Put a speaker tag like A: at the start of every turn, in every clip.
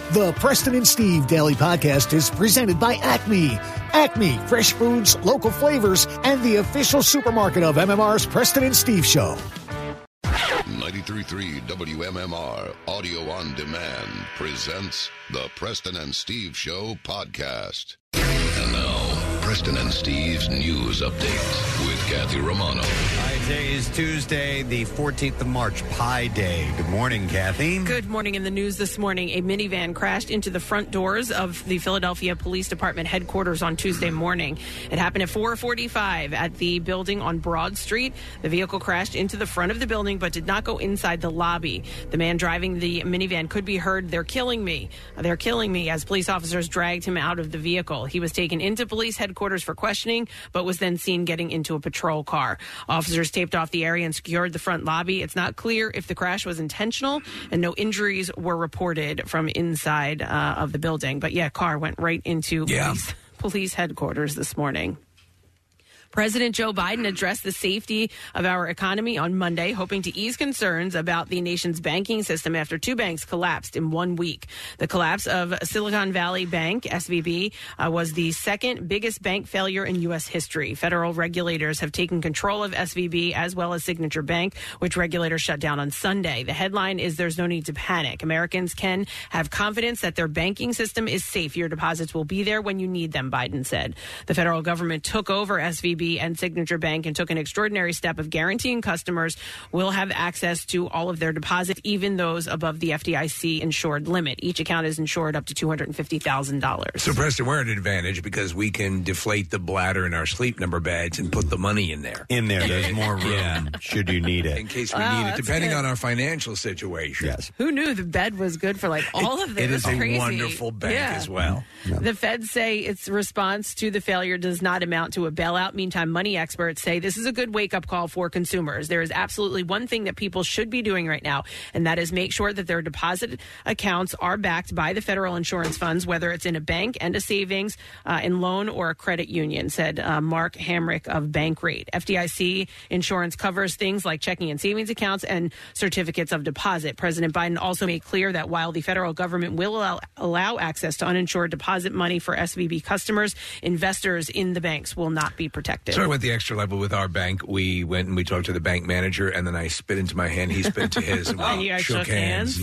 A: The Preston and Steve Daily Podcast is presented by Acme. Acme, fresh foods, local flavors, and the official supermarket of MMR's Preston and Steve Show.
B: 93.3 WMMR Audio on Demand presents the Preston and Steve Show podcast. And now, Preston and Steve's news update with Kathy Romano.
C: Hi, today is Tuesday, the 14th of March, Pi Day. Good morning, Kathy.
D: Good morning. In the news this morning, a minivan crashed into the front doors of the Philadelphia Police Department headquarters on Tuesday morning. It happened at 4:45 at the building on Broad Street. The vehicle crashed into the front of the building but did not go inside the lobby. The man driving the minivan could be heard, "They're killing me. They're killing me," as police officers dragged him out of the vehicle. He was taken into police headquarters for questioning, but was then seen getting into a patrol car. Officers taped off the area and secured the front lobby. It's not clear if the crash was intentional, and no injuries were reported from inside of the building. But yeah, car went right into police headquarters this morning. President Joe Biden addressed the safety of our economy on Monday, hoping to ease concerns about the nation's banking system after two banks collapsed in 1 week. The collapse of Silicon Valley Bank, SVB, was the second biggest bank failure in U.S. history. Federal regulators have taken control of SVB as well as Signature Bank, which regulators shut down on Sunday. The headline is "There's no need to panic. Americans can have confidence that their banking system is safe. Your deposits will be there when you need them," Biden said. The federal government took over SVB and Signature Bank and took an extraordinary step of guaranteeing customers will have access to all of their deposits, even those above the FDIC insured limit. Each account is insured up to $250,000.
E: So, Preston, we're at an advantage because we can deflate the bladder in our Sleep Number beds and put the money in there.
C: There's more room should you need it.
E: In case we need it, depending on our financial situation.
C: Yes.
D: Who knew the bed was good for all of this?
E: It is
D: crazy.
E: a wonderful bank as well.
C: Yeah.
D: The Fed say its response to the failure does not amount to a bailout. Meantime, money experts say this is a good wake-up call for consumers. There is absolutely one thing that people should be doing right now, and that is make sure that their deposit accounts are backed by the federal insurance funds, whether it's in a bank and a savings, in loan or a credit union, said Mark Hamrick of Bankrate. FDIC insurance covers things like checking and savings accounts and certificates of deposit. President Biden also made clear that while the federal government will allow access to uninsured deposit money for SVB customers, investors in the banks will not be protected.
E: So I went the extra level with our bank. We went and we talked to the bank manager, and then I spit into my hand. He spit into his. And
D: And you guys shook hands?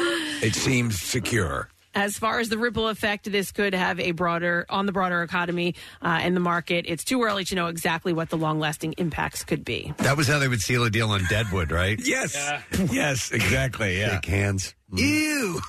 E: It seemed secure.
D: As far as the ripple effect this could have on the broader economy and the market, it's too early to know exactly what the long-lasting impacts could be.
C: That was how they would seal a deal on Deadwood, right?
E: Yes. Yes, exactly. Yeah.
C: Shake hands.
E: Ew. Ew.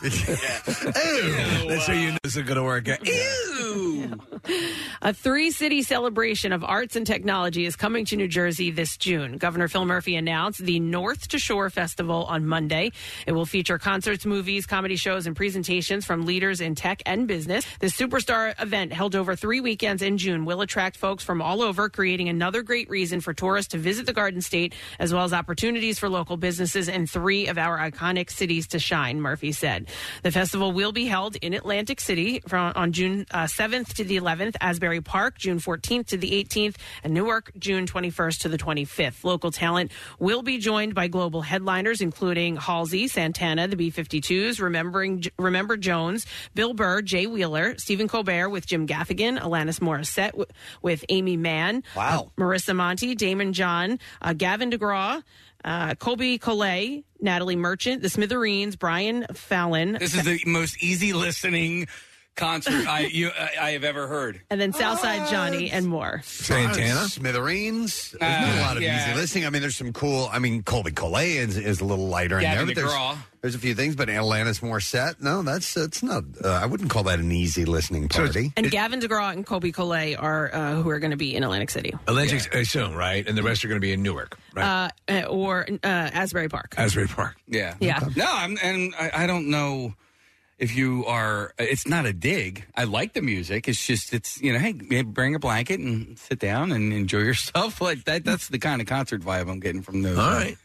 E: That's how you know this is going to work out. Ew.
D: A three-city celebration of arts and technology is coming to New Jersey this June. Governor Phil Murphy announced the North to Shore Festival on Monday. It will feature concerts, movies, comedy shows, and presentations from leaders in tech and business. This superstar event, held over 3 weekends in June, will attract folks from all over, creating another great reason for tourists to visit the Garden State, as well as opportunities for local businesses in 3 of our iconic cities to shine, Murphy said. The festival will be held in Atlantic City on June 7th to the 11th, Asbury Park, June 14th to the 18th, and Newark, June 21st to the 25th. Local talent will be joined by global headliners, including Halsey, Santana, the B-52s, Remember Jones, Bill Burr, Jay Wheeler, Stephen Colbert with Jim Gaffigan, Alanis Morissette with Amy Mann, Marissa Monte, Damon John, Gavin DeGraw, Colby Collet, Natalie Merchant, The Smithereens, Brian Fallon.
F: This is the most easy listening concert I have ever heard.
D: And then Southside Johnny and more.
E: Santana?
C: Smithereens. There's not a lot of easy listening. I mean, there's some cool, Colby Collet is a little lighter in there. But there's a few things, but Alanis Morissette, no, it's not, I wouldn't call that an easy listening party.
D: And Gavin DeGraw and Colby Collet are who are going to be in Atlantic City.
E: Atlantic, I assume, right? And the rest are going to be in Newark, right?
D: Or Asbury Park.
E: Asbury Park.
F: Yeah.
D: Yeah.
E: Okay.
F: No, I don't know if you are, it's not a dig. I like the music. It's just, hey, bring a blanket and sit down and enjoy yourself. Like that's the kind of concert vibe I'm getting from those.
E: All right.
F: Yeah.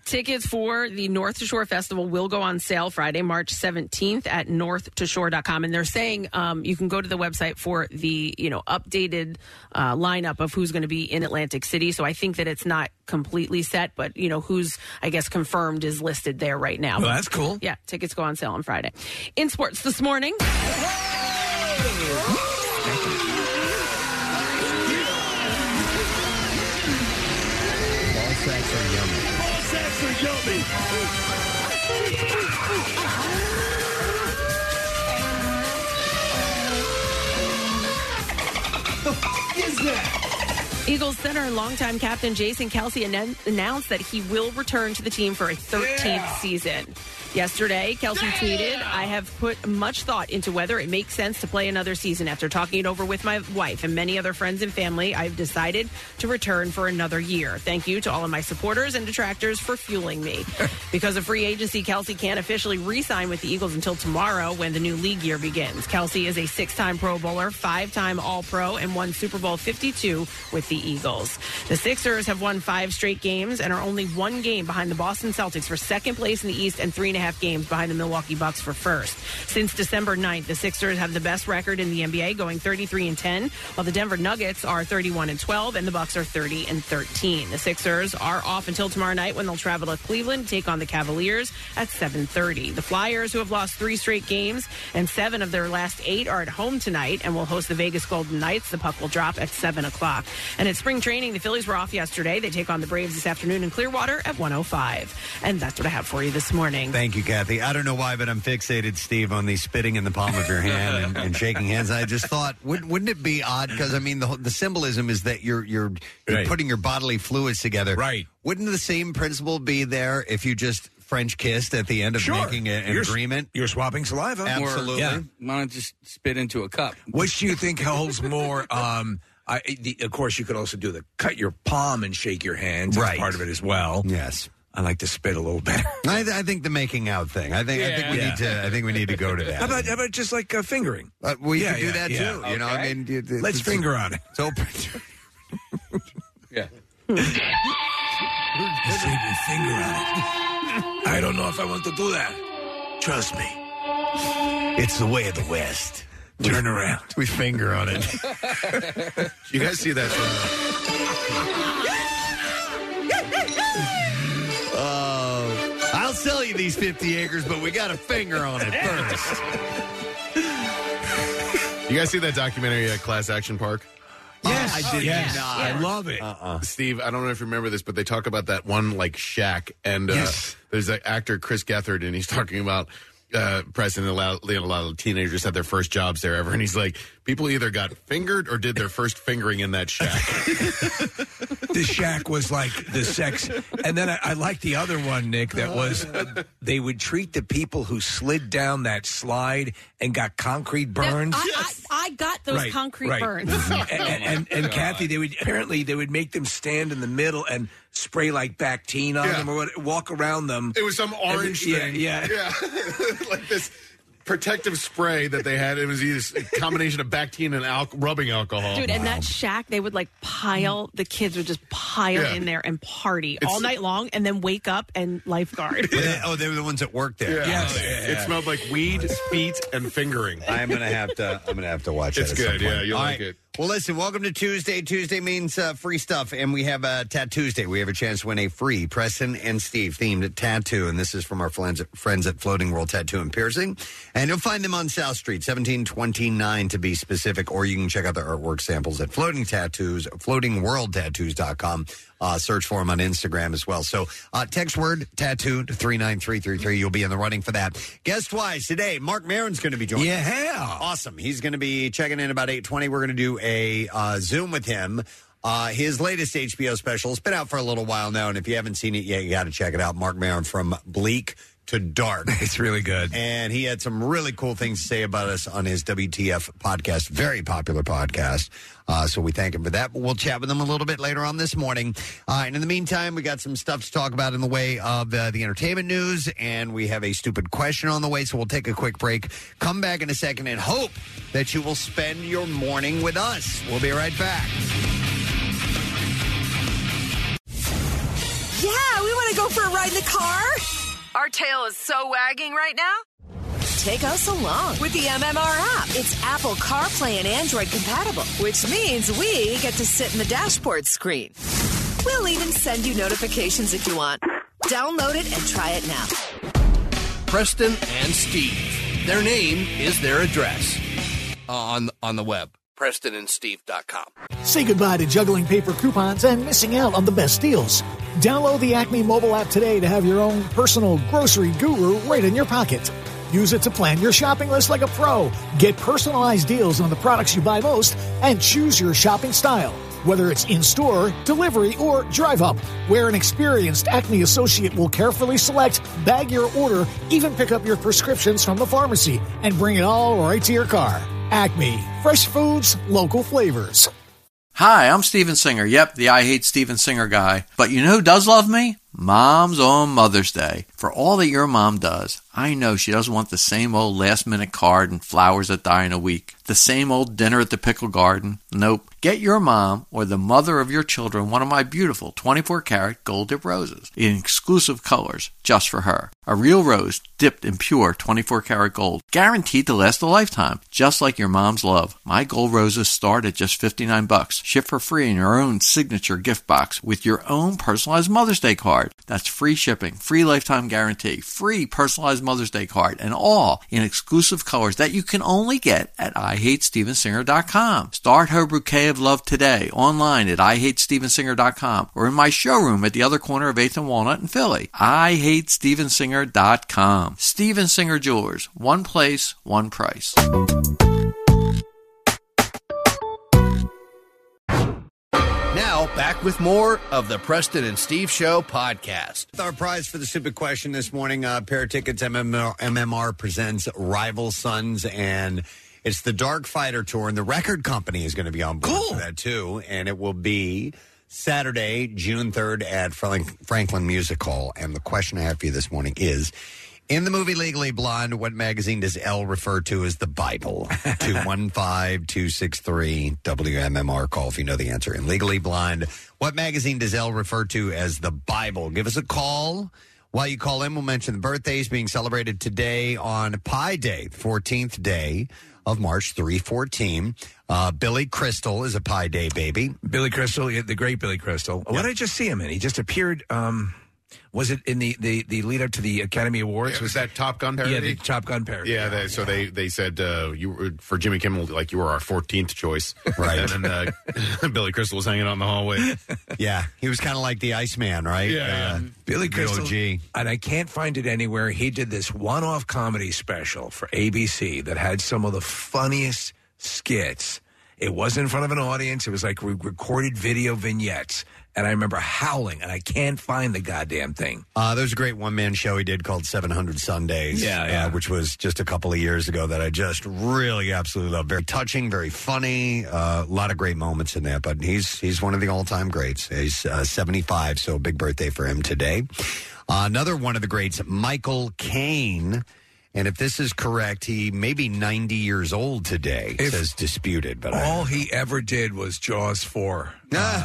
D: Tickets for the North to Shore Festival will go on sale Friday, March 17th at northtashore.com. And they're saying you can go to the website for the updated lineup of who's going to be in Atlantic City. So I think that it's not completely set, but who's, I guess, confirmed is listed there right now.
E: Well, that's cool.
D: Yeah, tickets go on sale on Friday. In sports this morning.
C: Ball sacks are yummy. Ball sacks are yummy.
E: What is that?
D: Eagles center and longtime captain Jason Kelce announced that he will return to the team for a 13th season. Yesterday, Kelce tweeted, "I have put much thought into whether it makes sense to play another season. After talking it over with my wife and many other friends and family, I've decided to return for another year. Thank you to all of my supporters and detractors for fueling me." Because of free agency, Kelce can't officially re-sign with the Eagles until tomorrow when the new league year begins. Kelce is a 6-time Pro Bowler, 5-time All-Pro, and won Super Bowl 52 with the Eagles. The Sixers have won 5 straight games and are only 1 game behind the Boston Celtics for second place in the East and 3.5 games behind the Milwaukee Bucks for first. Since December 9th, the Sixers have the best record in the NBA, going 33-10, while the Denver Nuggets are 31-12 and the Bucks are 30-13. The Sixers are off until tomorrow night when they'll travel to Cleveland to take on the Cavaliers at 7:30. The Flyers, who have lost 3 straight games and 7 of their last 8, are at home tonight and will host the Vegas Golden Knights. The puck will drop at 7 o'clock. And at spring training, the Phillies were off yesterday. They take on the Braves this afternoon in Clearwater at 1:05. And that's what I have for you this morning.
C: Thank you, Kathy. I don't know why, but I'm fixated, Steve, on the spitting in the palm of your hand and shaking hands. I just thought, wouldn't it be odd? Because, I mean, the symbolism is that you're
E: right.
C: putting your bodily fluids together.
E: Right.
C: Wouldn't the same principle be there if you just French kissed at the end of making an agreement?
E: You're swapping saliva.
C: Absolutely.
F: Why don't just spit into a cup?
E: Which do you think holds more? Of course, you could also do the cut your palm and shake your hands. That's part of it as well.
C: Yes.
E: I like to spit a little better.
C: I think the making out thing. I think we need to go to that.
E: How about just like fingering?
C: We can do that too.
E: Okay.
C: You know, I mean,
E: let's finger on it.
C: It's open.
F: Yeah.
E: Let's take a finger on it. I don't know if I want to do that. Trust me. It's the way of the West. Turn around.
C: We finger on it.
G: You guys see that?
C: I'll sell you these 50 acres, but we got a finger on it first.
G: You guys see that documentary, Class Action Park?
E: Yes,
C: I did not.
E: I love it.
G: Steve, I don't know if you remember this, but they talk about that one shack, and there's an actor, Chris Gethard, and he's talking about Preston, a lot of teenagers had their first jobs there ever, and he's like, people either got fingered or did their first fingering in that shack.
E: The shack was like the sex. And then I like the other one, Nick, that was they would treat the people who slid down that slide and got concrete burns.
D: I got those concrete burns.
E: and Kathy, they would make them stand in the middle and spray like Bactine on them or walk around them.
G: It was some orange thing.
E: Yeah.
G: Like this protective spray that they had. It was a combination of Bactine and rubbing alcohol.
D: Dude, and that shack, they would pile, the kids would just pile in there and party all night long and then wake up and lifeguard.
C: They were the ones that worked there.
G: Yeah.
E: Yes.
G: It smelled like weed, feet, and fingering.
C: I'm gonna have to watch it.
G: It's good. Yeah, you'll like it.
C: Well, listen, welcome to Tuesday. Tuesday means free stuff, and we have Tattuesday. We have a chance to win a free Preston and Steve themed tattoo, and this is from our friends at Floating World Tattoo and Piercing. And you'll find them on South Street, 1729 to be specific, or you can check out their artwork samples at floatingworldtattoos.com. Search for them on Instagram as well. So text word tattoo to 39333. You'll be in the running for that. Guest-wise today, Mark Maron's going to be joining us.
E: Yeah.
C: Awesome. He's going to be checking in about 8:20. We're going to do a Zoom with him. His latest HBO special has been out for a little while now, and if you haven't seen it yet, you got to check it out. Mark Maron, From Bleak to Dark.
E: It's really good.
C: And he had some really cool things to say about us on his WTF podcast, very popular podcast. So we thank him for that. But we'll chat with him a little bit later on this morning. And in the meantime, we got some stuff to talk about in the way of the entertainment news, and we have a stupid question on the way, so we'll take a quick break, come back in a second, and hope that you will spend your morning with us. We'll be right back.
H: Yeah, we want to go for a ride in the car?
I: Our tail is so wagging right now.
H: Take us along with the MMR app. It's Apple CarPlay and Android compatible, which means we get to sit in the dashboard screen. We'll even send you notifications if you want. Download it and try it now.
J: Preston and Steve. Their name is their address on the web. PrestonandSteve.com.
A: Say goodbye to juggling paper coupons and missing out on the best deals. Download the Acme mobile app today to have your own personal grocery guru right in your pocket. Use it to plan your shopping list like a pro. Get personalized deals on the products you buy most and choose your shopping style. Whether it's in-store, delivery, or drive-up, where an experienced Acme associate will carefully select, bag your order, even pick up your prescriptions from the pharmacy, and bring it all right to your car. Acme. Fresh foods, local flavors.
K: Hi, I'm Steven Singer. Yep, the I Hate Steven Singer guy. But you know who does love me? Moms on Mother's Day. For all that your mom does, I know she doesn't want the same old last-minute card and flowers that die in a week. The same old dinner at the pickle garden. Nope. Get your mom or the mother of your children one of my beautiful 24-karat gold dip roses in exclusive colors just for her. A real rose dipped in pure 24-karat gold, guaranteed to last a lifetime, just like your mom's love. My gold roses start at just $59. Ship for free in your own signature gift box with your own personalized Mother's Day card. That's free shipping, free lifetime guarantee, free personalized Mother's Day card, and all in exclusive colors that you can only get at IHateStevenSinger.com. Start her bouquet of love today online at IHateStevenSinger.com or in my showroom at the other corner of 8th and Walnut in Philly. IHateStevenSinger.com. Steven Singer Jewelers. One place, one price.
J: Now, back with more of the Preston and Steve Show podcast.
C: Our prize for the stupid question this morning, pair of tickets, MMR presents Rival Sons, and it's the Dark Fighter Tour, and the record company is going to be on board for that, too, and it will be Saturday, June 3rd at Franklin Music Hall, and the question I have for you this morning is, in the movie Legally Blonde, what magazine does Elle refer to as the Bible? 215-263-WMMR. Call if you know the answer. In Legally Blonde, what magazine does Elle refer to as the Bible? Give us a call. While you call in, we'll mention the birthdays being celebrated today on Pi Day, 14th day of March, 3/14. Billy Crystal is a Pi Day baby.
E: Billy Crystal, the great Billy Crystal. Yep. What did I just see him in? He just appeared... was it in the lead up to the Academy Awards?
G: Yeah, was that Top Gun parody?
E: Yeah, the Top Gun parody.
G: Yeah, they said you were, for Jimmy Kimmel, like you were our 14th choice,
C: right?
G: And then Billy Crystal was hanging out in the hallway.
C: Yeah, he was kind of like the Iceman, right?
G: Yeah,
E: Billy Crystal. And I can't find it anywhere. He did this one-off comedy special for ABC that had some of the funniest skits. It wasn't in front of an audience. It was like recorded video vignettes. And I remember howling, and I can't find the goddamn thing.
C: There's a great one-man show he did called 700 Sundays, which was just a couple of years ago that I just really absolutely love. Very touching, very funny, a lot of great moments in that. But he's one of the all-time greats. He's 75, so big birthday for him today. Another one of the greats, Michael Caine. And if this is correct, he may be 90 years old today. It says disputed, but
E: all he ever did was Jaws 4.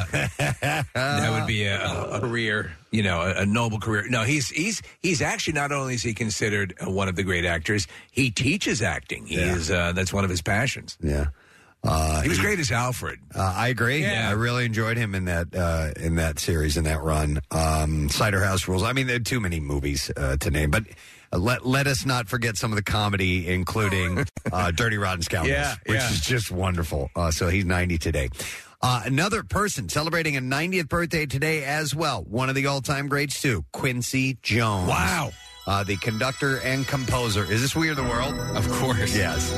E: That would be a career, a noble career. No, he's actually, not only is he considered one of the great actors, he teaches acting. He is that's one of his passions.
C: Yeah.
E: He was great as Alfred.
C: I agree. Yeah. I really enjoyed him in that series, in that run. Cider House Rules. I mean, there are too many movies to name, but let us not forget some of the comedy, including Dirty Rotten Scoundrels, which is just wonderful. So he's 90 today. Another person celebrating a 90th birthday today as well. One of the all-time greats, too, Quincy Jones.
E: Wow.
C: The conductor and composer. Is this We Are the World?
F: Of course.
C: Yes.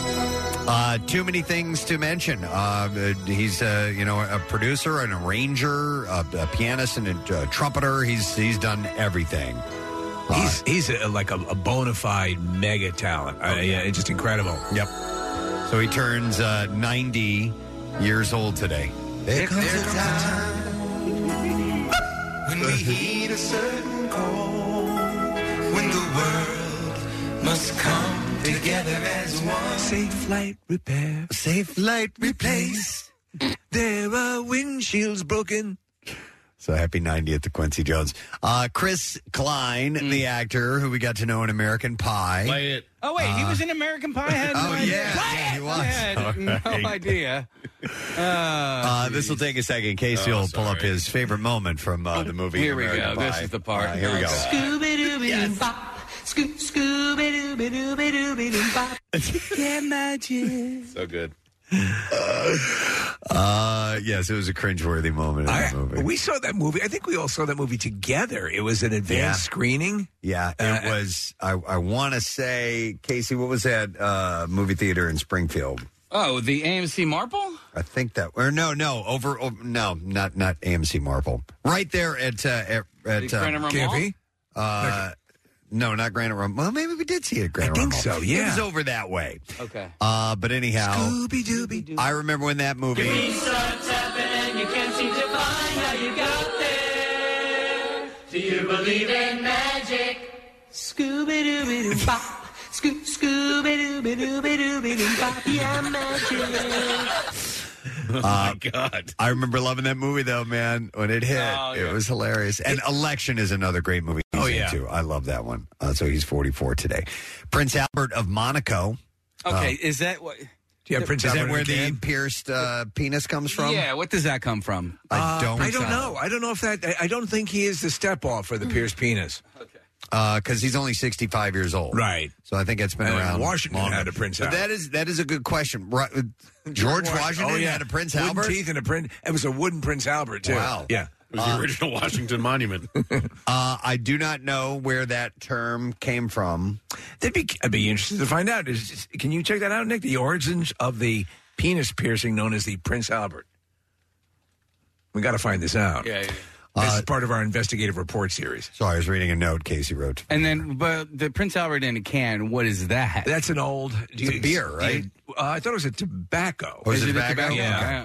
C: Too many things to mention. He's a producer, an arranger, a pianist, and a trumpeter. He's done everything.
E: He's like a bona fide mega talent. It's just incredible.
C: Yep. So he turns 90 years old today.
L: There comes a time when we heed a certain call, when the world must come together as one.
E: Safe light repair.
C: Safe light replace.
E: There are windshields broken.
C: So happy 90th to Quincy Jones. Chris Klein, the actor who we got to know in American Pie.
G: Play it.
F: Oh, wait, he was in American Pie? I had no idea.
C: He was.
F: I had no idea.
C: This will take a second. Casey will pull up his favorite moment from the movie.
F: Here we
C: American
F: go.
C: Pie.
F: This is the part.
C: Here we go.
L: Scooby-Dooby-Doo-Bop. Scooby-Dooby-Dooby-Dooby-Doo-Bop.
F: Get magic.
G: So good.
C: Yes, it was a cringeworthy moment in that movie.
E: We saw that movie. I think we all saw that movie together. It was an advanced screening.
C: Yeah, it was. I want to say, Casey, what was that movie theater in Springfield?
F: Oh, the AMC Marple?
C: I think that, or no, not AMC Marple. Right there at
F: Granite Room Mall?
C: No, not Granite Room. Well, maybe we did see it at Granite Room Mall.
E: I think so, yeah.
C: It was over that way.
F: Okay.
C: But anyhow,
E: Scooby-Dooby-Doo.
C: I remember when that movie.
L: You start tapping and you can't seem to find how you got there. Do you believe in magic? Scooby-Dooby-Doo-Bop. Scooby-Dooby-Dooby-Dooby-Dooby-Doo-Bop. Yeah, magic.
G: Oh, my God.
C: I remember loving that movie, though, man. When it hit, it was hilarious. And Election is another great movie. Too. I love that one. So he's 44 today. Prince Albert of Monaco.
F: Okay, is that what...
E: Prince
C: is
E: Albert
C: that where the
E: again?
C: Pierced penis comes from?
F: Yeah, what does that come from?
C: I don't
E: know. I don't know if that... I don't think he is the step-off for the pierced penis.
F: Okay.
C: Because he's only 65 years old.
E: Right.
C: So I think it's been around.
E: Washington had a Prince Albert.
C: That is a good question. George Washington had a Prince Albert?
E: Wooden teeth and a Prince... It was a wooden Prince Albert, too.
C: Wow.
E: Yeah.
G: It was the original Washington Monument.
C: I do not know where that term came from.
E: I'd be interested to find out. Can you check that out, Nick? The origins of the penis piercing known as the Prince Albert. We got to find this out.
F: Yeah.
E: This is part of our investigative report series.
C: Sorry, I was reading a note Casey wrote.
F: And then, but the Prince Albert in a can, what is that?
E: That's an old...
C: It's a beer, right?
E: I thought it was a tobacco.
C: Was it tobacco?
E: Yeah.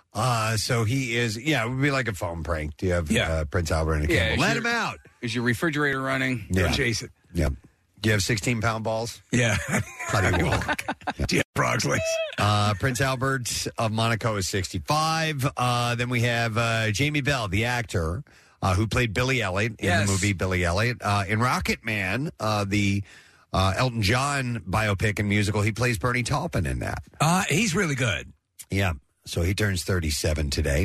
C: So he is, it would be like a phone prank. Do you have Prince Albert in a can? Let him out.
F: Is your refrigerator running?
C: Yeah.
E: Jason.
C: Yeah. Do you have 16-pound balls?
E: Yeah.
C: How do you walk?
E: Do you have frog's legs?
C: Prince Albert of Monaco is 65. Then we have Jamie Bell, the actor, who played Billy Elliot in the movie Billy Elliot. In Rocket Man, the Elton John biopic and musical, he plays Bernie Taupin in that.
E: He's really good.
C: Yeah. So he turns 37 today.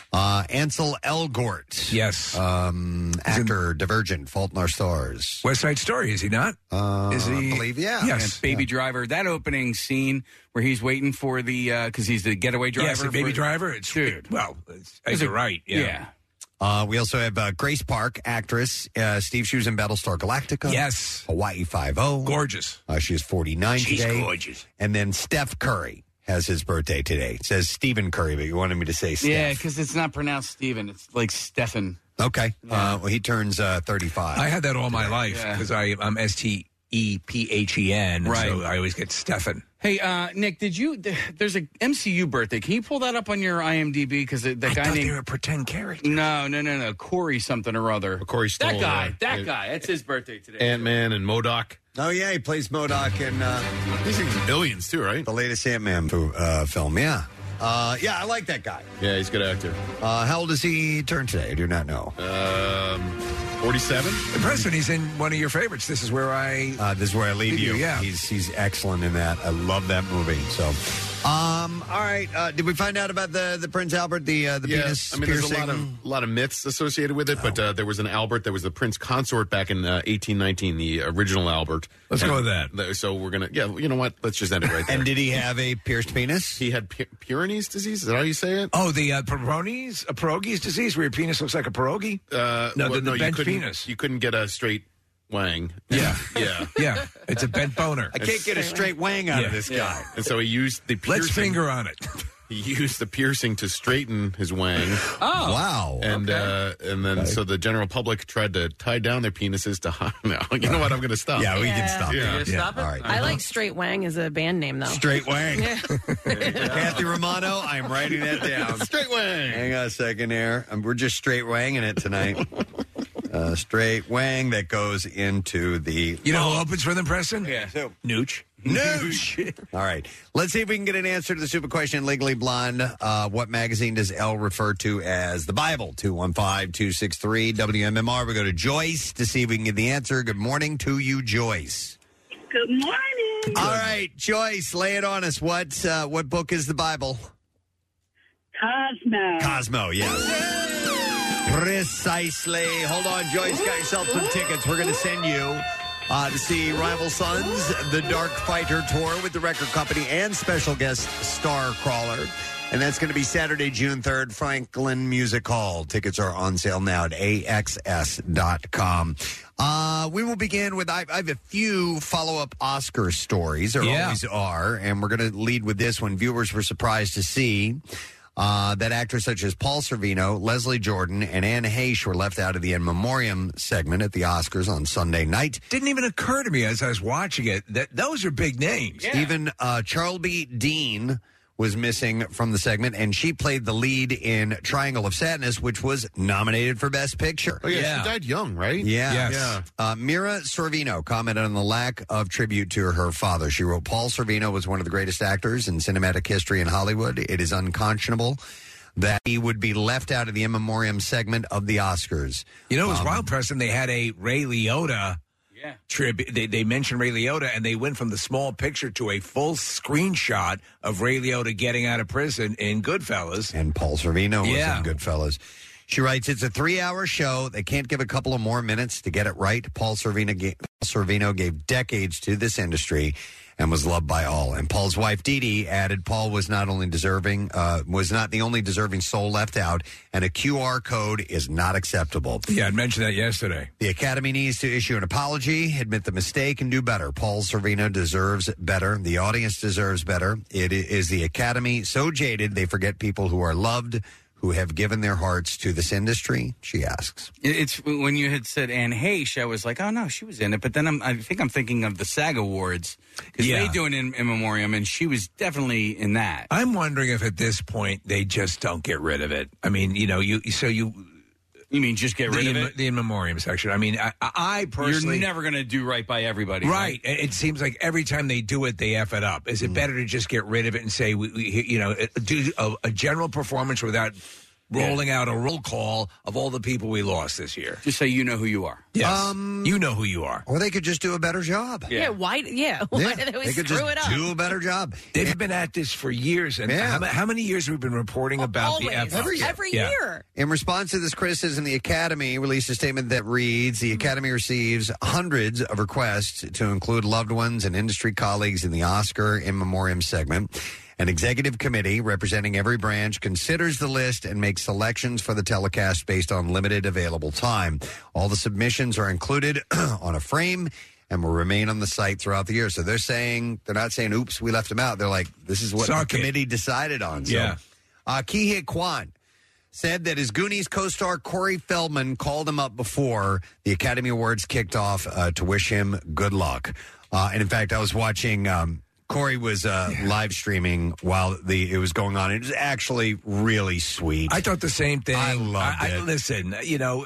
C: Ansel Elgort.
E: Yes.
C: Actor, Divergent, Fault in Our Stars.
E: West Side Story, is he not? Is he?
C: I believe, yeah.
E: Yes.
F: Baby Driver. That opening scene where he's waiting for the, because he's the getaway driver.
E: Yes, the Baby Driver. It's
F: Dude.
E: Well, you're right. Yeah.
C: We also have Grace Park, actress, Steve Shoes in Battlestar Galactica.
E: Yes.
C: Hawaii Five-0.
E: Gorgeous.
C: She is 49
E: She's
C: today.
E: gorgeous.
C: And then Steph Curry has his birthday today. It says Stephen Curry, but you wanted me to say Steph.
F: Yeah, because it's not pronounced Stephen. It's like Stephen.
C: Okay. Well, he turns 35.
E: I had that all my life because I'm STEPHEN,
F: right.
E: So I always get Stefan.
F: Hey, Nick, there's a MCU birthday. Can you pull that up on your IMDb? Because the guy
E: thought
F: named...
E: they were a pretend character.
F: No. Corey something or other.
G: Corey Stoll.
F: That guy. That's his birthday today.
G: Ant-Man and MODOK.
C: Oh, yeah, he plays MODOK in
G: He's in Billions, too, right?
C: the latest Ant-Man film, yeah. I like that guy.
G: Yeah, he's a good actor.
C: How old does he turn today? I do not know.
G: 47?
E: Preston, he's in one of your favorites. This is where I...
C: This is where I leave you.
E: Yeah.
C: He's excellent in that. I love that movie. So, all right. Did we find out about the Prince Albert, the penis
G: I mean,
C: piercing?
G: there's a lot of myths associated with it, but there was an Albert. There was the Prince Consort back in 1819, the original Albert.
E: Let's go with that.
G: So we're going to, you know what? Let's just end it right there.
C: And did he have a pierced penis?
G: He had Peyronie's disease? Is that how you say it?
E: Oh, the pierogi's disease, where your penis looks like a pierogi? The bent penis.
G: You couldn't get a straight wang.
E: Yeah.
G: Yeah.
E: Yeah. It's a bent boner.
C: I can't get a straight wang out of this guy.
G: And so he used the piercing.
E: Let's finger on it.
G: He used the piercing to straighten his wang.
F: Oh.
C: Wow.
G: And then so the general public tried to tie down their penises to no. You know what? I'm going to stop.
C: Yeah, we can stop.
G: Yeah.
F: Stop it?
C: All right.
D: I like Straight Wang as a band name, though.
C: Straight wang.
D: Yeah.
C: Kathy Romano, I'm writing that down.
G: Straight wang.
C: Hang on a second here. We're just straight wanging it tonight. Straight wang that goes into the...
E: You know who opens for them, Preston?
F: Yeah.
E: Nooch.
C: Noosh. All right. Let's see if we can get an answer to the super question, Legally Blonde. What magazine does Elle refer to as the Bible? 215-263-WMMR. We go to Joyce to see if we can get the answer. Good morning to you, Joyce.
M: Good morning.
C: All right, Joyce, lay it on us. What book is the Bible?
M: Cosmo.
C: Cosmo, yes. Precisely. Hold on, Joyce. Got yourself some tickets. We're going to send you to see Rival Sons, The Dark Fighter Tour with the record company and special guest Starcrawler. And that's going to be Saturday, June 3rd, Franklin Music Hall. Tickets are on sale now at AXS.com. We will begin with, I have a few follow-up Oscar stories. There always are. And we're going to lead with this one. Viewers were surprised to see that actors such as Paul Sorvino, Leslie Jordan, and Anne Heche were left out of the In Memoriam segment at the Oscars on Sunday night.
E: Didn't even occur to me as I was watching it that those are big names.
C: Yeah. Even Charlby Dean was missing from the segment, and she played the lead in Triangle of Sadness, which was nominated for Best Picture.
G: Oh, yeah. She died young, right?
C: Yeah.
G: Yes.
C: Mira Sorvino commented on the lack of tribute to her father. She wrote, Paul Sorvino was one of the greatest actors in cinematic history in Hollywood. It is unconscionable that he would be left out of the In Memoriam segment of the Oscars.
E: You know, it was wild, Preston. They had a Ray Liotta tribute. They mentioned Ray Liotta, and they went from the small picture to a full screenshot of Ray Liotta getting out of prison in Goodfellas.
C: And Paul Sorvino was in Goodfellas. She writes, it's a 3-hour show. They can't give a couple of more minutes to get it right. Paul Sorvino gave decades to this industry and was loved by all. And Paul's wife, Dee Dee, added Paul was not only deserving, was not the only deserving soul left out, and a QR code is not acceptable.
E: Yeah, I mentioned that yesterday.
C: The Academy needs to issue an apology, admit the mistake, and do better. Paul Sorvino deserves better. The audience deserves better. It is the Academy so jaded they forget people who are loved, who have given their hearts to this industry, she asks.
F: It's when you had said Anne Heche, I was like, oh, no, she was in it. But then I think I'm thinking of the SAG Awards, because they do an in memoriam, and she was definitely in that.
E: I'm wondering if at this point they just don't get rid of it. I mean, you know, you
F: mean just get rid of it?
E: The in memoriam section. I mean, I personally...
F: You're never going to do right by everybody.
E: Right. It seems like every time they do it, they F it up. Is it better to just get rid of it and say, do a general performance without rolling out a roll call of all the people we lost this year?
F: Just say you know who you are.
E: Yes. You know who you are.
C: Or they could just do a better job.
D: Why do they always
C: could
D: screw
C: just
D: it up?
C: do a better job.
E: They've been at this for years. And how many years have we been reporting about the F
D: Every year.
C: In response to this criticism, the Academy released a statement that reads, the Academy receives hundreds of requests to include loved ones and industry colleagues in the Oscar In Memoriam segment. An executive committee representing every branch considers the list and makes selections for the telecast based on limited available time. All the submissions are included on a frame and will remain on the site throughout the year. So they're not saying, oops, we left them out. They're like, this is what the committee decided on. So, Ke Huy Quan said that his Goonies co-star Corey Feldman called him up before the Academy Awards kicked off to wish him good luck. And in fact, I was watching... Corey was live streaming while it was going on. It was actually really sweet.
E: I thought the same thing.
C: I loved it.
E: Listen,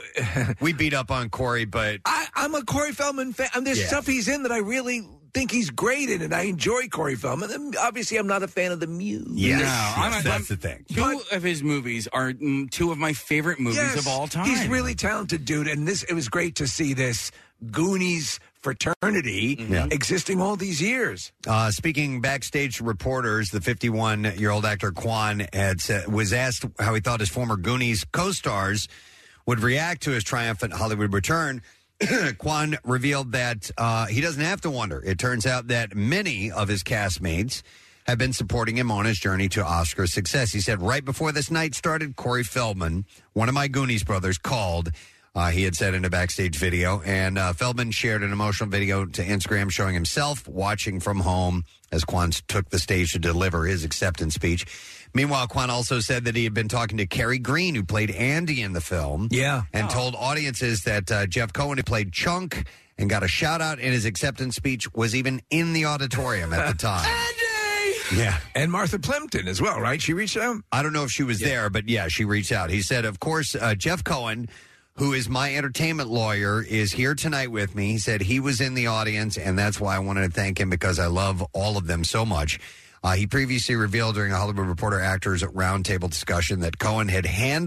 C: we beat up on Corey, but
E: I'm a Corey Feldman fan. There's stuff he's in that I really think he's great in, and I enjoy Corey Feldman. And obviously, I'm not a fan of the Muse.
C: That's the thing.
F: Two of his movies are two of my favorite movies of all time.
E: He's really talented, dude. And it was great to see this Goonies fraternity existing all these years.
C: Speaking backstage to reporters, the 51-year-old actor Quan was asked how he thought his former Goonies co-stars would react to his triumphant Hollywood return. Quan revealed that he doesn't have to wonder. It turns out that many of his castmates have been supporting him on his journey to Oscar success. He said, right before this night started, Corey Feldman, one of my Goonies brothers, called. He had said in a backstage video, and Feldman shared an emotional video to Instagram showing himself watching from home as Quan took the stage to deliver his acceptance speech. Meanwhile, Quan also said that he had been talking to Kerry Green, who played Andy in the film, and told audiences that Jeff Cohen, who played Chunk and got a shout-out in his acceptance speech, was even in the auditorium at the time. Yeah.
E: And Martha Plimpton as well, right? She reached out?
C: I don't know if she was there, but yeah, she reached out. He said, of course, Jeff Cohen, who is my entertainment lawyer, is here tonight with me. He said he was in the audience, and that's why I wanted to thank him because I love all of them so much. He previously revealed during a Hollywood Reporter Actors Roundtable discussion that Cohen had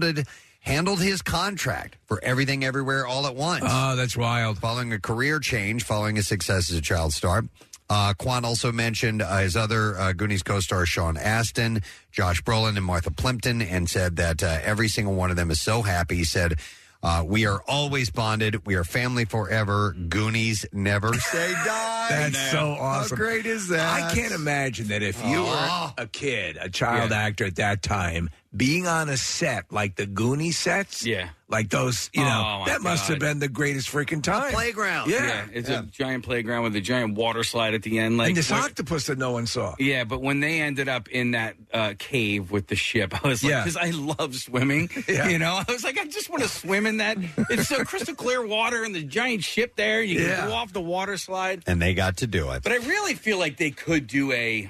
C: handled his contract for Everything Everywhere All at Once.
E: Oh, that's wild.
C: Following a career change, following his success as a child star. Quan also mentioned his other Goonies co-stars, Sean Astin, Josh Brolin, and Martha Plimpton, and said that every single one of them is so happy. He said, we are always bonded. We are family forever. Goonies never say die.
E: That's so awesome.
C: How great is that?
E: I can't imagine that if you were a kid, a child actor at that time, being on a set like the Goonies sets, like those, that must have been the greatest freaking time.
C: Playground.
F: Yeah. It's a giant playground with a giant water slide at the end.
E: And this octopus that no one saw.
F: Yeah, but when they ended up in that cave with the ship, I was like, because I love swimming, I was like, I just want to swim in that. It's so crystal clear water and the giant ship there. You can go off the water slide.
C: And they got to do it.
F: But I really feel like they could do a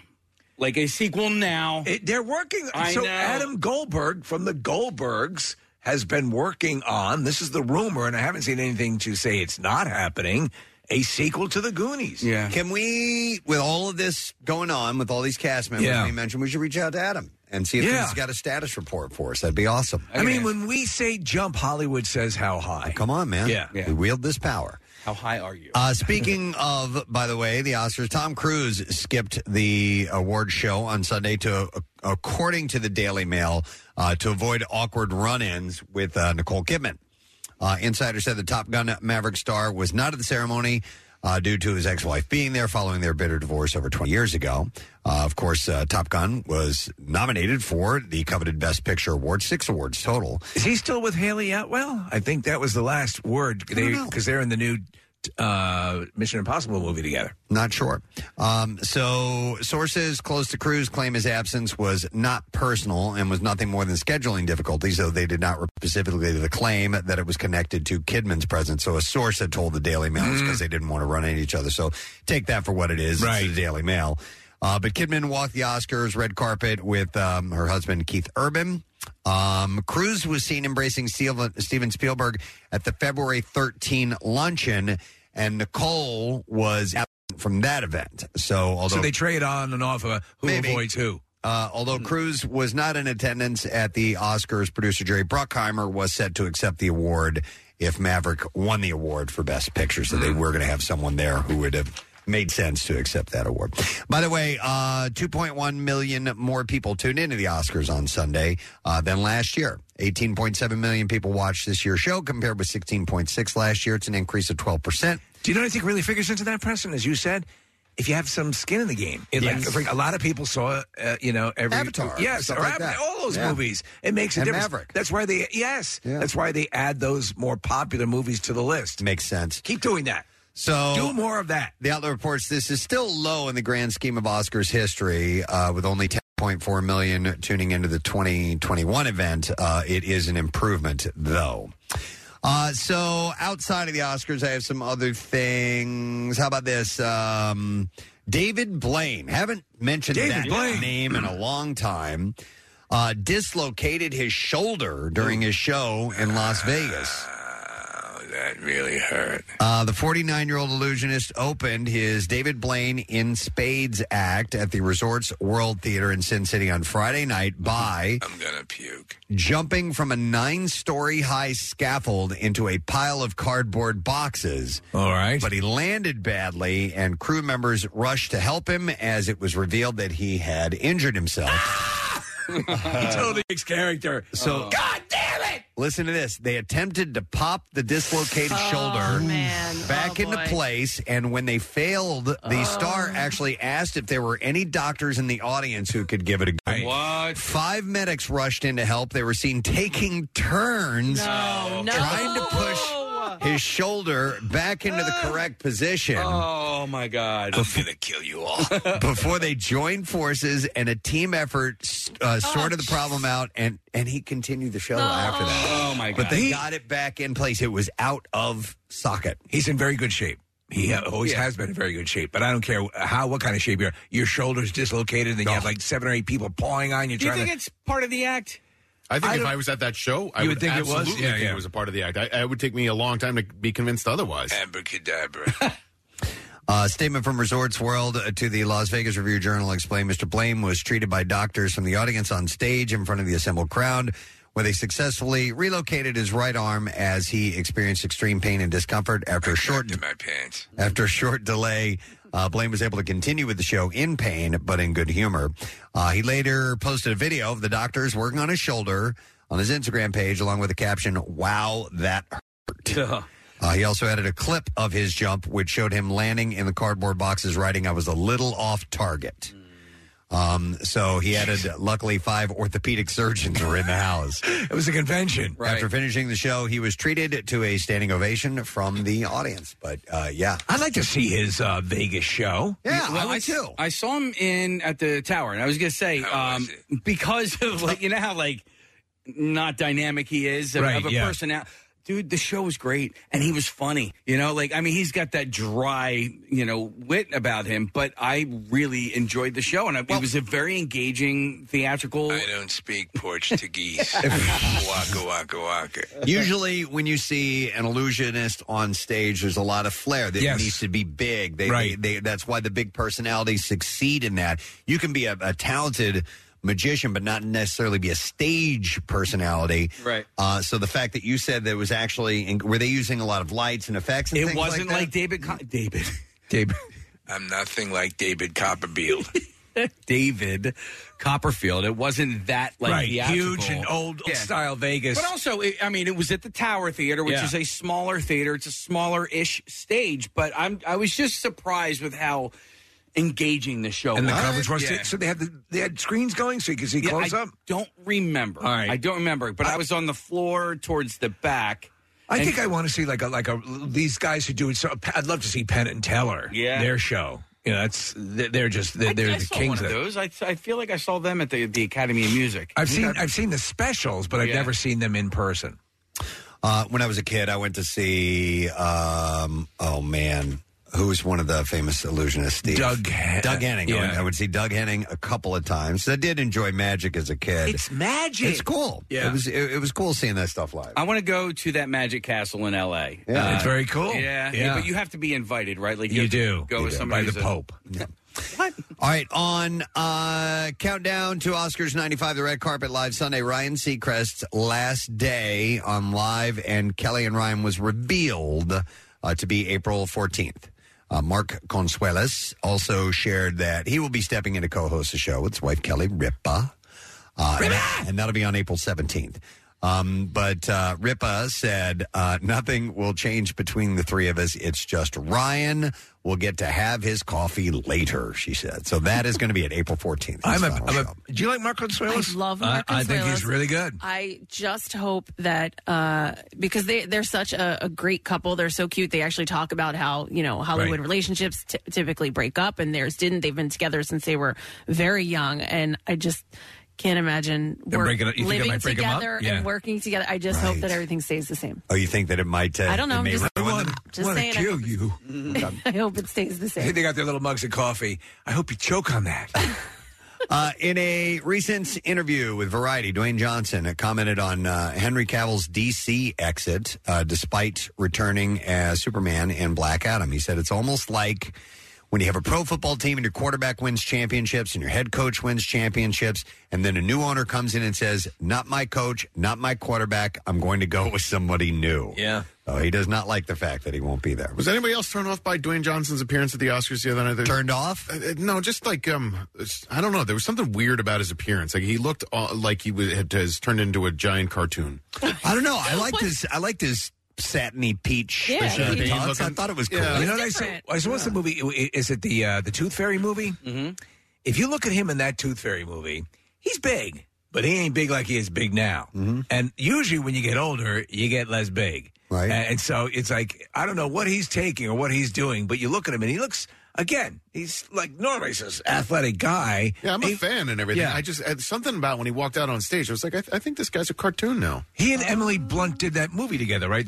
F: sequel now.
E: They're working. So Adam Goldberg from the Goldbergs has been working on, this is the rumor, and I haven't seen anything to say it's not happening, a sequel to the Goonies.
F: Yeah.
C: Can we, with all of this going on, with all these cast members we mentioned, we should reach out to Adam and see if he's got a status report for us. That'd be awesome.
E: I mean, when we say jump, Hollywood says how high.
C: Come on, man.
E: Yeah.
C: We wield this power.
F: How high are you?
C: Speaking of, by the way, the Oscars, Tom Cruise skipped the award show on Sunday according to the Daily Mail, to avoid awkward run-ins with Nicole Kidman. Insider said the Top Gun Maverick star was not at the ceremony due to his ex-wife being there following their bitter divorce over 20 years ago. Of course, Top Gun was nominated for the coveted Best Picture award, 6 awards total.
E: Is he still with Haley Atwell? I think that was the last word, because they're in the new Mission Impossible movie together.
C: Not sure. So sources close to Cruise claim his absence was not personal and was nothing more than scheduling difficulties, though they did not specifically the claim that it was connected to Kidman's presence. So a source had told the Daily Mail because they didn't want to run into each other. So take that for what it is.
E: Right.
C: It's the Daily Mail. But Kidman walked the Oscars red carpet with her husband, Keith Urban. Cruise was seen embracing Steven Spielberg at the February 13 luncheon, and Nicole was absent from that event. So
E: they trade on and off of who avoids who.
C: Although Cruise was not in attendance at the Oscars, producer Jerry Bruckheimer was set to accept the award if Maverick won the award for Best Picture. So they were going to have someone there who would have made sense to accept that award. By the way, 2.1 million more people tuned into the Oscars on Sunday than last year. 18.7 million people watched this year's show compared with 16.6 last year. It's an increase of 12%.
E: Do you know what I think really figures into that, Preston? As you said, if you have some skin in the game. Like, a lot of people saw, every
C: Avatar.
E: Yes, or
C: like that.
E: all those movies. It makes a difference.
C: Maverick.
E: That's why that's why they add those more popular movies to the list.
C: Makes sense.
E: Keep doing that.
C: So
E: do more of that.
C: The outlet reports this is still low in the grand scheme of Oscars history, with only 10.4 million tuning into the 2021 event. It is an improvement, though. So outside of the Oscars, I have some other things. How about this? David Blaine. Haven't mentioned that name in a long time. Dislocated his shoulder during his show in Las Vegas.
E: That really hurt.
C: The 49-year-old illusionist opened his David Blaine in Spades act at the Resorts World Theater in Sin City on Friday night by
E: I'm gonna puke.
C: Jumping from a 9-story high scaffold into a pile of cardboard boxes.
E: All right.
C: But he landed badly, and crew members rushed to help him as it was revealed that he had injured himself.
E: He totally makes character.
C: So,
E: God damn it!
C: Listen to this. They attempted to pop the dislocated shoulder back into place, and when they failed, the star actually asked if there were any doctors in the audience who could give it a go.
F: What?
C: 5 medics rushed in to help. They were seen taking turns trying to push his shoulder back into the correct position.
F: Oh, my God.
E: I'm going to kill you all.
C: Before they joined forces, and a team effort sorted the problem out, and he continued the show after that.
F: Oh, my God.
C: But they got it back in place. It was out of socket.
E: He's in very good shape. He always has been in very good shape. But I don't care what kind of shape you're. Your shoulder's dislocated, and you have like 7 or 8 people pawing on you.
F: Do you think it's part of the act?
G: I think if I was at that show, I would think absolutely
E: it was?
G: think it was a part of the act. It would take me a long time to be convinced otherwise.
E: Abracadabra.
C: Statement from Resorts World to the Las Vegas Review-Journal explained Mr. Blame was treated by doctors from the audience on stage in front of the assembled crowd, where they successfully relocated his right arm as he experienced extreme pain and discomfort. After a short delay, Blame was able to continue with the show in pain, but in good humor. He later posted a video of the doctors working on his shoulder on his Instagram page, along with a caption, "Wow, that hurt." He also added a clip of his jump, which showed him landing in the cardboard boxes, writing, "I was a little off target." So he added, luckily 5 orthopedic surgeons were in the house.
E: It was a convention.
C: Right. After finishing the show, he was treated to a standing ovation from the audience. But, yeah.
E: I'd like to see his Vegas show.
C: Yeah,
F: well,
C: I would too.
F: I saw him at the Tower, and I was going to say, because of, how, not dynamic he is of a personality. Dude, the show was great, and he was funny. He's got that dry, wit about him, but I really enjoyed the show, and it was a very engaging theatrical...
E: I don't speak Portuguese. Waka, waka, waka.
C: Usually, when you see an illusionist on stage, there's a lot of flair. That needs to be big. That's why the big personalities succeed in that. You can be a talented magician, but not necessarily be a stage personality.
F: Right.
C: So the fact that you said there was actually, were they using a lot of lights and effects and things
F: wasn't
C: like
F: that? David.
E: I'm nothing like David Copperfield.
F: David Copperfield. It wasn't that theatrical.
E: Huge and old style Vegas.
F: But also, it was at the Tower Theater, which is a smaller theater. It's a smaller-ish stage, but I was just surprised with how engaging the show
E: and
F: was.
E: the coverage was. So they had screens going so you could see close up.
F: I don't remember.
E: All right.
F: I don't remember, but I was on the floor towards the back.
E: I think I want to see these guys who do it. So I'd love to see Penn and Teller.
F: Yeah.
E: Their show. They're the kings
F: of those. I feel like I saw them at the Academy of Music.
E: I've seen the specials, but I've never seen them in person.
C: When I was a kid, I went to see who's one of the famous illusionists? Steve?
E: Doug
C: Henning.
E: Yeah.
C: I would see Doug Henning a couple of times. I did enjoy magic as a kid.
E: It's magic.
C: It's cool.
F: Yeah.
C: It was cool seeing that stuff live.
F: I want to go to that Magic Castle in L.A.
C: Yeah.
E: It's very cool.
F: Yeah, but you have to be invited, right?
E: You do.
F: Go with somebody
E: by the Pope.
C: Yeah. What? All right, on Countdown to Oscars 95, the red carpet live Sunday, Ryan Seacrest's last day on live, and Kelly and Ryan was revealed to be April 14th. Mark Consuelos also shared that he will be stepping in to co-host the show with his wife, Kelly Ripa. And that'll be on April 17th. But Ripa said nothing will change between the three of us. It's just Ryan will get to have his coffee later, she said. So that is going to be at April 14th.
E: Do you like Mark Consuelos?
D: I love Mark Consuelos.
E: I think he's really good.
D: I just hope that because they're such a great couple. They're so cute. They actually talk about how, Hollywood relationships typically break up, and theirs didn't. They've been together since they were very young. And I just can't imagine living together and working together. I just hope that everything stays the same.
C: Oh, you think that it might?
D: I don't know. I'm just
E: saying. Kill you.
D: I hope it stays the same.
E: They got their little mugs of coffee. I hope you choke on that.
C: In a recent interview with Variety, Dwayne Johnson commented on Henry Cavill's DC exit despite returning as Superman in Black Adam. He said it's almost like when you have a pro football team and your quarterback wins championships and your head coach wins championships, and then a new owner comes in and says, not my coach, not my quarterback, I'm going to go with somebody new.
E: Yeah.
C: So he does not like the fact that he won't be there.
G: Was anybody else thrown off by Dwayne Johnson's appearance at the Oscars the other night?
C: Turned off?
G: No, just I don't know. There was something weird about his appearance. He looked like he has turned into a giant cartoon.
C: I don't know. I liked his satiny peach.
D: Yeah,
C: I thought it was cool.
E: You know what I saw? What's the movie? Is it the Tooth Fairy movie?
F: Mm-hmm.
E: If you look at him in that Tooth Fairy movie, he's big, but he ain't big like he is big now.
C: Mm-hmm.
E: And usually when you get older, you get less big.
C: Right.
E: And so it's like, I don't know what he's taking or what he's doing, but you look at him and he looks, again, he's like normally he's this athletic guy.
G: Yeah, I'm a fan and everything.
E: Yeah.
G: I just something about when he walked out on stage, I was like, I think this guy's a cartoon now.
E: He and Emily Blunt did that movie together, right?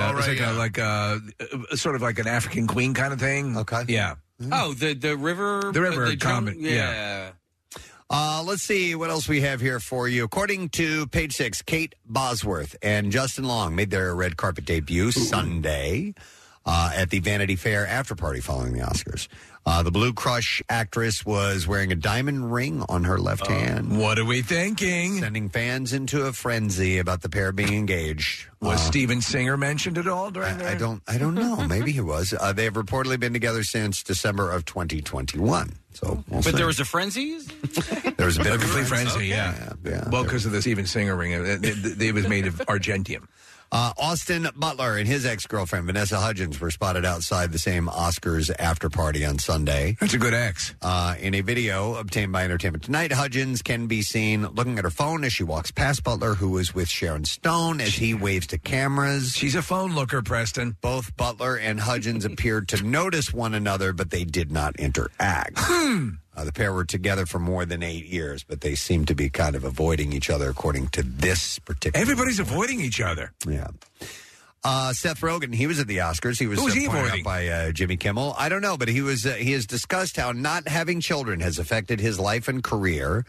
E: Sort of like an African Queen kind of thing.
C: Okay.
E: Yeah.
F: Oh, the river.
E: The river comedy.
F: Yeah.
C: Let's see what else we have here for you. According to Page Six, Kate Bosworth and Justin Long made their red carpet debut Sunday at the Vanity Fair after party following the Oscars. The Blue Crush actress was wearing a diamond ring on her left hand.
E: What are we thinking?
C: Sending fans into a frenzy about the pair being engaged.
E: Was Steven Singer mentioned at all during
C: I don't know. Maybe he was. They have reportedly been together since December of 2021. So,
F: but there was a frenzy?
C: There was a bit of a
E: complete
C: frenzy.
E: frenzy, yeah. Well, because of the Steven Singer ring. It was made of argentium.
C: Austin Butler and his ex-girlfriend, Vanessa Hudgens, were spotted outside the same Oscars after party on Sunday.
E: That's a good ex.
C: In a video obtained by Entertainment Tonight, Hudgens can be seen looking at her phone as she walks past Butler, who is with Sharon Stone, as he waves to cameras.
E: She's a phone looker, Preston.
C: Both Butler and Hudgens appeared to notice one another, but they did not interact. The pair were together for more than 8 years, but they seem to be kind of avoiding each other, according to this particular.
E: Everybody's avoiding each other.
C: Yeah. Seth Rogen, he was at the Oscars. He was
E: Who was he
C: pointed
E: avoiding?
C: out by Jimmy Kimmel. I don't know, but he was. He has discussed how not having children has affected his life and career.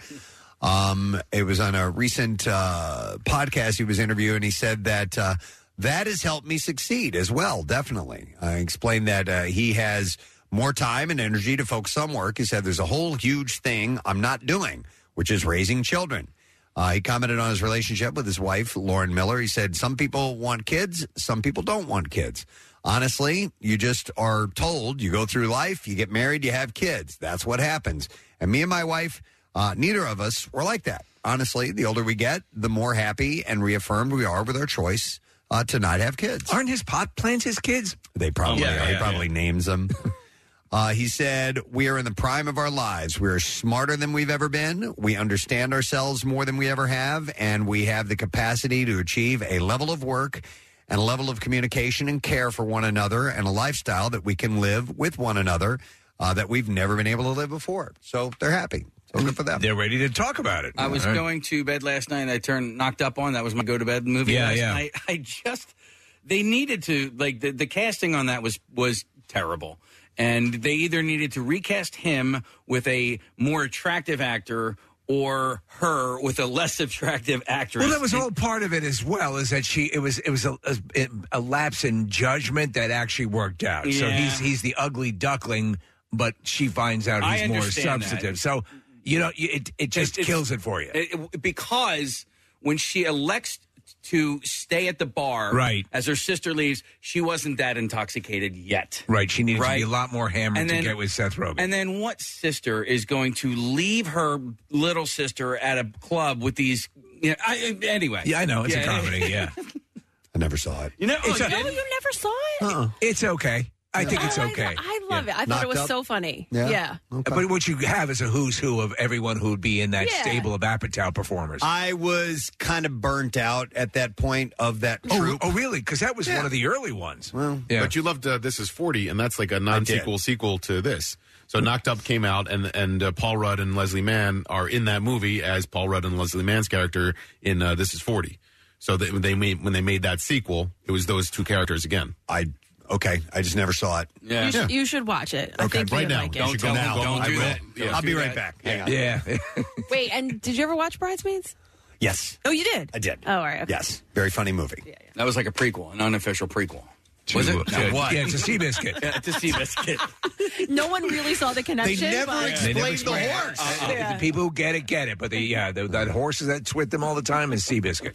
C: It was on a recent podcast he was interviewing. He said that that has helped me succeed as well. Definitely, I explained that he has more time and energy to focus on work. He said there's a whole huge thing I'm not doing, which is raising children. He commented on his relationship with his wife, Lauren Miller. He said, some people want kids, some people don't want kids. Honestly, you just are told, you go through life, you get married, you have kids. That's what happens. And me and my wife, neither of us were like that. Honestly, the older we get, the more happy and reaffirmed we are with our choice to not have kids.
E: Aren't his pot plants his kids?
C: They probably are. He probably names them. He said, we are in the prime of our lives. We are smarter than we've ever been. We understand ourselves more than we ever have. And we have the capacity to achieve a level of work and a level of communication and care for one another and a lifestyle that we can live with one another that we've never been able to live before. So they're happy. So good for them.
E: They're ready to talk about it.
F: I was going to bed last night and I turned Knocked Up on. That was my go-to-bed movie last night. They needed to, like, the casting on that was terrible. And they either needed to recast him with a more attractive actor or her with a less attractive actress.
E: Well, that was all part of it as well, is that it was a lapse in judgment that actually worked out.
F: Yeah.
E: So he's the ugly duckling, but she finds out he's more substantive.
F: That.
E: So, it just kills it for you.
F: Because when she elects to stay at the bar as her sister leaves, she wasn't that intoxicated yet.
E: Right. She needed to be a lot more hammered to get with Seth Rogen.
F: And then what sister is going to leave her little sister at a club with these... anyway.
E: Yeah, I know. It's a comedy, yeah.
C: I never saw it.
D: You never saw it?
E: It's okay. I think it's okay.
D: I love it. I thought it was so funny. Yeah.
E: Okay. But what you have is a who's who of everyone who would be in that stable of Apatow performers.
C: I was kind of burnt out at that point of that troupe.
E: Oh, really? Because that was one of the early ones.
C: Well,
G: but you loved This Is 40, and that's like a non-sequel sequel to this. So Knocked Up came out, and Paul Rudd and Leslie Mann are in that movie as Paul Rudd and Leslie Mann's character in This Is 40. So when they made that sequel, it was those two characters again.
C: Okay, I just never saw it.
D: Yeah. You should watch it. I think
C: right
D: you'd
C: now.
D: like it.
C: Don't
F: do that.
C: Yeah. I'll be right back. Hang on.
E: Yeah.
D: Wait, and did you ever watch Bridesmaids?
C: Yes.
D: Oh, you did?
C: I did.
D: Oh, all right. Okay.
C: Yes. Very funny movie.
F: That was like a prequel, an unofficial prequel. Was it?
E: What? Yeah, it's a Seabiscuit.
F: It's a Seabiscuit.
D: No one really saw the connection.
C: They never explained the horse.
E: The people who get it. But that horses that's with them all the time is Seabiscuit.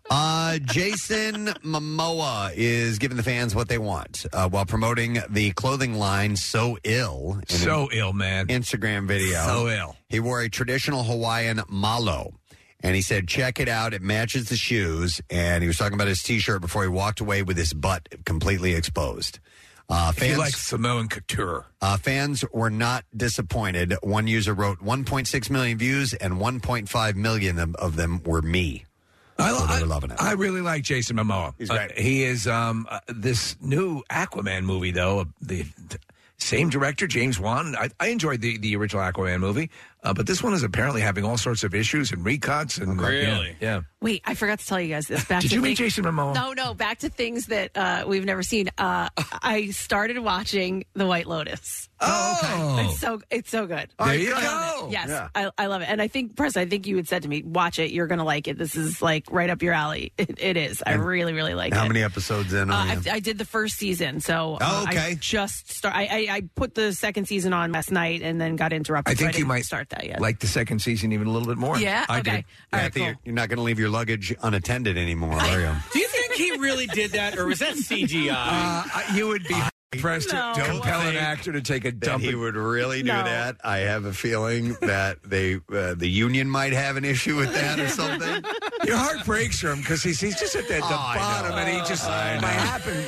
C: Jason Momoa is giving the fans what they want while promoting the clothing line So Ill.
E: Ill, man.
C: Instagram video.
E: So ill.
C: He wore a traditional Hawaiian malo. And he said, check it out. It matches the shoes. And he was talking about his T-shirt before he walked away with his butt completely exposed.
E: Fans like Samoan couture.
C: Fans were not disappointed. One user wrote 1.6 million views, and 1.5 million of them were me. They were loving it.
E: I really like Jason Momoa.
C: He's great.
E: He is this new Aquaman movie, though. The same director, James Wan. I enjoyed the original Aquaman movie. But this one is apparently having all sorts of issues and recuts. And
F: Really?
E: Yeah.
D: Wait, I forgot to tell you guys this. Back
E: Did
D: to
E: you meet Jason Momoa?
D: No, back to things that we've never seen. I started watching The White Lotus.
E: Oh,
D: okay. It's so good.
E: There you
D: I
E: go.
D: love it. Yes,
E: Yeah.
D: I love it. And I think, Preston, you had said to me, watch it. You're going to like it. This is like right up your alley. It is. I really, really like it.
C: How many episodes in?
D: I did the first season, so
C: okay.
D: I just I put the second season on last night and then got interrupted.
E: I think
D: so
E: you
D: didn't
E: might
D: start that yet.
E: like the second season even a little bit more.
D: Yeah?
E: I
D: Okay.
E: did.
D: All
C: I
D: right,
C: think
D: cool.
C: you're not going to leave your luggage unattended anymore, are you?
F: Do you think he really did that, or was that CGI?
E: You would be impressed to compel an actor to take a dump.
C: He would really do that. I have a feeling that the union might have an issue with that or something.
E: Your heart breaks for him because he's just at the bottom, and he just might happen.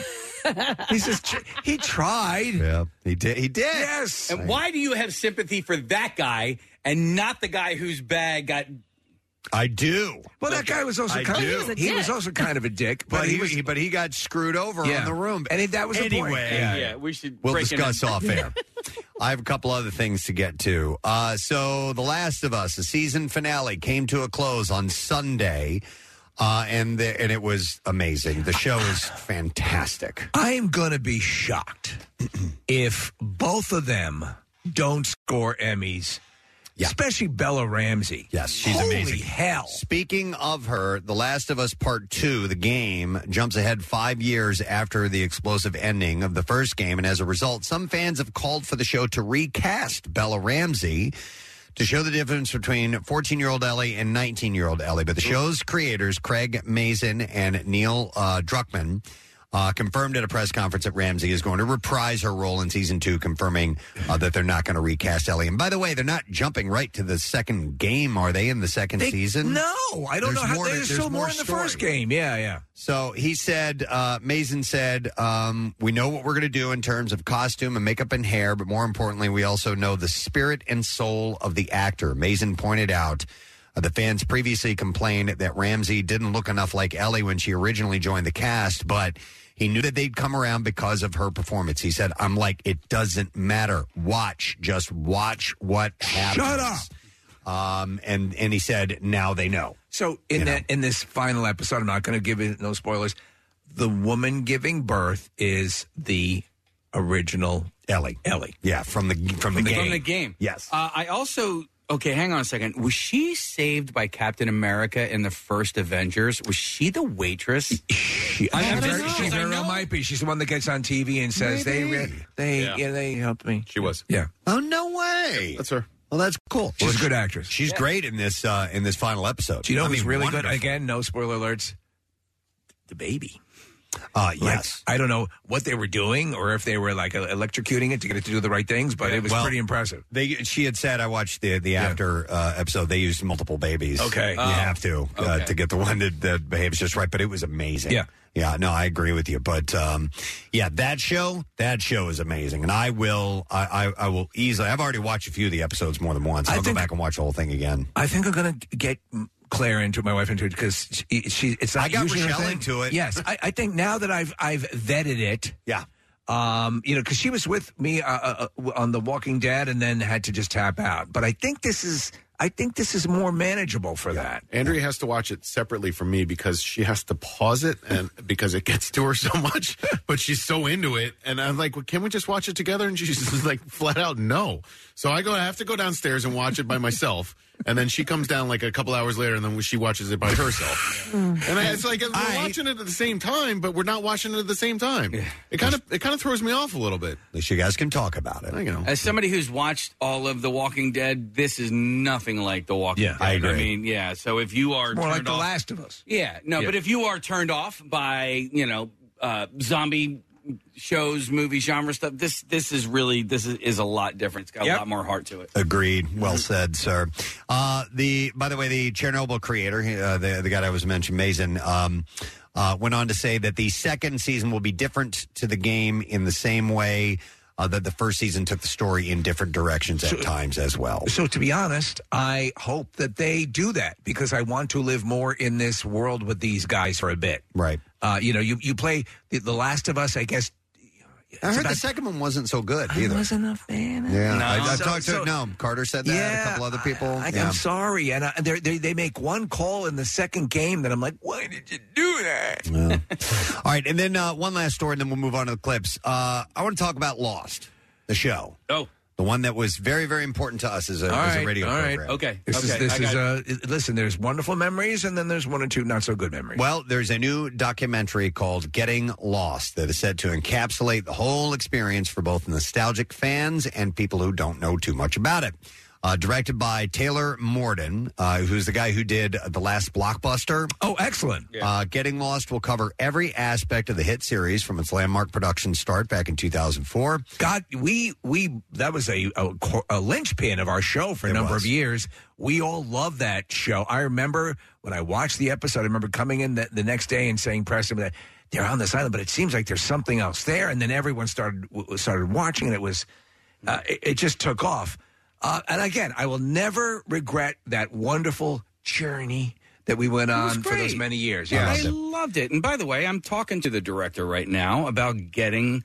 E: He tried.
C: Yeah, he did. He did.
E: Yes.
F: And why do you have sympathy for that guy and not the guy whose bag got?
C: I do.
E: Well, that guy was also he was also kind of a dick,
C: but he got screwed over on the room.
E: And that was the point.
F: Yeah, we should.
C: We'll
F: break
C: discuss off air. I have a couple other things to get to. So, The Last of Us, the season finale, came to a close on Sunday, and it was amazing. The show is fantastic.
E: I am going to be shocked if both of them don't score Emmys. Yeah. Especially Bella Ramsey.
C: Yes, she's
E: Holy
C: amazing.
E: Hell.
C: Speaking of her, The Last of Us Part 2, the game, jumps ahead 5 years after the explosive ending of the first game. And as a result, some fans have called for the show to recast Bella Ramsey to show the difference between 14-year-old Ellie and 19-year-old Ellie. But the show's creators, Craig Mazin and Neil Druckmann, confirmed at a press conference that Ramsey is going to reprise her role in season 2, confirming that they're not going to recast Ellie. And by the way, they're not jumping right to the second game, are they, in the second season?
E: No, I don't know how. There's still more in the first game. Yeah.
C: So he said, Mazin said, we know what we're going to do in terms of costume and makeup and hair, but more importantly, we also know the spirit and soul of the actor. Mazin pointed out the fans previously complained that Ramsey didn't look enough like Ellie when she originally joined the cast, but he knew that they'd come around because of her performance. He said, I'm like, it doesn't matter. Just watch what happens.
E: Shut up.
C: And he said, now they know.
E: So in this final episode, I'm not going to give it no spoilers. The woman giving birth is the original
C: Ellie. Yeah, from the game.
F: From the game.
C: Yes.
F: I also. Okay, hang on a second. Was she saved by Captain America in the first Avengers? Was she the waitress?
E: She very well might be. She's the one that gets on TV and says they helped me.
G: She was.
E: Yeah.
C: Oh, no way.
G: That's her.
C: Well, that's cool.
E: She's a good actress.
C: She's great in this final episode.
E: Do you know who's really
C: wonderful.
E: good? Again, no spoiler alerts. The baby.
C: Yes.
E: I don't know what they were doing or if they were like electrocuting it to get it to do the right things, but it was pretty impressive.
C: She had said, I watched the after episode, they used multiple babies.
E: Okay.
C: You have to get the one that behaves just right, but it was amazing.
E: Yeah.
C: Yeah, no, I agree with you. But that show is amazing. And I will easily, I've already watched a few of the episodes more than once. I'll go back and watch the whole thing again.
E: I think I'm going to get Claire into it, my wife into it, because it's not
C: I got
E: usually
C: Rochelle into it.
E: Yes, I think now that I've vetted it.
C: Yeah.
E: Because she was with me on The Walking Dead and then had to just tap out. But I think this is more manageable for that.
G: Andrea has to watch it separately from me because she has to pause it and because it gets to her so much, but she's so into it. And I'm like, well, can we just watch it together? And she's just like flat out no. So I have to go downstairs and watch it by myself. And then she comes down like a couple hours later, and then she watches it by herself. And it's like we're watching it at the same time, but we're not watching it at the same time. It kind of throws me off a little bit.
C: At least you guys can talk about it.
F: As somebody who's watched all of The Walking Dead, this is nothing like The Walking Dead.
C: I agree.
F: I mean, so if you are
E: more
F: turned
E: like The
F: off,
E: Last of Us.
F: But if you are turned off by zombie shows, movie genre stuff, this is a lot different. It's got a lot more heart to it.
C: Agreed. Well said, sir. By the way, the Chernobyl creator, the guy I was mentioning, Mazin, went on to say that the second season will be different to the game in the same way that the first season took the story in different directions at times as well.
E: So to be honest, I hope that they do that because I want to live more in this world with these guys for a bit.
C: Right.
E: You play The Last of Us, I guess.
C: I heard the second one wasn't so good either.
E: I wasn't a fan of it.
C: Yeah,
E: No.
C: I've talked to Carter said that, a couple other people.
E: I'm sorry. And they make one call in the second game that I'm like, why did you do that?
C: All right, and then one last story, and then we'll move on to the clips. I want to talk about Lost, the show.
F: Oh.
C: The one that was very, very important to us as a radio program.
F: Okay.
E: Listen, there's wonderful memories, and then there's one or two not so good memories.
C: Well, there's a new documentary called Getting Lost that is said to encapsulate the whole experience for both nostalgic fans and people who don't know too much about it. Directed by Taylor Morden, who's the guy who did The Last Blockbuster.
E: Oh, excellent.
C: Getting Lost will cover every aspect of the hit series from its landmark production start back in 2004.
E: God, that was a linchpin of our show for a number of years. We all love that show. I remember when I watched the episode, I remember coming in the next day and saying, Preston, that they're on this island, but it seems like there's something else there. And then everyone started watching, and it just took off. And again, I will never regret that wonderful journey that we went on for those many years.
F: Yeah, I loved it. And by the way, I'm talking to the director right now about getting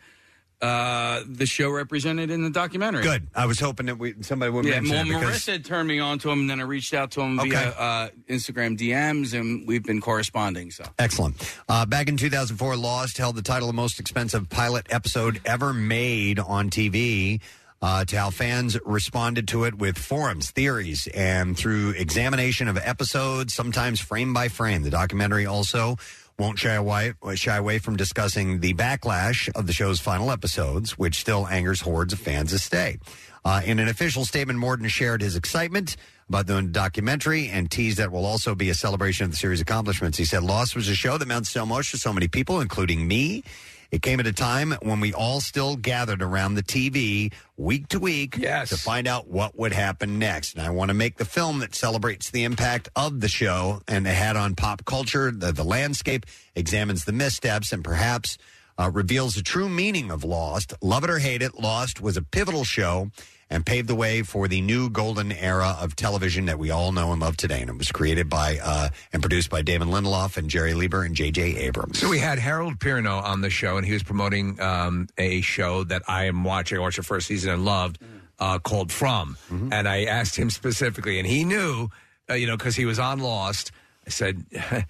F: the show represented in the documentary.
C: Good. I was hoping that somebody would mention it.
F: Marissa had turned me on to him, and then I reached out to him via Instagram DMs, and we've been corresponding. So
C: excellent. Back in 2004, Lost held the title of most expensive pilot episode ever made on TV. To how fans responded to it with forums, theories, and through examination of episodes, sometimes frame by frame. The documentary also won't shy away from discussing the backlash of the show's final episodes, which still angers hordes of fans to stay. In an official statement, Morden shared his excitement about the documentary and teased that it will also be a celebration of the series' accomplishments. He said, Lost was a show that meant so much to so many people, including me. It came at a time when we all still gathered around the TV week to week to find out what would happen next. And I want to make the film that celebrates the impact of the show and it had on pop culture, the landscape, examines the missteps, and perhaps reveals the true meaning of Lost. Love it or hate it, Lost was a pivotal show and paved the way for the new golden era of television that we all know and love today. And it was created by and produced by Damon Lindelof and Jerry Lieber and J.J. Abrams.
E: So we had Harold Pirno on the show, and he was promoting a show that I am watching. I watched the first season and loved, called From. Mm-hmm. And I asked him specifically, and he knew, because he was on Lost. I said,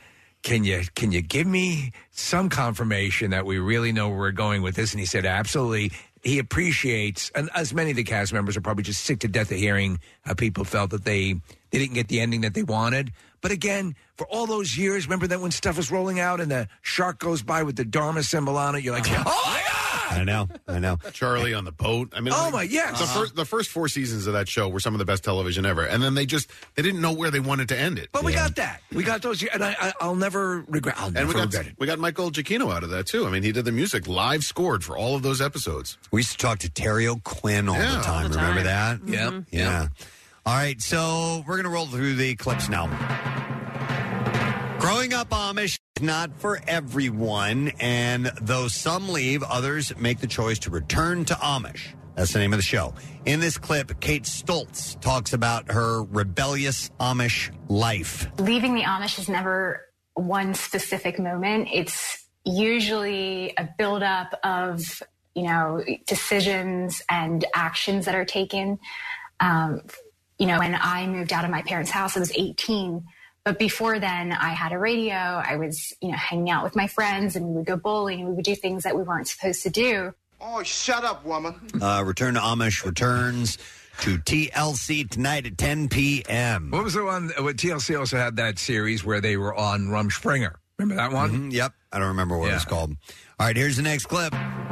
E: Can you give me some confirmation that we really know where we're going with this? And he said, absolutely. He appreciates, and as many of the cast members are probably just sick to death of hearing how people felt that they didn't get the ending that they wanted. But again, for all those years, remember that when stuff was rolling out and the shark goes by with the Dharma symbol on it, you're like, oh my God!
C: I know.
G: Charlie on the boat. I mean,
C: yes.
G: The first four seasons of that show were some of the best television ever, and then they didn't know where they wanted to end it.
E: But we got that. We got those, and I'll never regret. Regret it.
G: We got Michael Giacchino out of that too. I mean, he did the music live scored for all of those episodes.
C: We used to talk to Terry O'Quinn all the time. Remember that?
E: Yep.
C: Yeah. All right, so we're going to roll through the clips now. Growing up Amish is not for everyone, and though some leave, others make the choice to return to Amish. That's the name of the show. In this clip, Kate Stoltz talks about her rebellious Amish life.
N: Leaving the Amish is never one specific moment. It's usually a buildup of, decisions and actions that are taken. When I moved out of my parents' house, I was 18. But before then, I had a radio. I was, hanging out with my friends, and we would go bowling, and we would do things that we weren't supposed to do.
O: Oh, shut up, woman.
C: Return to Amish returns to TLC tonight at 10 p.m.
E: What was the one? TLC also had that series where they were on Rumspringa. Remember that one?
C: Mm-hmm, yep. I don't remember what it was called. All right, here's the next clip.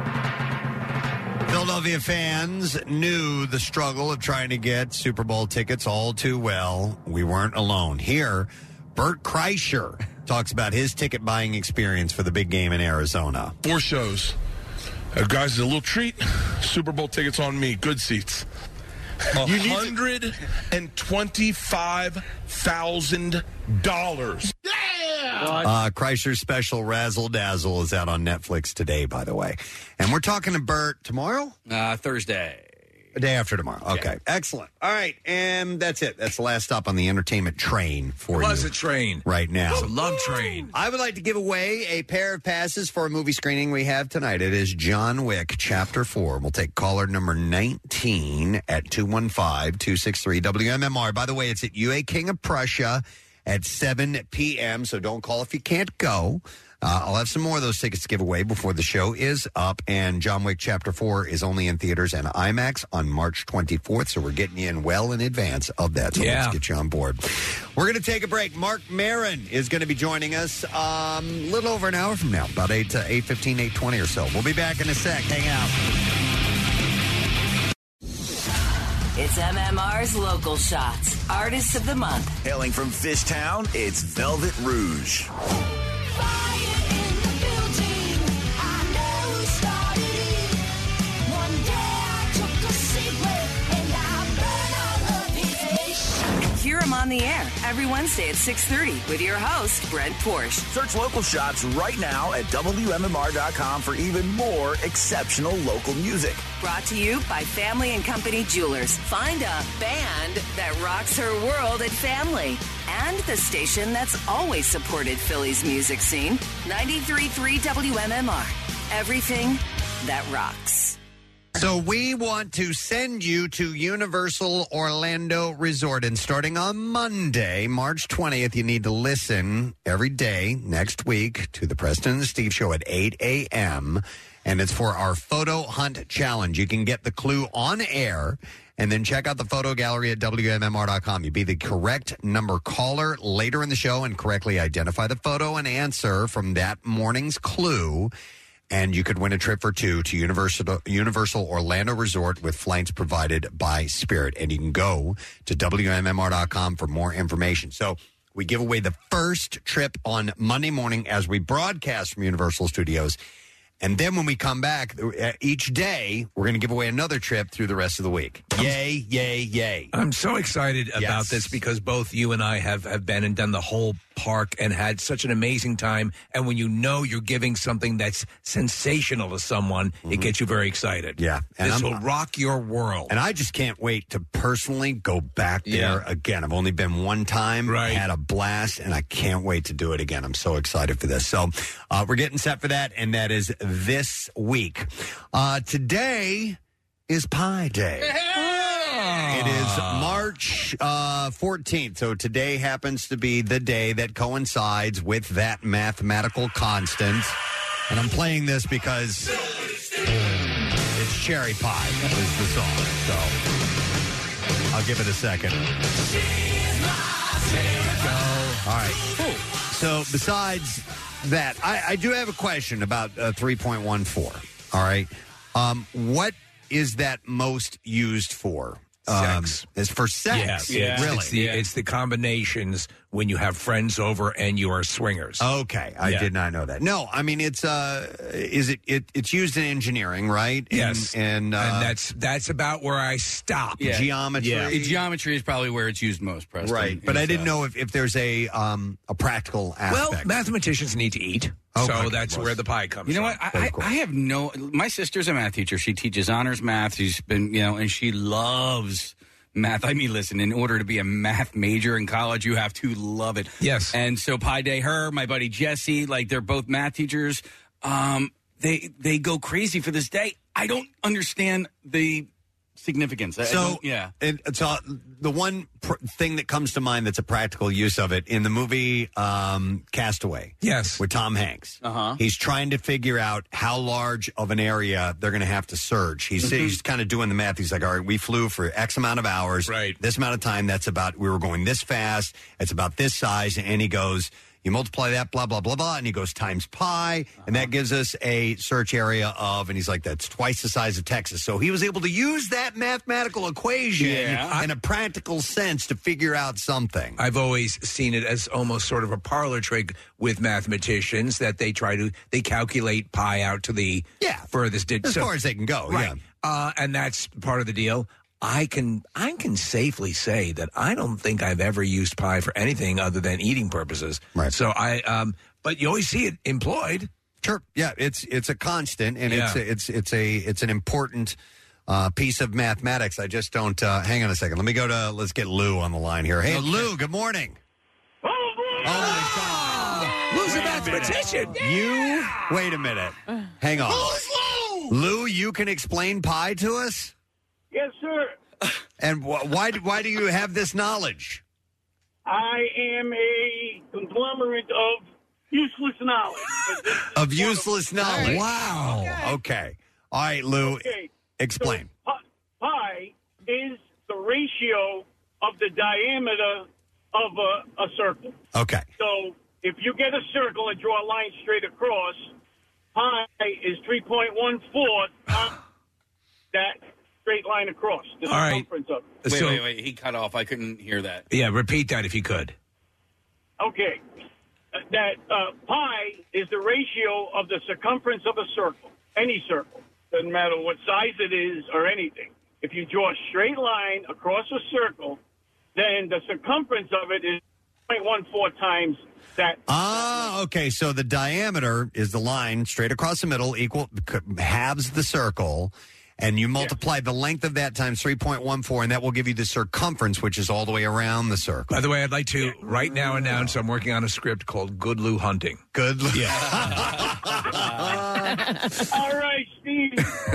C: Philadelphia fans knew the struggle of trying to get Super Bowl tickets all too well. We weren't alone. Here, Bert Kreischer talks about his ticket buying experience for the big game in Arizona.
P: 4 shows. Guys, a little treat. Super Bowl tickets on me. Good seats. $125,000.
C: Kreischer's special Razzle Dazzle is out on Netflix today, by the way. And we're talking to Bert tomorrow?
F: Thursday.
C: Day after tomorrow. Okay. Excellent. All right. And that's it. That's the last stop on the entertainment train for you.
E: It was a train.
C: Right now.
E: It's a love train.
C: I would like to give away a pair of passes for a movie screening we have tonight. It is John Wick Chapter 4. We'll take caller number 19 at 215-263-WMMR. By the way, it's at UA King of Prussia at 7 p.m., so don't call if you can't go. I'll have some more of those tickets to give away before the show is up, and John Wick Chapter 4 is only in theaters and IMAX on March 24th, so we're getting you in well in advance of that, so let's get you on board. We're going to take a break. Mark Maron is going to be joining us a little over an hour from now, about 8:15, 8:20 or so. We'll be back in a sec. Hang out.
H: It's MMR's Local Shots, Artists of the Month.
O: Hailing from Fishtown, it's Velvet Rouge.
H: Hear him on the air every Wednesday at 6:30 with your host, Brent Porsche.
O: Search Local Shots right now at WMMR.com for even more exceptional local music.
H: Brought to you by Family and Company Jewelers. Find a band that rocks her world at Family. And the station that's always supported Philly's music scene, 93.3 WMMR. Everything that rocks.
C: So we want to send you to Universal Orlando Resort. And starting on Monday, March 20th, you need to listen every day next week to the Preston and Steve Show at 8 a.m. And it's for our Photo Hunt Challenge. You can get the clue on air and then check out the photo gallery at WMMR.com. You be the correct number caller later in the show and correctly identify the photo and answer from that morning's clue. And you could win a trip for two to Universal Orlando Resort with flights provided by Spirit. And you can go to WMMR.com for more information. So we give away the first trip on Monday morning as we broadcast from Universal Studios. And then when we come back, each day, we're going to give away another trip through the rest of the week. Yay, yay, yay.
E: I'm so excited about this because both you and I have been and done the whole park and had such an amazing time. And when you know you're giving something that's sensational to someone, it gets you very excited.
C: Yeah. And
E: this will rock your world.
C: And I just can't wait to personally go back there again. I've only been one time, had a blast, and I can't wait to do it again. I'm so excited for this. So we're getting set for that, and that is this week. Today is Pie Day. It is March 14th, so today happens to be the day that coincides with that mathematical constant. And I'm playing this because it's Cherry Pie is the song, so I'll give it a second. There you go. All right. So besides that, I do have a question about 3.14. All right. What is that most used for?
E: Sex.
C: Is for sex.
E: Yeah.
C: Really?
E: It's the combinations when you have friends over and you are swingers.
C: Okay. I did not know that. No, I mean it's it's used in engineering, right?
E: Yes.
C: And
E: that's about where I stop.
F: Yeah.
C: Geometry.
F: Yeah. Geometry is probably where it's used most, Preston.
C: Right. But I didn't know if there's a practical aspect.
E: Well, mathematicians need to eat. So that's where the pie comes from.
F: You know what? I have no... My sister's a math teacher. She teaches honors math. She's been, and she loves math. I mean, listen, in order to be a math major in college, you have to love it.
E: Yes.
F: And so Pie Day, my buddy Jesse, they're both math teachers. They go crazy for this day. I don't understand the significance.
C: So the one thing that comes to mind that's a practical use of it in the movie Castaway, with Tom Hanks, he's trying to figure out how large of an area they're going to have to search. He's kind of doing the math. He's like, all right, we flew for X amount of hours, this amount of time. That's about, we were going this fast. It's about this size. And he goes, you multiply that, blah, blah, blah, blah, and he goes times pi, and that gives us a search area of, and he's like, that's twice the size of Texas. So he was able to use that mathematical equation in a practical sense to figure out something.
E: I've always seen it as almost sort of a parlor trick with mathematicians that they calculate pi out to the furthest
C: as far as they can go,
E: right. And that's part of the deal. I can safely say that I don't think I've ever used pi for anything other than eating purposes.
C: Right.
E: So but you always see it employed.
C: Sure. Yeah, it's a constant, and it's an important piece of mathematics. I just don't. Hang on a second. Let's get Lou on the line here. Hey, Lou. Good morning.
E: Lou's a mathematician.
C: You wait a minute. Hang on. Lou, you can explain pi to us?
Q: Yes, sir.
C: And why do you have this knowledge?
Q: I am a conglomerate of useless knowledge.
C: Of useless knowledge.
Q: Right.
C: Wow. Okay. All right, Lou.
Q: Okay.
C: Explain.
Q: So, pi is the ratio of the diameter of a circle.
C: Okay.
Q: So if you get a circle and draw a line straight across, pi is 3.14 that straight line across. The
E: All right.
Q: circumference of it.
F: Wait. He cut off. I couldn't hear that.
E: Yeah, repeat that if you could.
Q: Okay. That pi is the ratio of the circumference of a circle, any circle. Doesn't matter what size it is or anything. If you draw a straight line across a circle, then the circumference of it is 0.14 times that.
C: Ah, okay. So the diameter is the line straight across the middle, halves the circle, and you multiply the length of that times 3.14, and that will give you the circumference, which is all the way around the circle.
E: By the way, I'd like to right now announce I'm working on a script called Good Lou Hunting.
C: Good Lou.
E: Yeah.
Q: All right, Steve.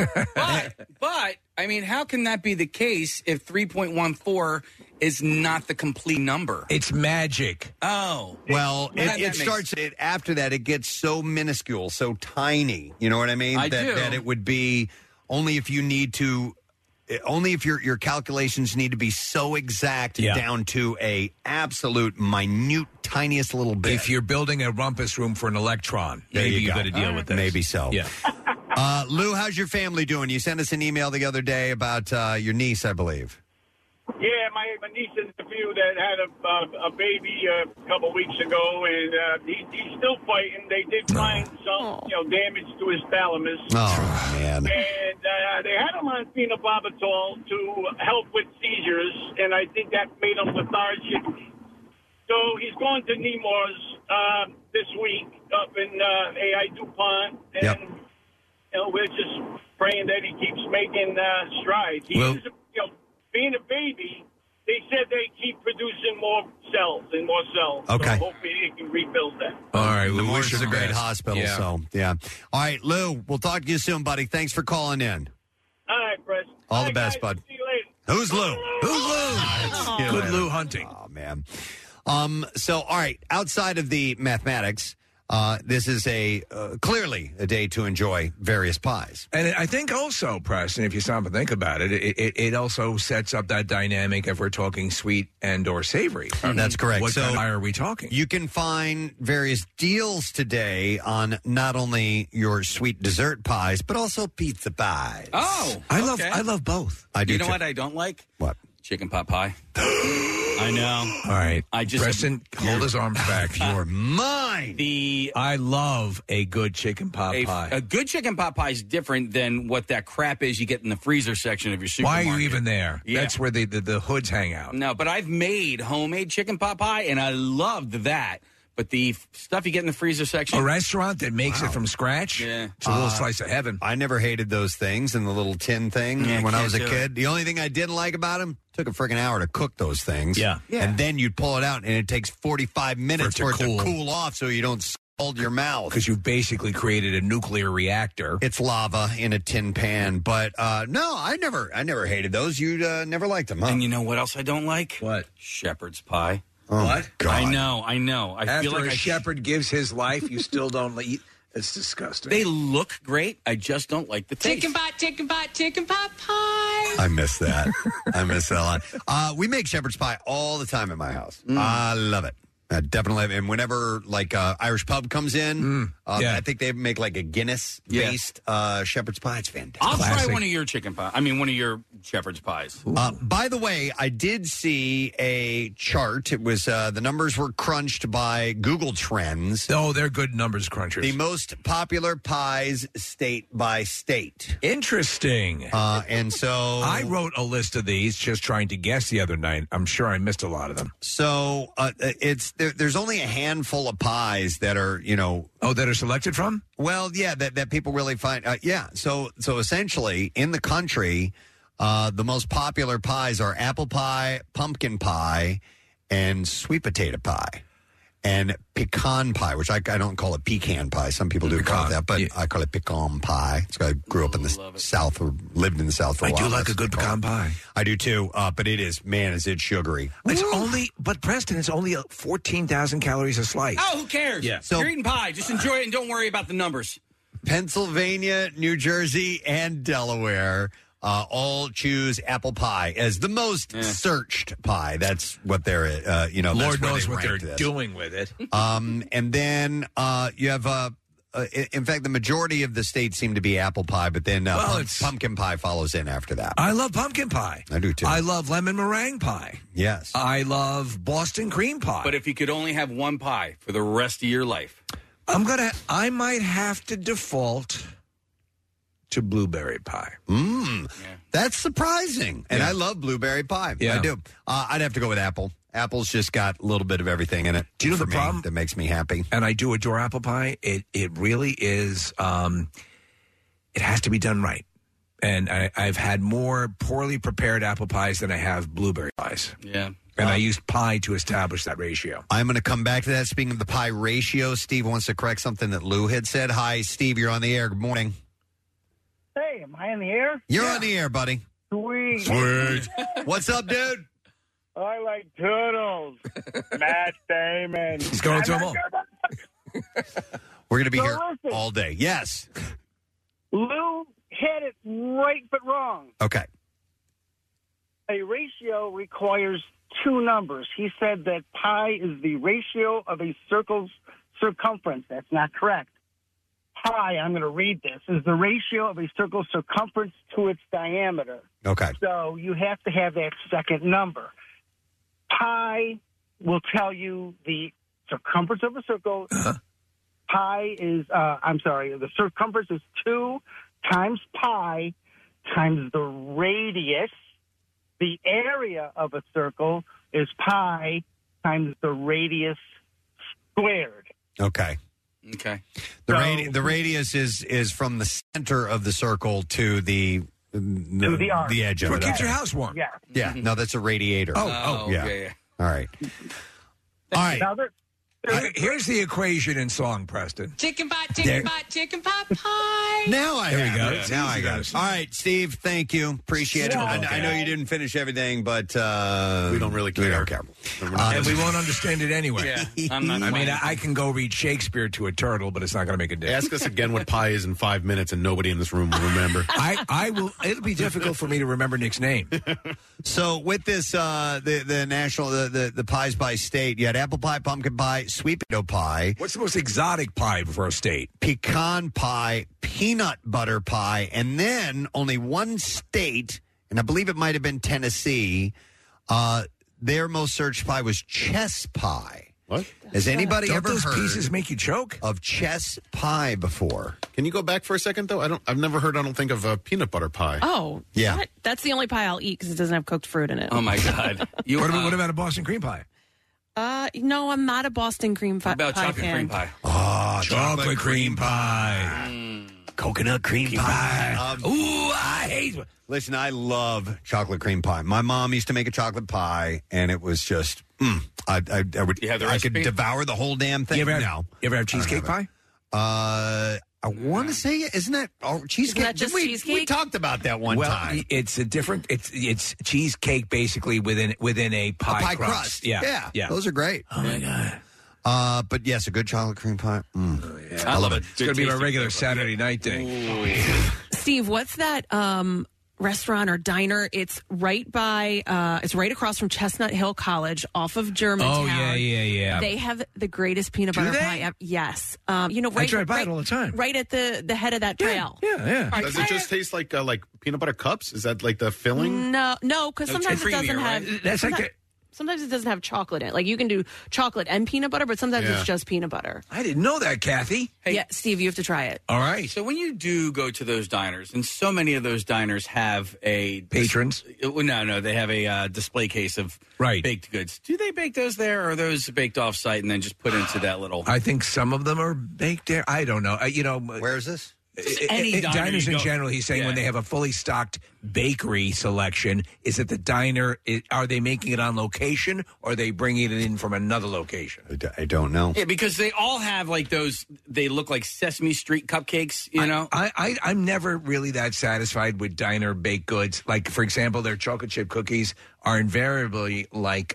F: But, I mean, how can that be the case if 3.14 is not the complete number?
E: It's magic.
F: Oh.
C: Well, it starts after that. It gets so minuscule, so tiny. You know what I mean?
F: I do.
C: That it would be only if you need to. Only if your calculations need to be so exact down to a absolute minute, tiniest little bit.
E: If you're building a rumpus room for an electron, maybe you got to deal with this.
C: Maybe so.
E: Yeah.
C: Lou, how's your family doing? You sent us an email the other day about your niece, I believe.
Q: Yeah, my niece and nephew that had a baby a couple weeks ago, and he's still fighting. They did find some damage to his thalamus.
C: Oh, man.
Q: And they had him on phenobarbital to help with seizures, and I think that made him lethargic. So he's going to Nemours this week up in AI DuPont, and we're just praying that he keeps making strides. Being a baby, they said they keep producing more cells and more cells.
C: Okay.
Q: So hopefully he can rebuild that.
C: All right.
E: we
C: Nemours
E: wish you
C: is a
E: the
C: great
E: best.
C: hospital,
E: Yeah.
C: so, yeah. All right, Lou, we'll talk to you soon, buddy. Thanks for calling in.
Q: All right, Press.
C: All the best, bud.
Q: See you later.
C: Who's Lou? Who's Lou?
E: Good Lou Hunting.
C: Oh, man. So, all right, outside of the mathematics, this is clearly a day to enjoy various pies.
E: And I think also, Preston, if you stop and think about it, it also sets up that dynamic if we're talking sweet and or savory.
C: That's correct.
E: What
C: So
E: kind of pie are we talking?
C: You can find various deals today on not only your sweet dessert pies, but also pizza pies.
F: Oh,
E: I love both.
C: I do
F: You know
C: too.
F: what I don't like?
C: What?
F: Chicken pot pie. I know.
E: All right.
F: Preston,
E: hold his arms back.
C: You're mine.
E: I love a good chicken pot pie.
F: A good chicken pot pie is different than what that crap is you get in the freezer section of your
E: Why
F: supermarket.
E: are you even there?
F: Yeah.
E: That's where the hoods hang out.
F: No, but I've made homemade chicken pot pie, and I loved that. But the stuff you get in the freezer section...
E: A restaurant that makes it from scratch?
F: Yeah.
E: It's a little slice of heaven.
C: I never hated those things in the little tin thing when I was a kid. The only thing I didn't like about them, took a freaking hour to cook those things.
E: Yeah.
C: And then you'd pull it out, and it takes 45 minutes for it to cool off so you don't scald your mouth.
E: Because you've basically created a nuclear reactor.
C: It's lava in a tin pan. But no, I never hated those. You never liked them, huh?
F: And you know what else I don't like?
E: What?
F: Shepherd's pie.
C: Oh,
E: What?
C: God.
F: I know. I
E: After
F: feel like
E: a shepherd gives his life, you still don't eat. It's disgusting.
F: They look great. I just don't like the taste.
D: Chicken pot pie.
C: I miss that. I miss that a lot. We make shepherd's pie all the time at my house. I love it. Definitely. And whenever Irish pub comes in, I think they make like a Guinness-based shepherd's pie. It's fantastic.
F: I'll try one of your chicken pie. I mean, one of your shepherd's pies.
C: By the way, I did see a chart. It was the numbers were crunched by Google Trends.
E: Oh, they're good numbers crunchers.
C: The most popular pies state by state.
E: Interesting.
C: And so
E: I wrote a list of these just trying to guess the other night. I'm sure I missed a lot of them.
C: So there's only a handful of pies that are,
E: that are selected from?
C: Well, yeah, that people really find. So essentially, in the country, the most popular pies are apple pie, pumpkin pie, and sweet potato pie. And pecan pie, which I don't call it pecan pie. Some people do call it that, but I call it pecan pie. So I grew up in the South, or lived in the South for a while.
E: I do like a good pecan pie.
C: I do too, but it is, man, is it sugary.
E: But Preston, it's only 14,000 calories a slice.
F: Oh, who cares?
E: Yeah.
F: You're eating pie. Just enjoy it and don't worry about the numbers.
C: Pennsylvania, New Jersey, and Delaware all choose apple pie as the most searched pie. That's what they're,
E: Lord knows what they're doing with it.
C: And then you have, in fact, the majority of the states seem to be apple pie, but then pumpkin pie follows in after that.
E: I love pumpkin pie.
C: I do too.
E: I love lemon meringue pie.
C: Yes.
E: I love Boston cream pie.
F: But if you could only have one pie for the rest of your life,
E: I might have to default to blueberry pie.
C: That's surprising. And I love blueberry pie.
E: Yeah.
C: I do. I'd have to go with apple. Apple's just got a little bit of everything in it.
E: Do you know the problem
C: that makes me happy?
E: And I do adore apple pie. It really is. It has to be done right. And I've had more poorly prepared apple pies than I have blueberry pies.
F: Yeah.
E: And I used pie to establish that ratio.
C: I'm going to come back to that. Speaking of the pie ratio, Steve wants to correct something that Lou had said. Hi, Steve. You're on the air. Good morning.
R: Hey, am I in the air?
C: You're on the air, buddy.
R: Sweet.
C: What's up, dude?
R: I like turtles. Matt Damon.
E: He's going to them all.
C: We're going to be here
R: listen.
C: all day. Yes.
R: Lou had it right but wrong.
C: Okay.
R: A ratio requires two numbers. He said that pi is the ratio of a circle's circumference. That's not correct. Pi, I'm going to read this, is the ratio of a circle's circumference to its diameter.
C: Okay.
R: So you have to have that second number. Pi will tell you the circumference of a circle. Pi is, the circumference is 2 times pi times the radius. The area of a circle is pi times the radius squared.
C: Okay.
F: Okay.
C: The radius is from the center of the circle to the
R: arc.
C: The edge of
E: What
C: it.
E: keeps your house warm?
R: Yeah.
C: Yeah. No, that's a radiator.
F: Yeah.
C: All right. All right.
R: Now,
E: Here's the equation in song, Preston.
D: Chicken pot, chicken pot, chicken pot pie.
C: Now I
E: There we
C: have
E: go.
C: it. Now I got it. All right, Steve, thank you. Appreciate it. I know you didn't finish everything, but
G: we don't really care.
C: We don't care.
E: And we won't understand it anyway.
F: Yeah, I'm not.
E: I mean, I can go read Shakespeare to a turtle, but it's not going to make a difference.
G: Ask us again what pie is in 5 minutes, and nobody in this room will remember.
E: I will. It'll be difficult for me to remember Nick's name.
C: So with this, the national the pies by state, you had apple pie, pumpkin pie, sweet potato pie.
E: What's the most exotic pie for a state?
C: Pecan pie, peanut butter pie, and then only one state, and I believe it might have been Tennessee, their most searched pie was chess pie.
G: What?
C: Has anybody
E: Don't
C: ever
E: those
C: heard
E: pieces make you choke?
C: of chess pie before?
G: Can you go back for a second, though? I've never heard, I don't think, of a peanut butter pie.
D: Oh,
C: Yeah.
D: what? That's the only pie I'll eat because it doesn't have cooked fruit in it.
F: Oh my God!
E: What about a Boston cream pie?
D: No, I'm not a Boston cream
F: What about
D: pie
F: chocolate
D: fan.
F: cream pie?
C: Oh,
E: Chocolate cream pie.
C: coconut cream pie.
E: Ooh, I hate.
C: Listen, I love chocolate cream pie. My mom used to make a chocolate pie, and it was just, I would,
F: You have the
C: I could
F: recipe?
C: devour the whole damn thing.
E: You ever have,
C: No.
E: you ever have cheesecake pie?
C: I want to say, isn't that cheesecake?
D: that just
C: we
D: cheesecake?
C: talked about that one time.
E: It's a different. It's cheesecake basically within a pie,
C: crust.
E: Yeah.
C: Those are great.
E: Oh my God.
C: But yes, a good chocolate cream pie.
E: I love it. It's going to be my regular Saturday night thing.
D: Steve, what's that restaurant or diner? It's right by. It's right across from Chestnut Hill College, off of Germantown.
E: Oh yeah.
D: They have the greatest peanut butter pie ever. Yes, right.
E: I drive by it all the time.
D: Right at the head of that trail.
E: Yeah.
G: Does it just taste like peanut butter cups? Is that like the filling?
D: No, because sometimes it doesn't have.
E: That's like
D: sometimes it doesn't have chocolate in it. Like you can do chocolate and peanut butter, but sometimes
E: Yeah.
D: it's just peanut butter.
E: I didn't know that, Kathy.
F: Hey,
D: yeah, Steve, you have to try it.
E: All right.
F: So when you do go to those diners, and so many of those diners have a
E: patrons.
F: No, they have a display case of baked goods. Do they bake those there, or are those baked off site and then just put into that little?
E: I think some of them are baked there. I don't know.
C: Where is this?
F: Any diner
E: diners
F: you
E: in
F: go-
E: general, he's saying when they have a fully stocked bakery selection, is it the diner? Are they making it on location, or are they bringing it in from another location?
C: I don't know.
F: Yeah, because they all have like those. They look like Sesame Street cupcakes. You know,
E: I'm never really that satisfied with diner baked goods. Like, for example, their chocolate chip cookies are invariably like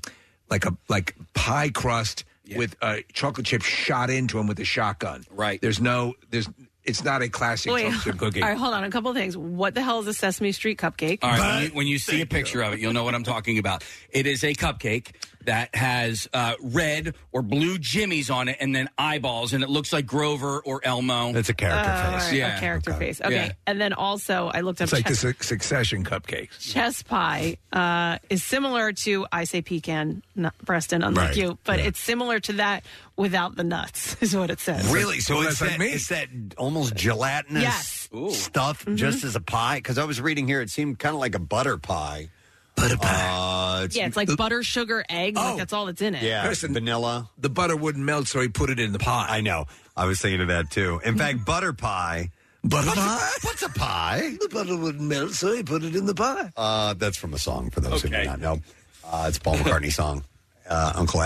E: pie crust with chocolate chip shot into them with a shotgun.
F: Right.
E: It's not a classic
D: Wait,
E: chocolate chip cookie.
D: all right, hold on. A couple of things. What the hell is a Sesame Street cupcake?
F: All right, when you see a picture of it, you'll know what I'm talking about. It is a cupcake that has red or blue jimmies on it and then eyeballs, and it looks like Grover or Elmo.
C: That's a character
D: Right, a character face. Okay,
F: Yeah.
D: and then also I looked up
E: It's like
D: chess,
E: the Succession cupcakes.
D: chess pie is similar to, I say pecan, not Preston, unlike
C: Right,
D: you, but
C: yeah.
D: it's similar to that without the nuts, is what it says.
C: Really? So
E: Well,
C: it's
E: that's like me.
C: it's that almost gelatinous
D: Yes.
C: stuff just as a pie? Because I was reading here, it seemed kind of like a butter pie.
E: Butter pie.
D: Yeah, it's like butter, sugar, eggs. Like that's all that's in it.
C: Yeah,
E: Listen,
C: vanilla.
E: The butter wouldn't melt, so he put it in the pie.
C: I know. I was thinking of that, too. In fact, butter pie.
E: Butter pie?
C: What's a pie?
E: The butter wouldn't melt, so he put it in the pie.
C: That's from a song, for those who may not know. It's a Paul McCartney song. Uncle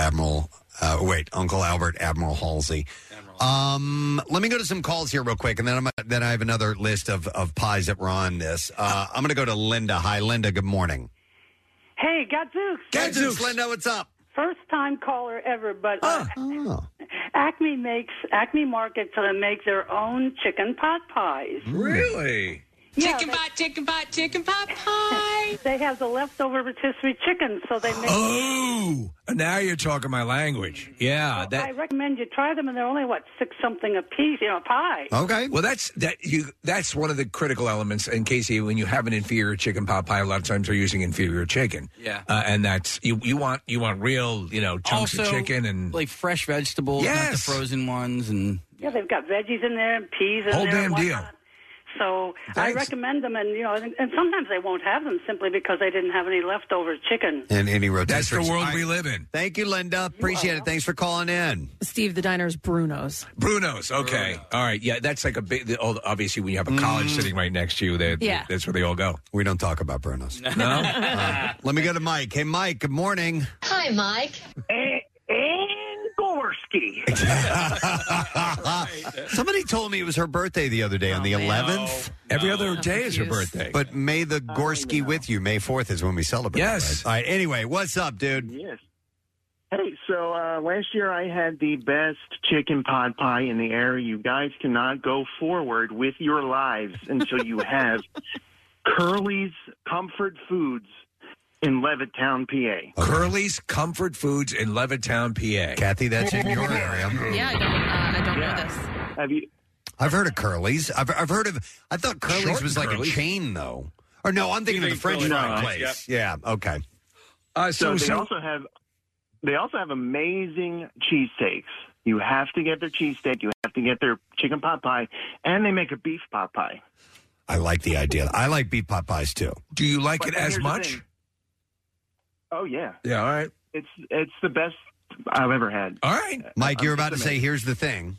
C: Albert, Admiral Halsey. Let me go to some calls here real quick, and then I have another list of pies that were on this. I'm going to go to Linda. Hi, Linda. Good morning.
S: Hey, Gadzooks.
C: Gadzooks, Linda, what's up?
S: First time caller ever, but Acme markets make their own chicken pot pies.
E: Really?
S: Yeah,
T: Chicken pot pie.
S: They have the leftover rotisserie chicken, so they make.
E: Oh, now you're talking my language. Yeah,
S: I recommend you try them, and they're only $6-something a piece, a pie.
C: Okay.
E: Well, that's one of the critical elements. In Casey, when you have an inferior chicken pot pie, a lot of times they're using inferior chicken.
F: Yeah.
E: And that's you want real chunks
F: Also,
E: of chicken and
F: like fresh vegetables, not the frozen ones, and
S: Yeah, they've got veggies in there and peas in
E: whole
S: there.
E: damn
S: and
E: deal.
S: whatnot. So I
E: Thanks.
S: recommend them, and and sometimes they won't have them simply because they didn't have any leftover chicken.
C: And any rotisserie.
E: That's the world we live in.
C: Thank you, Linda. Appreciate it. Thanks for calling in.
D: Steve, the diner's Bruno's.
E: Bruno's, okay. All right, yeah, that's like a big, obviously when you have a college sitting right next to you, that's where they all go.
C: We don't talk about Bruno's.
E: No?
C: Let me go to Mike. Hey, Mike, good morning.
T: Hi, Mike.
R: And Gorski.
C: Somebody told me it was her birthday the other day on the 11th.
E: Every other day is her birthday.
C: But may the Gorski with you. May 4th is when we celebrate.
E: Yes.
C: Right? All right, anyway, what's up, dude?
U: Yes. Hey, so last year I had the best chicken pot pie in the area. You guys cannot go forward with your lives until you have Curly's Comfort Foods in Levittown, PA.
E: Curly's Comfort Foods in Levittown, PA.
C: Kathy, that's in your area.
D: Yeah, I don't know this.
U: Have you?
C: I've heard of Curly's. I've heard of. I thought Curly's
E: Short
C: was like
E: Curly's.
C: a chain, though. Or no, I'm thinking of the French fry place. Yeah. Okay.
U: So they also have amazing cheesesteaks. You have to get their cheesesteak. You have to get their chicken pot pie, and they make a beef pot pie.
C: I like the idea. I like beef pot pies too.
E: Do you like
U: But
E: it as
U: here's the
E: much?
U: thing. Oh yeah.
E: Yeah. All right.
U: It's the best I've ever had.
E: All right,
C: Mike, you're about to say, "Here's the thing."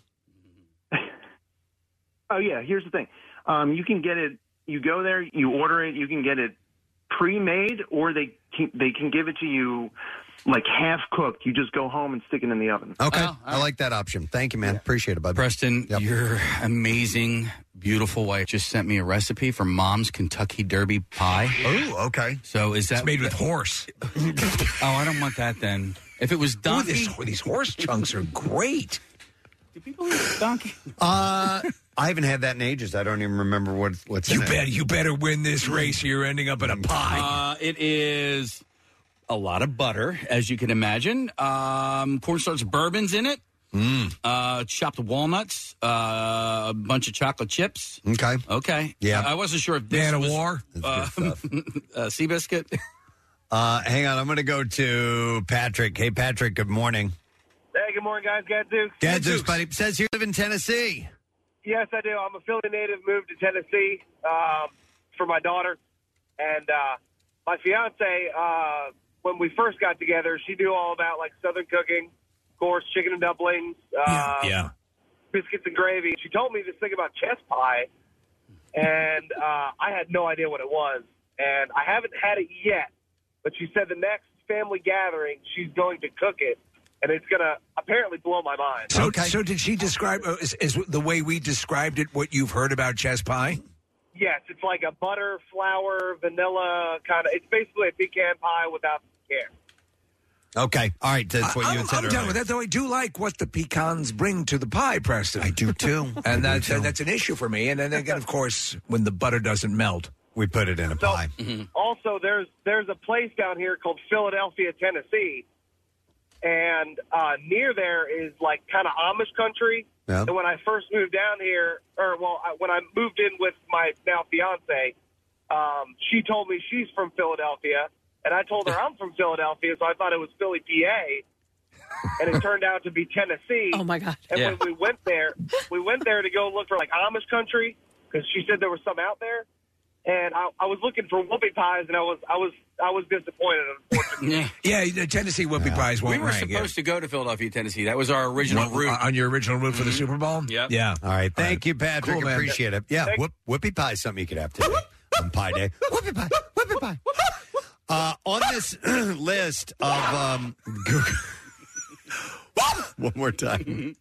U: Oh yeah, here's the thing. You can get it. You go there, you order it. You can get it pre-made, or they can give it to you like half cooked. You just go home and stick it in the oven.
C: Okay, I like that option. Thank you, man. Appreciate it, bud.
F: Preston, your amazing, beautiful wife just sent me a recipe for Mom's Kentucky Derby pie.
C: Oh, okay.
F: So is that
E: It's made with horse.
F: Oh, I don't want that then. If it was donkey,
E: these horse chunks are great.
F: do people eat donkey?
C: I haven't had that in ages. I don't even remember what's in it.
E: You better win this race. Or you're ending up in a pie.
F: It is a lot of butter, as you can imagine. Cornstarch bourbon's in it. Chopped walnuts, a bunch of chocolate chips.
C: Okay.
F: Yeah. I wasn't sure if this
E: Man of
F: was,
E: War.
F: Seabiscuit.
C: Hang on, I'm going to go to Patrick. Hey, Patrick, good morning.
B: Hey, good morning, guys. Gadzooks.
C: Gadzooks, buddy. Says you live in Tennessee.
B: Yes, I do. I'm a Philly native, moved to Tennessee for my daughter. And my fiance, when we first got together, she knew all about, like, Southern cooking, of course, chicken and dumplings, biscuits and gravy. She told me this thing about chess pie, and I had no idea what it was. And I haven't had it yet, but she said the next family gathering, she's going to cook it. And it's going to apparently blow my mind.
E: So did she describe, is the way we described it what you've heard about chess pie?
B: Yes, it's like a butter, flour, vanilla kind of, it's basically a pecan pie without pecan.
C: Okay. All right. That's what you had said
E: I'm done with that, though. I do like what the pecans bring to the pie, Preston.
C: I do, too.
E: And that's an issue for me. And then again, of course, when the butter doesn't melt.
C: We put it in a pie.
B: Also, there's a place down here called Philadelphia, Tennessee. And near there is like kind of Amish country. Yeah. And when I first moved down here, when I moved in with my now fiance, she told me she's from Philadelphia, and I told her I'm from Philadelphia, so I thought it was Philly, PA, and it turned out to be Tennessee.
D: Oh my God!
B: And when we went there to go look for like Amish country because she said there was some out there. And I was looking for whoopie pies, and I was disappointed, unfortunately.
E: Yeah, Tennessee whoopie pies won't
F: We were
E: rank,
F: supposed to go to Philadelphia, Tennessee. That was our original route.
E: On your original route for the Super Bowl?
F: Yep.
E: Yeah.
C: All right. Thank you, Patrick.
E: Cool, man.
C: Appreciate it. Yeah, whoopie pie is something you could have today on Pie Day. Whoopie pie. Whoopie pie. On this list of... one more time.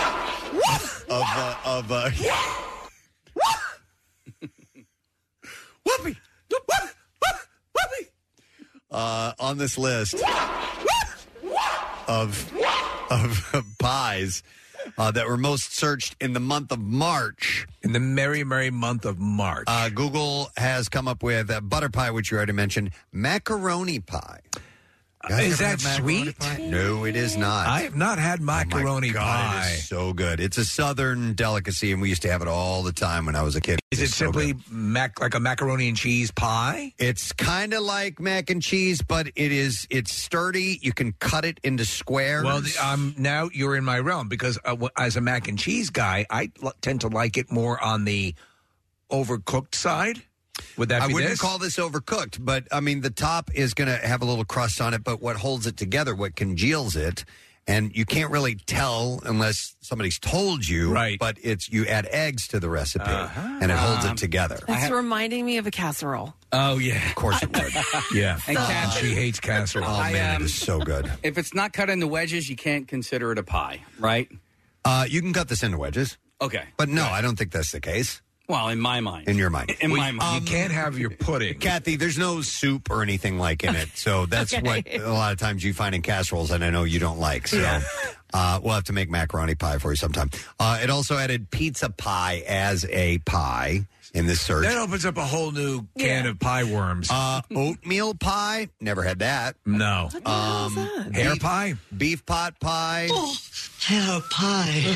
C: Whoopee! Whoopee! On this list of pies that were most searched in the month of March.
E: In the merry, merry month of March.
C: Google has come up with butter pie, which you already mentioned, macaroni pie.
E: Is that sweet?
C: Pie? No, it is not.
E: I have not had macaroni
C: oh my God,
E: pie.
C: It is so good. It's a Southern delicacy, and we used to have it all the time when I was a kid.
E: Is it simply like a macaroni and cheese pie?
C: It's kind of like mac and cheese, but it's sturdy. You can cut it into squares.
E: Well, now you're in my realm because as a mac and cheese guy, I tend to like it more on the overcooked side. Would that be
C: I wouldn't
E: this?
C: call this overcooked, but I mean the top is going to have a little crust on it, but what holds it together, what congeals it, and you can't really tell unless somebody's told you,
E: right?
C: But you add eggs to the recipe, and it holds it together.
D: That's reminding me of a casserole.
F: Oh, yeah.
C: Of course it would.
E: Yeah.
F: And
E: she hates casserole.
C: Oh, man, it is so good.
F: If it's not cut into wedges, you can't consider it a pie, right?
C: You can cut this into wedges.
F: Okay.
C: But no, I don't think that's the case.
F: Well, in my mind.
C: In your mind.
F: In my mind.
E: You can't have your pudding.
C: Kathy, there's no soup or anything like in it. So that's what a lot of times you find in casseroles, and I know you don't like. So we'll have to make macaroni pie for you sometime. It also added pizza pie as a pie in this search.
E: That opens up a whole new can of pie worms.
C: Oatmeal pie, never had that.
E: No. Hair pie?
C: Beef pot pie.
L: Oh, hair pie.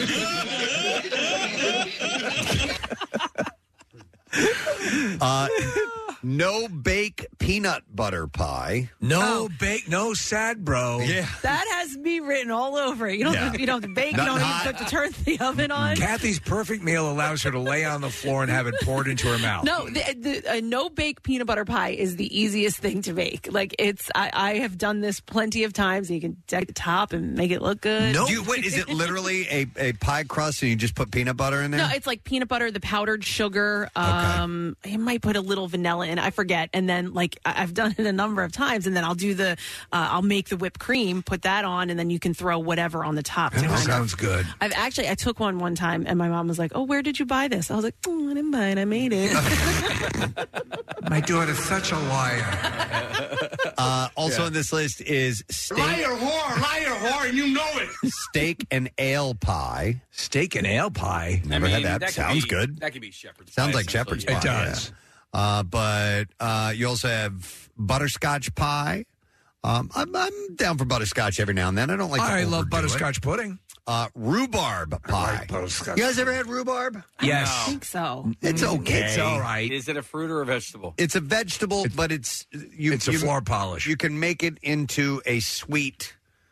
C: No bake peanut butter pie.
E: No sad bro.
C: Yeah.
D: That has me written all over it. You don't have to bake. You don't even put to turn the oven on.
E: Kathy's perfect meal allows her to lay on the floor and have it poured into her mouth.
D: No, the no bake peanut butter pie is the easiest thing to make. Like I have done this plenty of times. And you can deck the top and make it look good.
C: No, is it literally a pie crust and you just put peanut butter in there?
D: No, it's like peanut butter, the powdered sugar. I might put a little vanilla in. I forget. And then I've done it a number of times. And then I'll do I'll make the whipped cream, put that on, and then you can throw whatever on the top.
E: That sounds good.
D: I took one time, and my mom was like, "Oh, where did you buy this?" I was like, "I didn't buy it. I made it."
E: My daughter's such a liar.
C: Also on this list is steak.
L: Liar whore, and you know it.
C: Steak and ale pie.
E: Steak and ale pie?
C: Never had that. Sounds good.
F: That could be shepherd's pie.
C: Sounds like shepherd's pie.
E: It does.
C: Yeah. But you also have butterscotch pie. I'm down for butterscotch every now and then. I don't like.
E: I love butterscotch pudding.
C: rhubarb pie. You guys ever had rhubarb?
E: Yes.
D: I think so.
C: It's okay.
E: It's all right.
F: Is it a fruit or a vegetable?
C: It's a vegetable, but it's
E: a floor polish.
C: You can make it into a sweet.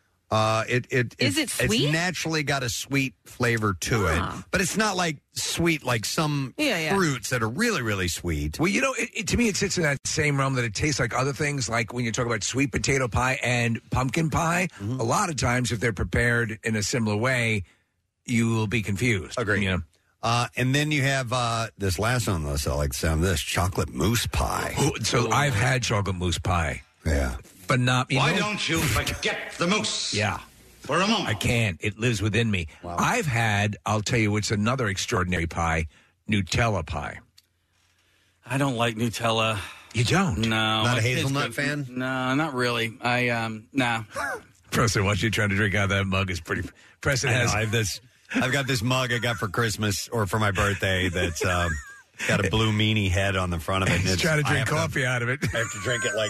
D: Is it sweet?
C: It's naturally got a sweet flavor to it, but it's not like sweet like some fruits that are really, really sweet.
E: Well, to me, it sits in that same realm that it tastes like other things, like when you talk about sweet potato pie and pumpkin pie. A lot of times, if they're prepared in a similar way, you will be confused.
C: Agreed.
E: Yeah.
C: And then you have this last one, though, so I like the sound of this, chocolate mousse pie.
E: So I've had chocolate mousse pie.
C: Yeah.
E: But not...
I: Why don't you forget the mousse?
E: Yeah.
I: For a moment.
E: I can't. It lives within me.
C: Wow.
E: I've had, I'll tell you what's another extraordinary pie, Nutella pie.
F: I don't like Nutella.
E: You don't?
F: No.
C: Not a hazelnut fan?
F: No, not really. Nah.
E: Preston, what you trying to drink out of that mug is pretty... Preston has...
C: I've got this mug I got for Christmas or for my birthday that's... got a blue meanie head on the front of it.
E: He's trying to drink coffee out of it.
C: I have to drink it like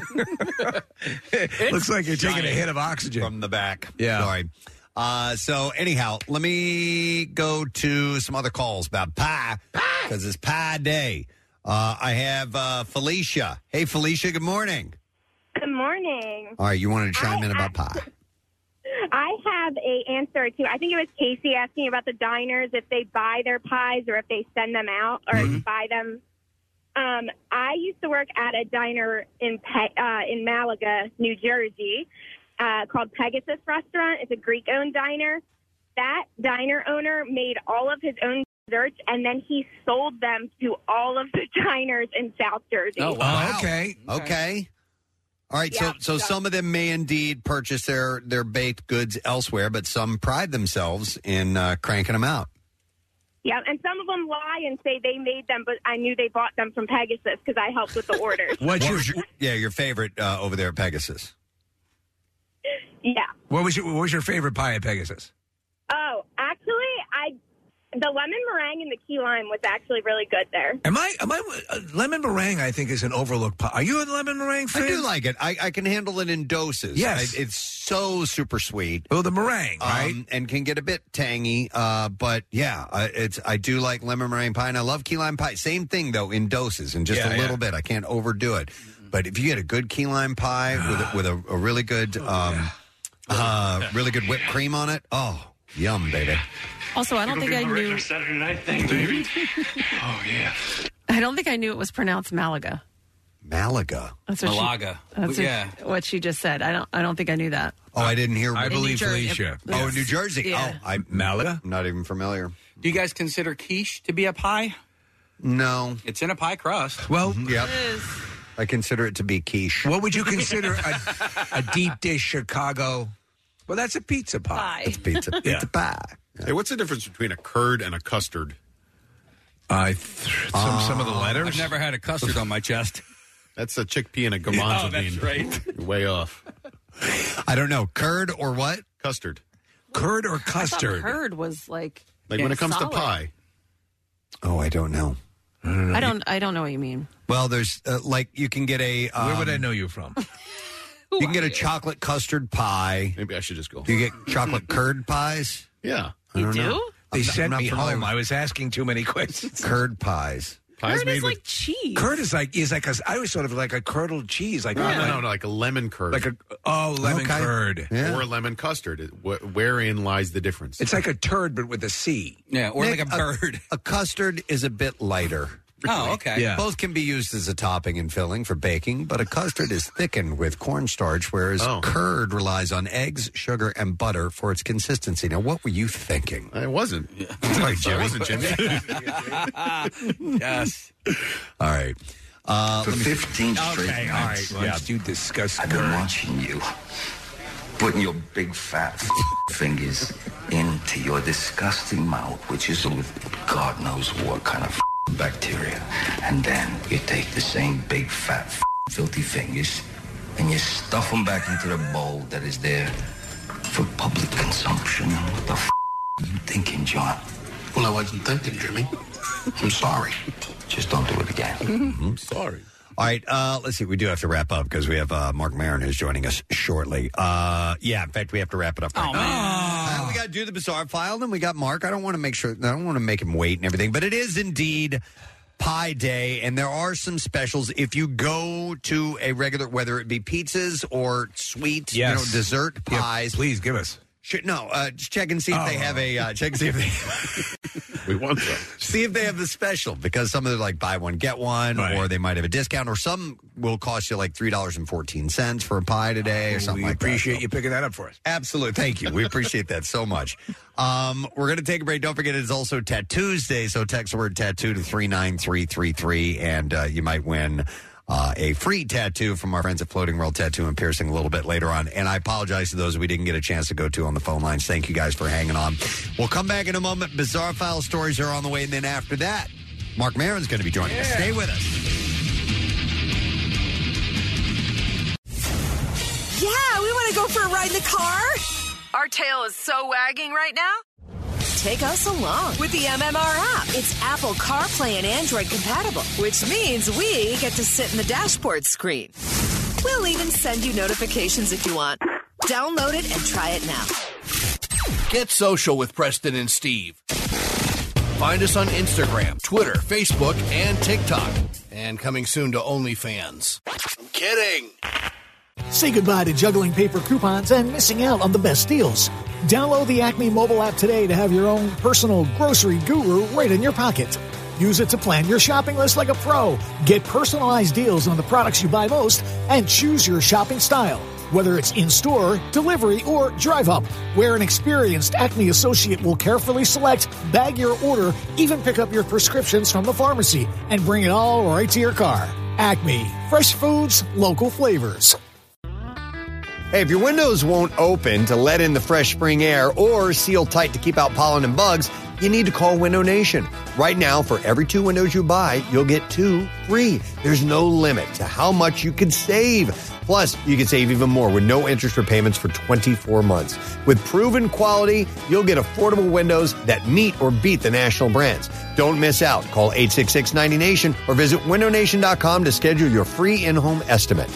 C: this.
E: Looks like you're taking a hit of oxygen.
C: From the back.
E: Yeah.
C: Sorry. So anyhow, let me go to some other calls about pie, because it's Pie Day. I have Felicia. Hey, Felicia, good morning.
V: Good morning.
C: All right, you wanted to chime in about pie.
V: I have a answer to, I think it was Casey asking about the diners, if they buy their pies or if they send them out or buy them. I used to work at a diner in Malaga, New Jersey, called Pegasus Restaurant. It's a Greek-owned diner. That diner owner made all of his own desserts, and then he sold them to all of the diners in South Jersey.
C: Oh, wow. Okay. All right,
V: Yeah,
C: so some of them may indeed purchase their baked goods elsewhere, but some pride themselves in cranking them out.
V: Yeah, and some of them lie and say they made them, but I knew they bought them from Pegasus because I helped with the orders.
C: What was your favorite over there at Pegasus?
V: Yeah.
E: What was your favorite pie at Pegasus?
V: Oh, actually, the lemon meringue and the key lime was actually really good there.
E: Am I lemon meringue? I think is an overlooked pie. Are you a lemon meringue fan?
C: I do like it. I can handle it in doses.
E: Yes,
C: it's so super sweet.
E: Oh, the meringue, right?
C: And can get a bit tangy. But yeah, I do like lemon meringue pie, and I love key lime pie. Same thing though, in doses and just a little bit. I can't overdo it. But if you get a good key lime pie with a really good really good whipped cream on it, yum, baby.
D: Also, I don't think I knew.
I: Saturday night thing, baby. Oh yeah.
D: I don't think I knew it was pronounced Malaga.
C: Malaga.
D: That's what
F: Malaga.
D: That's what she just said. I don't think I knew that.
C: Oh, I didn't hear.
E: I believe Felicia.
C: Oh, New Jersey.
D: Yeah.
C: Oh,
E: Malaga.
C: Not even familiar.
F: Do you guys consider quiche to be a pie?
C: No,
F: it's in a pie crust.
E: Well,
C: yep. I consider it to be quiche.
E: What would you consider a deep dish Chicago? Well, that's a pizza pie.
C: It's pizza pie.
G: Hey, what's the difference between a curd and a custard?
E: Some of the letters.
F: I've never had a custard on my chest.
G: That's a chickpea and a garbanzo
F: Oh, that's
G: bean.
F: right.
G: You're way off.
C: I don't know. Curd or what?
G: Custard.
E: Curd or
D: I
E: custard?
D: thought curd was like
G: when it comes
D: solid.
G: to pie.
C: Oh, I don't know.
D: I don't know what you mean.
C: Well, there's like you can get a.
E: Where would I know you from?
C: You can get a chocolate custard pie.
G: Maybe I should just go.
C: Do you get chocolate curd pies?
G: Yeah.
C: I don't know.
E: They
C: I'm
E: sent
C: not
E: me
C: familiar
E: home.
C: with
E: I was asking too many questions.
C: curd pies.
D: Curd is like cheese.
E: Curd is like I always thought of it like a curdled cheese. Like
G: No, like a lemon curd.
E: Like lemon curd.
G: Or lemon custard. Wherein lies the difference?
E: It's like a turd, but with a C.
F: Yeah, or
C: Nick,
F: like a bird.
C: A custard is a bit lighter.
F: Oh, okay.
E: Yeah.
C: Both can be used as a topping and filling for baking, but a custard is thickened with cornstarch, whereas curd relies on eggs, sugar, and butter for its consistency. Now, what were you thinking?
G: I wasn't.
C: Sorry, Jimmy.
G: I wasn't, Jimmy.
F: Yes.
C: All right.
I: For 15 straight
E: Okay, all
I: nights,
E: right. Yeah, you discuss
I: I've been
E: curd.
I: watching you. Putting your big fat fingers into your disgusting mouth, which is with God knows what kind of bacteria. And then you take the same big fat filthy fingers and you stuff them back into the bowl that is there for public consumption. What the are you thinking, John? Well, I wasn't thinking, Jimmy. I'm sorry. Just don't do it again.
G: I'm sorry.
C: All right, let's see. We do have to wrap up because we have Mark Maron who's joining us shortly. In fact, we have to wrap it up right now. We got do the bizarre file. Then we got Mark. I don't want to make him wait and everything, but it is indeed Pie Day, and there are some specials. If you go to a regular, whether it be pizzas or sweet, dessert pies,
E: please give us.
C: Just check and see if they have a. Check and see if they.
G: We want some.
C: See if they have the special, because some of them like buy one get one, or they might have a discount, or some will cost you like $3.14 for a pie today, or something like that.
E: We appreciate you picking that up for us.
C: Absolutely, thank you. We appreciate that so much. We're going to take a break. Don't forget, it's also Tattoos Day, so text the word tattoo to 39333, and you might win a free tattoo from our friends at Floating World Tattoo and Piercing a little bit later on. And I apologize to those we didn't get a chance to go to on the phone lines. Thank you guys for hanging on. We'll come back in a moment. Bizarre File stories are on the way. And then after that, Mark Maron's going to be joining us. Stay with us.
H: Yeah, we want to go for a ride in the car. Our tail is so wagging right now. Take us along with the MMR app. It's Apple CarPlay and Android compatible, which means we get to sit in the dashboard screen. We'll even send you notifications if you want. Download it and try it now.
J: Get social with Preston and Steve. Find us on Instagram, Twitter, Facebook, and TikTok. And coming soon to OnlyFans. I'm kidding.
A: Say goodbye to juggling paper coupons and missing out on the best deals. Download the Acme mobile app today to have your own personal grocery guru right in your pocket. Use it to plan your shopping list like a pro. Get personalized deals on the products you buy most and choose your shopping style. Whether it's in-store, delivery, or drive-up, where an experienced Acme associate will carefully select, bag your order, even pick up your prescriptions from the pharmacy, and bring it all right to your car. Acme. Fresh foods, local flavors.
K: Hey, if your windows won't open to let in the fresh spring air or seal tight to keep out pollen and bugs, you need to call Window Nation. Right now, for every 2 windows you buy, you'll get 2 free. There's no limit to how much you can save. Plus, you can save even more with no interest repayments for 24 months. With proven quality, you'll get affordable windows that meet or beat the national brands. Don't miss out. Call 866-90NATION or visit windownation.com to schedule your free in-home estimate.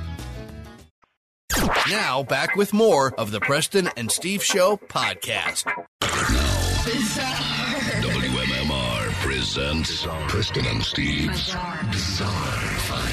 J: Now, back with more of the Preston and Steve Show podcast.
L: WMMR presents Preston and Steve's Bizarre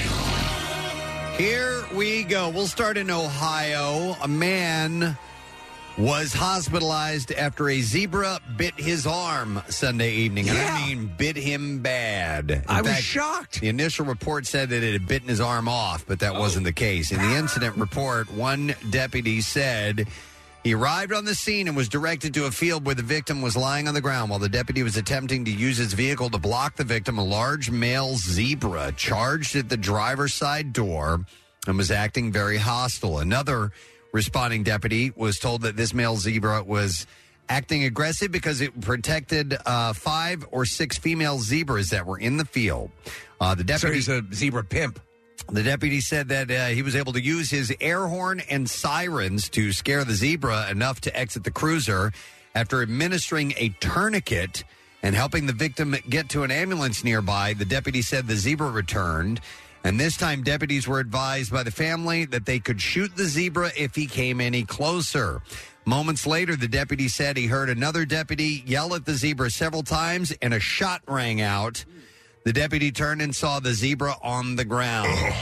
L: File.
C: Here we go. We'll start in Ohio. A man was hospitalized after a zebra bit his arm Sunday evening. And I mean bit him bad.
E: I was shocked.
C: The initial report said that it had bitten his arm off, but that wasn't the case. In the incident report, one deputy said he arrived on the scene and was directed to a field where the victim was lying on the ground. While the deputy was attempting to use his vehicle to block the victim, a large male zebra charged at the driver's side door and was acting very hostile. Another responding deputy was told that this male zebra was acting aggressive because it protected 5 or 6 female zebras that were in the field. The deputy,
E: so he's a zebra pimp.
C: The deputy said that he was able to use his air horn and sirens to scare the zebra enough to exit the cruiser. After administering a tourniquet and helping the victim get to an ambulance nearby, the deputy said the zebra returned. And this time, deputies were advised by the family that they could shoot the zebra if he came any closer. Moments later, the deputy said he heard another deputy yell at the zebra several times, and a shot rang out. The deputy turned and saw the zebra on the ground.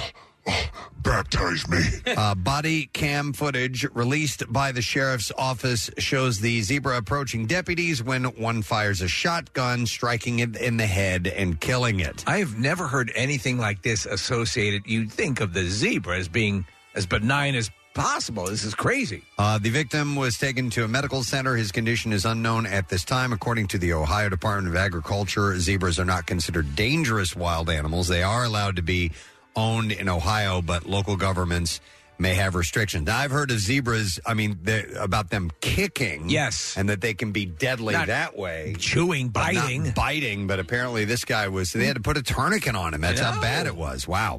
L: Baptize me.
C: Body cam footage released by the sheriff's office shows the zebra approaching deputies when one fires a shotgun, striking it in the head and killing it.
E: I have never heard anything like this associated. You'd think of the zebra as being as benign as possible. This is crazy.
C: The victim was taken to a medical center. His condition is unknown at this time. According to the Ohio Department of Agriculture, zebras are not considered dangerous wild animals. They are allowed to be owned in Ohio, but local governments may have restrictions. Now, I've heard of zebras, about them kicking.
E: Yes.
C: And that they can be deadly
E: Not
C: that way.
E: Chewing, biting.
C: Not biting, but apparently this guy they had to put a tourniquet on him. That's how bad it was. Wow.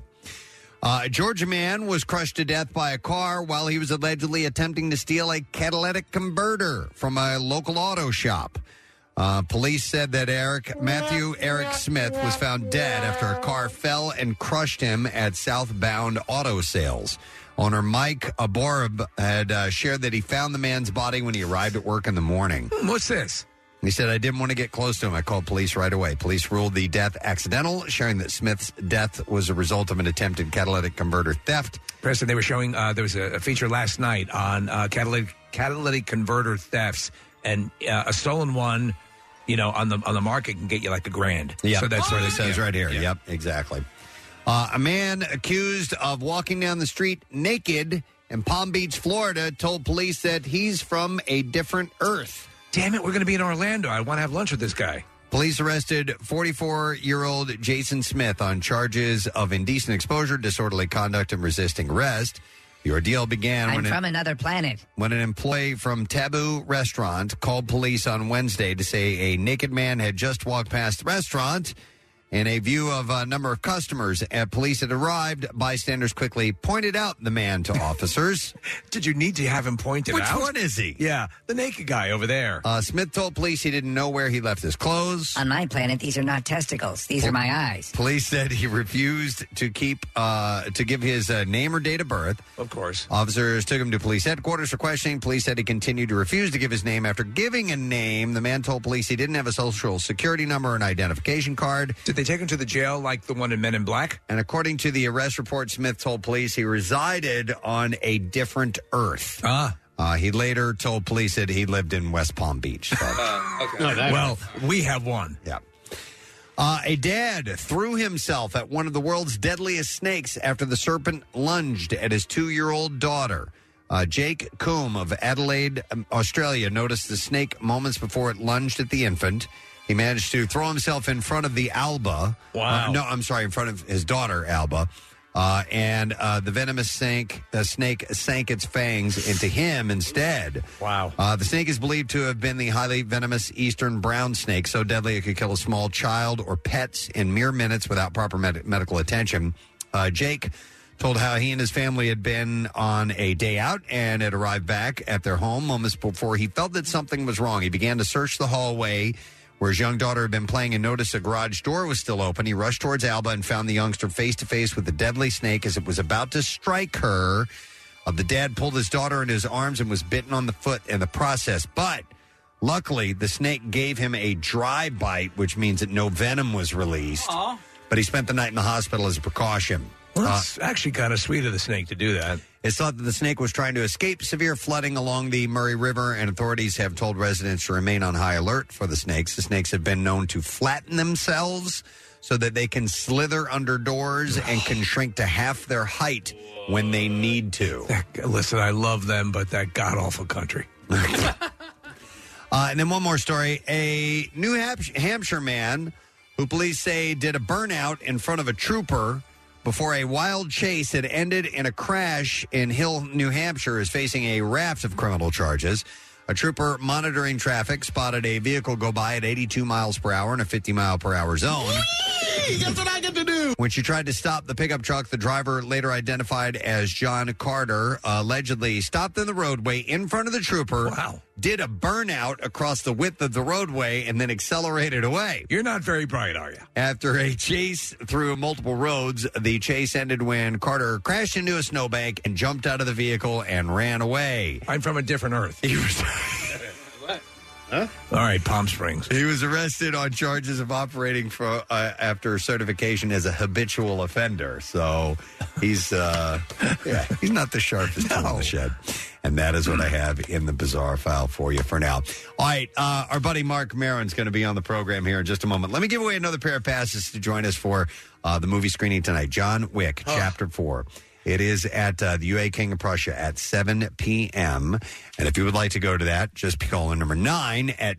C: A Georgia man was crushed to death by a car while he was allegedly attempting to steal a catalytic converter from a local auto shop. Police said that Matthew Eric Smith was found dead after a car fell and crushed him at Southbound Auto Sales. Owner Mike Aborb had shared that he found the man's body when he arrived at work in the morning.
E: What's this?
C: He said, I didn't want to get close to him. I called police right away. Police ruled the death accidental, sharing that Smith's death was a result of an attempted catalytic converter theft.
E: Preston, they were showing, there was a feature last night on catalytic converter thefts, and a stolen one, on the market can get you like $1,000.
C: Yeah,
E: so that's what
C: it says right here. Yep, exactly. A man accused of walking down the street naked in Palm Beach, Florida, told police that he's from a different Earth.
E: Damn it, we're going to be in Orlando. I want to have lunch with this guy.
C: Police arrested 44-year-old Jason Smith on charges of indecent exposure, disorderly conduct, and resisting arrest. The ordeal began
M: I'm from another planet.
C: When an employee from Taboo Restaurant called police on Wednesday to say a naked man had just walked past the restaurant. In a view of a number of customers, police had arrived. Bystanders quickly pointed out the man to officers.
E: Did you need to have him pointed
C: Which
E: out?
C: one is he?
E: Yeah, the naked guy over there.
C: Smith told police he didn't know where he left his clothes.
M: On my planet, these are not testicles. These are my eyes.
C: Police said he refused to give his name or date of birth.
E: Of course.
C: Officers took him to police headquarters for questioning. Police said he continued to refuse to give his name. After giving a name, the man told police he didn't have a social security number or an identification card.
E: Did they take him to the jail like the one in Men in Black?
C: And according to the arrest report, Smith told police he resided on a different Earth. He later told police that he lived in West Palm Beach. So.
E: Well, we have one.
C: Yeah. A dad threw himself at one of the world's deadliest snakes after the serpent lunged at his 2-year-old daughter. Jake Coombe of Adelaide, Australia, noticed the snake moments before it lunged at the infant. He managed to throw himself in front of the Alba.
E: Wow.
C: In front of his daughter, Alba. And the venomous snake sank its fangs into him instead.
E: Wow.
C: The snake is believed to have been the highly venomous eastern brown snake, so deadly it could kill a small child or pets in mere minutes without proper medical attention. Jake told how he and his family had been on a day out and had arrived back at their home moments before he felt that something was wrong. He began to search the hallway where his young daughter had been playing and noticed a garage door was still open. He rushed towards Alba and found the youngster face-to-face with the deadly snake as it was about to strike her. The dad pulled his daughter into his arms and was bitten on the foot in the process. But luckily, the snake gave him a dry bite, which means that no venom was released.
E: Aww.
C: But he spent the night in the hospital as a precaution.
E: Well, that's actually kind of sweet of the snake to do that.
C: It's thought that the snake was trying to escape severe flooding along the Murray River, and authorities have told residents to remain on high alert for the snakes. The snakes have been known to flatten themselves so that they can slither under doors and can shrink to half their height when they need to.
E: Listen, I love them, but that god-awful country.
C: And then one more story. A New Hampshire man who police say did a burnout in front of a trooper before a wild chase had ended in a crash in Hill, New Hampshire, is facing a raft of criminal charges. A trooper monitoring traffic spotted a vehicle go by at 82 miles per hour in a 50-mile-per-hour zone.
L: That's what I get to do.
C: When she tried to stop the pickup truck, the driver, later identified as John Carter, allegedly stopped in the roadway in front of the trooper, did a burnout across the width of the roadway, and then accelerated away.
E: You're not very bright, are you?
C: After a chase through multiple roads, the chase ended when Carter crashed into a snowbank and jumped out of the vehicle and ran away.
E: I'm from a different Earth.
C: He was...
E: Huh? All right, Palm Springs.
C: He was arrested on charges of operating for after certification as a habitual offender. So he's he's not the sharpest tool in the shed. And that is what I have in the bizarre file for you for now. All right, our buddy Mark Maron's going to be on the program here in just a moment. Let me give away another pair of passes to join us for the movie screening tonight. John Wick, Chapter 4. It is at the UA King of Prussia at 7 p.m. And if you would like to go to that, just call in number 9 at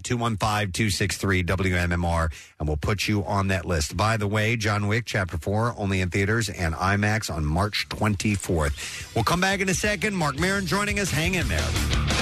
C: 215-263-WMMR, and we'll put you on that list. By the way, John Wick, Chapter 4, only in theaters and IMAX on March 24th. We'll come back in a second. Mark Maron joining us. Hang in there.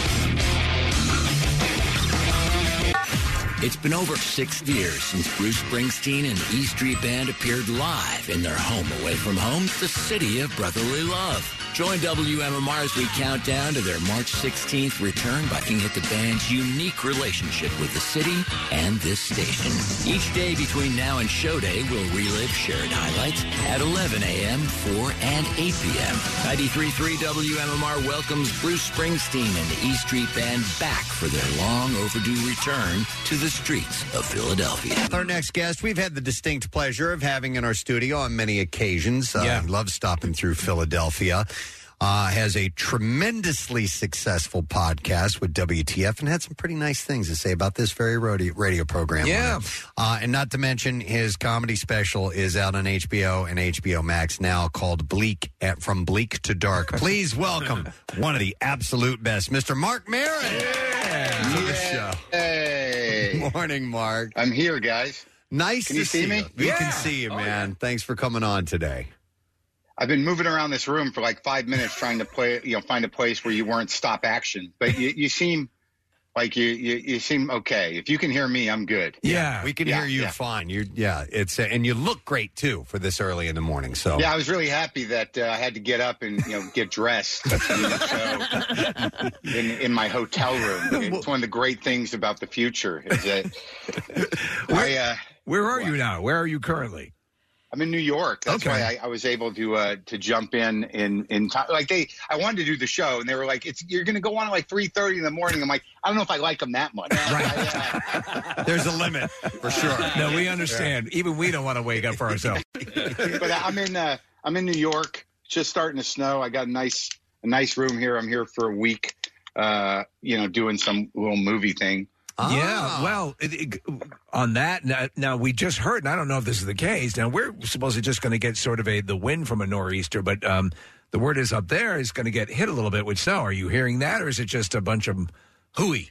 N: It's been over 6 years since Bruce Springsteen and the E Street Band appeared live in their home away from home, the city of brotherly love. Join WMMR as we count down to their March 16th return by looking at the band's unique relationship with the city and this station. Each day between now and showday, we'll relive shared highlights at 11 a.m., 4 and 8 p.m. 93.3 WMMR welcomes Bruce Springsteen and the E Street Band back for their long overdue return to the streets of Philadelphia.
C: Our next guest, we've had the distinct pleasure of having in our studio on many occasions. Loves stopping through Philadelphia. Has a tremendously successful podcast with WTF and had some pretty nice things to say about this very radio program.
E: Yeah.
C: And not to mention his comedy special is out on HBO and HBO Max now called From Bleak to Dark. Please welcome one of the absolute best, Mr. Mark Maron. To the show.
O: Hey.
C: Morning, Mark.
O: I'm here, guys.
C: Nice
O: Can
C: to
O: you see me?
C: We can see you, man. Thanks for coming on today.
O: I've been moving around this room for like 5 minutes trying to find a place where you weren't stop action. But you seem like you seem okay. If you can hear me, I'm good.
C: Yeah, we can hear you fine. It's and you look great too for this early in the morning. So
O: yeah, I was really happy that I had to get up and get dressed to do the show in my hotel room. It's one of the great things about the future is that
E: where are you now? Where are you currently?
O: I'm in New York. That's why I was able to jump in time. Like I wanted to do the show, and they were like, "You're going to go on at like 3:30 in the morning." I'm like, I don't know if I like them that much.
C: Right. There's a limit for sure.
E: No, we understand. Even we don't want to wake up for ourselves.
O: But I'm in New York. It's just starting to snow. I got a nice room here. I'm here for a week. Doing some little movie thing.
E: Yeah, well, on that, now we just heard, and I don't know if this is the case, now we're supposedly just going to get sort of the wind from a nor'easter, but the word is up there is going to get hit a little bit with snow. Are you hearing that, or is it just a bunch of hooey?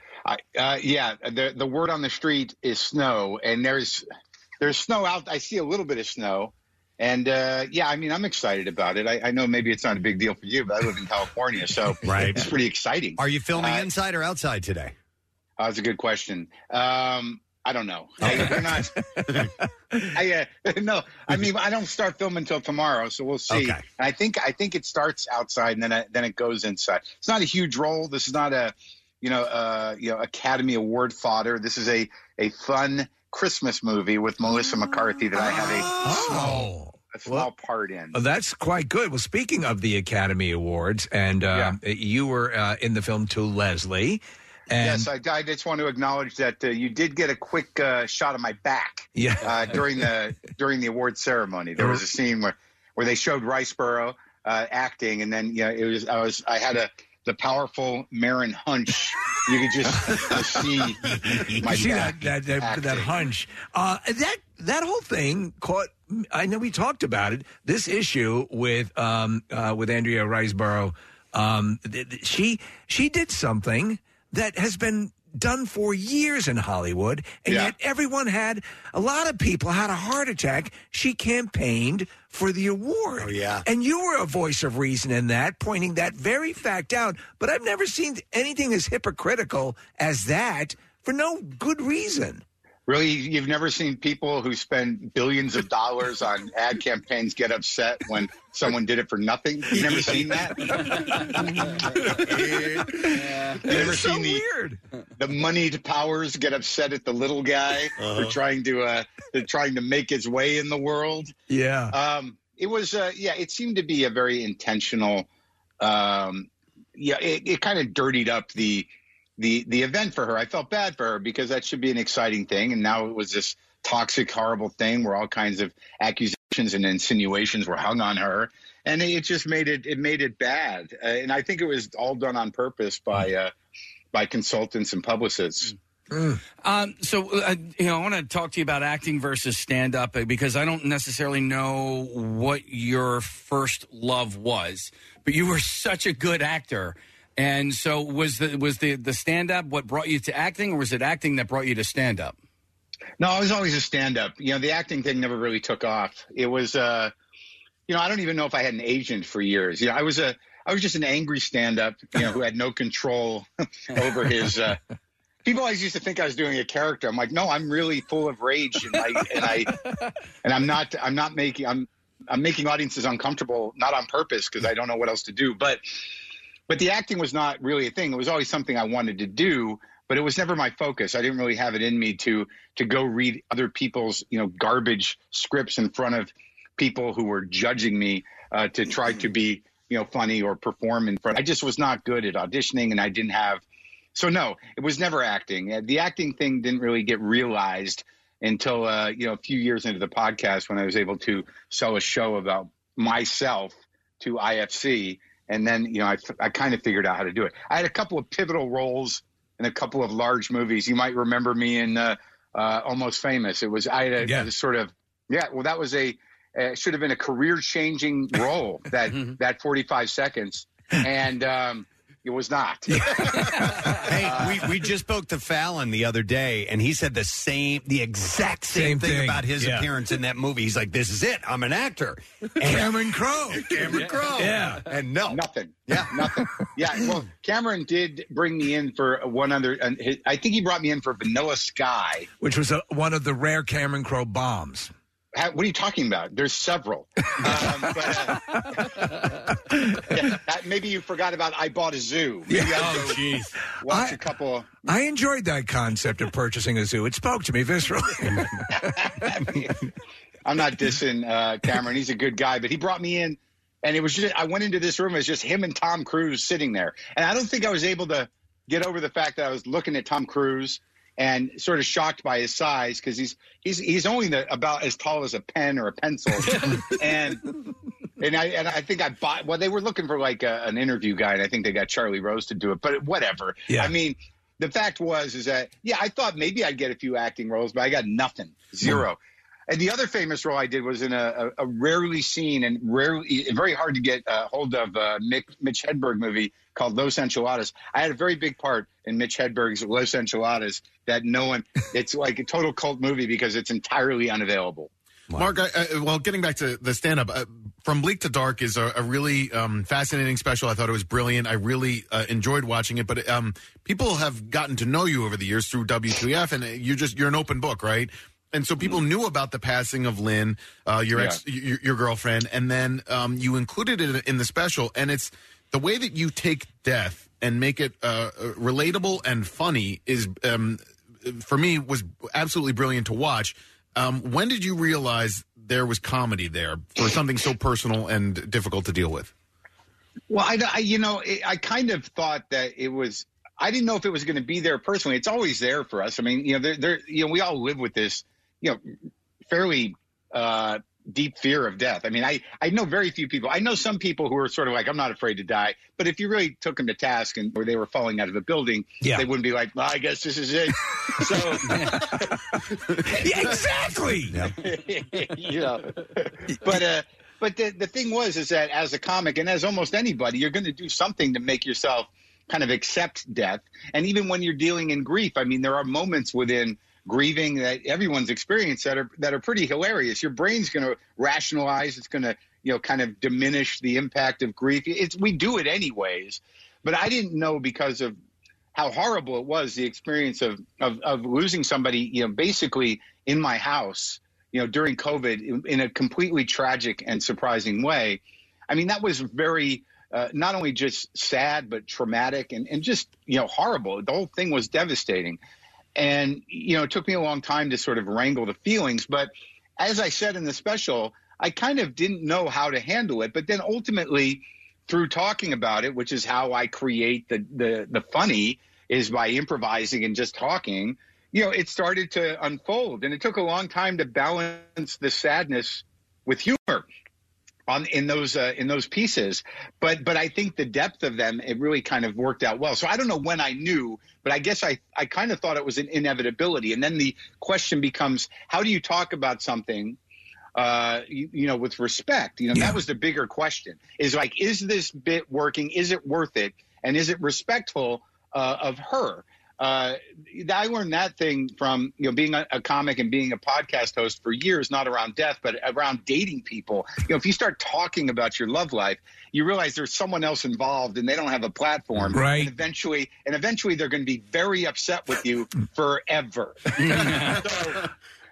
O: The word on the street is snow, and there's snow out. I see a little bit of snow, and I'm excited about it. I know maybe it's not a big deal for you, but I live in California, so it's pretty exciting.
C: Are you filming inside or outside today?
O: That's a good question. I don't know. We're not. No. I mean, I don't start filming until tomorrow, so we'll see. Okay. I think it starts outside and then it goes inside. It's not a huge role. This is not a Academy Award fodder. This is a fun Christmas movie with Melissa McCarthy that I have a small part in.
E: That's quite good. Well, speaking of the Academy Awards, and you were in the film To Leslie.
O: Yes, I just want to acknowledge that you did get a quick shot of my back during the award ceremony. There was a scene where they showed Riceboro acting, and then I had the powerful Maron hunch. You could just see my back.
E: That hunch. That whole thing caught. I know we talked about it. This issue with Andrea Riceboro. She did something that has been done for years in Hollywood, and yet a lot of people had a heart attack. She campaigned for the award.
C: Oh, yeah.
E: And you were a voice of reason in that, pointing that very fact out. But I've never seen anything as hypocritical as that for no good reason.
O: Really? You've never seen people who spend billions of dollars on ad campaigns get upset when someone did it for nothing? You've never seen that? You've never seen the moneyed powers get upset at the little guy for trying to make his way in the world?
E: Yeah.
O: It was, it seemed to be a very intentional, it kind of dirtied up the event for her. I felt bad for her because that should be an exciting thing. And now it was this toxic, horrible thing where all kinds of accusations and insinuations were hung on her. And it just made it bad. And I think it was all done on purpose by consultants and publicists.
F: I want to talk to you about acting versus stand-up because I don't necessarily know what your first love was, but you were such a good actor. And so was the stand-up what brought you to acting, or was it acting that brought you to stand-up?
O: No, I was always a stand-up. The acting thing never really took off. It was, I don't even know if I had an agent for years. I was just an angry stand-up, who had no control over his. People always used to think I was doing a character. I'm like, no, I'm really full of rage, and I'm not I'm making audiences uncomfortable, not on purpose because I don't know what else to do. But the acting was not really a thing. It was always something I wanted to do, but it was never my focus. I didn't really have it in me to go read other people's, garbage scripts in front of people who were judging me to try to be, funny or perform in front. I just was not good at auditioning, and I didn't have. So no, it was never acting. The acting thing didn't really get realized until a few years into the podcast when I was able to sell a show about myself to IFC, and then I kind of figured out how to do it. I had a couple of pivotal roles in a couple of large movies. You might remember me in Almost Famous. It was that was should have been a career-changing role, that 45 seconds, and it was not.
C: Hey, we just spoke to Fallon the other day, and he said the exact same thing about his appearance in that movie. He's like, "This is it. I'm an actor."
E: Cameron Crowe.
C: Yeah. And
O: nothing. Yeah, nothing. Yeah. Well, Cameron did bring me in for one other. I think he brought me in for Vanilla Sky,
E: which was one of the rare Cameron Crowe bombs.
O: What are you talking about? There's several. Maybe you forgot about I Bought a Zoo. Watch a couple.
E: I enjoyed that concept of purchasing a zoo. It spoke to me viscerally.
O: I'm not dissing Cameron. He's a good guy, but he brought me in, and it was just, I went into this room, it was just him and Tom Cruise sitting there. And I don't think I was able to get over the fact that I was looking at Tom Cruise and sort of shocked by his size, because he's only about as tall as a pen or a pencil, and I think I bought. Well, they were looking for like an interview guy, and I think they got Charlie Rose to do it. But whatever. Yeah. I mean, the fact is that I thought maybe I'd get a few acting roles, but I got nothing, zero. And the other famous role I did was in a rarely seen and very hard to get hold of Mitch Hedberg movie called Los Enchiladas. I had a very big part in Mitch Hedberg's Los Enchiladas that it's like a total cult movie because it's entirely unavailable.
G: Mark, getting back to the stand-up, From Bleak to Dark is a really fascinating special. I thought it was brilliant. I really enjoyed watching it, but people have gotten to know you over the years through WTF, and you're an open book, right? And so people knew about the passing of Lynn, your girlfriend, and then you included it in the special. And it's the way that you take death and make it relatable and funny is, for me, was absolutely brilliant to watch. When did you realize there was comedy there for something so personal and difficult to deal with?
O: Well, I kind of thought that it was. I didn't know if it was going to be there personally. It's always there for us. I mean, we all live with this. Fairly deep fear of death. I mean, I know very few people. I know some people who are sort of like, I'm not afraid to die. But if you really took them to task or they were falling out of a building, they wouldn't be like, well, I guess this is it. So,
E: exactly.
O: But the thing is that as a comic and as almost anybody, you're going to do something to make yourself kind of accept death. And even when you're dealing in grief, I mean, there are moments within grieving that everyone's experienced that are pretty hilarious. Your brain's going to rationalize. It's going to, kind of diminish the impact of grief. We do it anyways, but I didn't know because of how horrible it was, the experience of losing somebody, basically in my house, during COVID in a completely tragic and surprising way. I mean, that was very, not only just sad, but traumatic and just, horrible. The whole thing was devastating. And, it took me a long time to sort of wrangle the feelings. But as I said in the special, I kind of didn't know how to handle it. But then ultimately, through talking about it, which is how I create the funny, is by improvising and just talking, it started to unfold. And it took a long time to balance the sadness with humor in those pieces. But I think the depth of them, it really kind of worked out well. So I don't know when I knew, but I guess I kind of thought it was an inevitability. And then the question becomes, how do you talk about something, with respect? That was the bigger question, is like, is this bit working? Is it worth it? And is it respectful of her? I learned that thing from being a comic and being a podcast host for years, not around death, but around dating people. If you start talking about your love life, you realize there's someone else involved and they don't have a platform.
E: Right.
O: And eventually they're going to be very upset with you forever.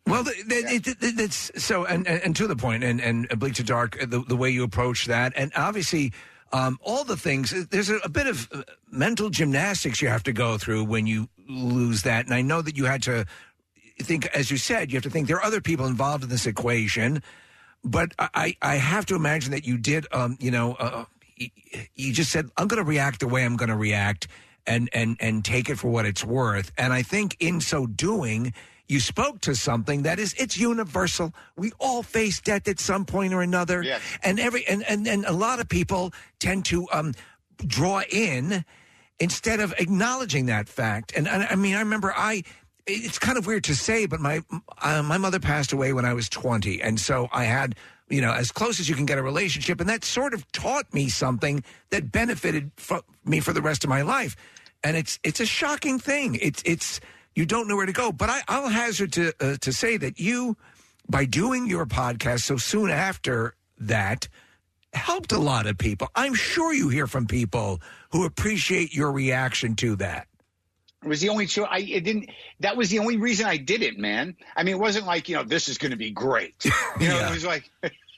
E: Well, that's so, and to the point, and Bleak to Dark, the way you approach that, and obviously all the things. There's a bit of mental gymnastics you have to go through when you lose that, and I know that you had to think, as you said, you have to think there are other people involved in this equation, but I have to imagine that you did, you just said, I'm going to react the way I'm going to react, and take it for what it's worth, and I think in so doing, you spoke to something that it's universal. We all face debt at some point or another. Yes. And a lot of people tend to draw in instead of acknowledging that fact. And I mean, I remember it's kind of weird to say, but my mother passed away when I was 20. And so I had, as close as you can get a relationship. And that sort of taught me something that benefited me for the rest of my life. And it's a shocking thing. It's you don't know where to go. But I'll hazard to say that you, by doing your podcast so soon after that, helped a lot of people. I'm sure you hear from people who appreciate your reaction to that.
O: It was the only show that was the only reason I did it, man. I mean, it wasn't like, this is going to be great. It was like,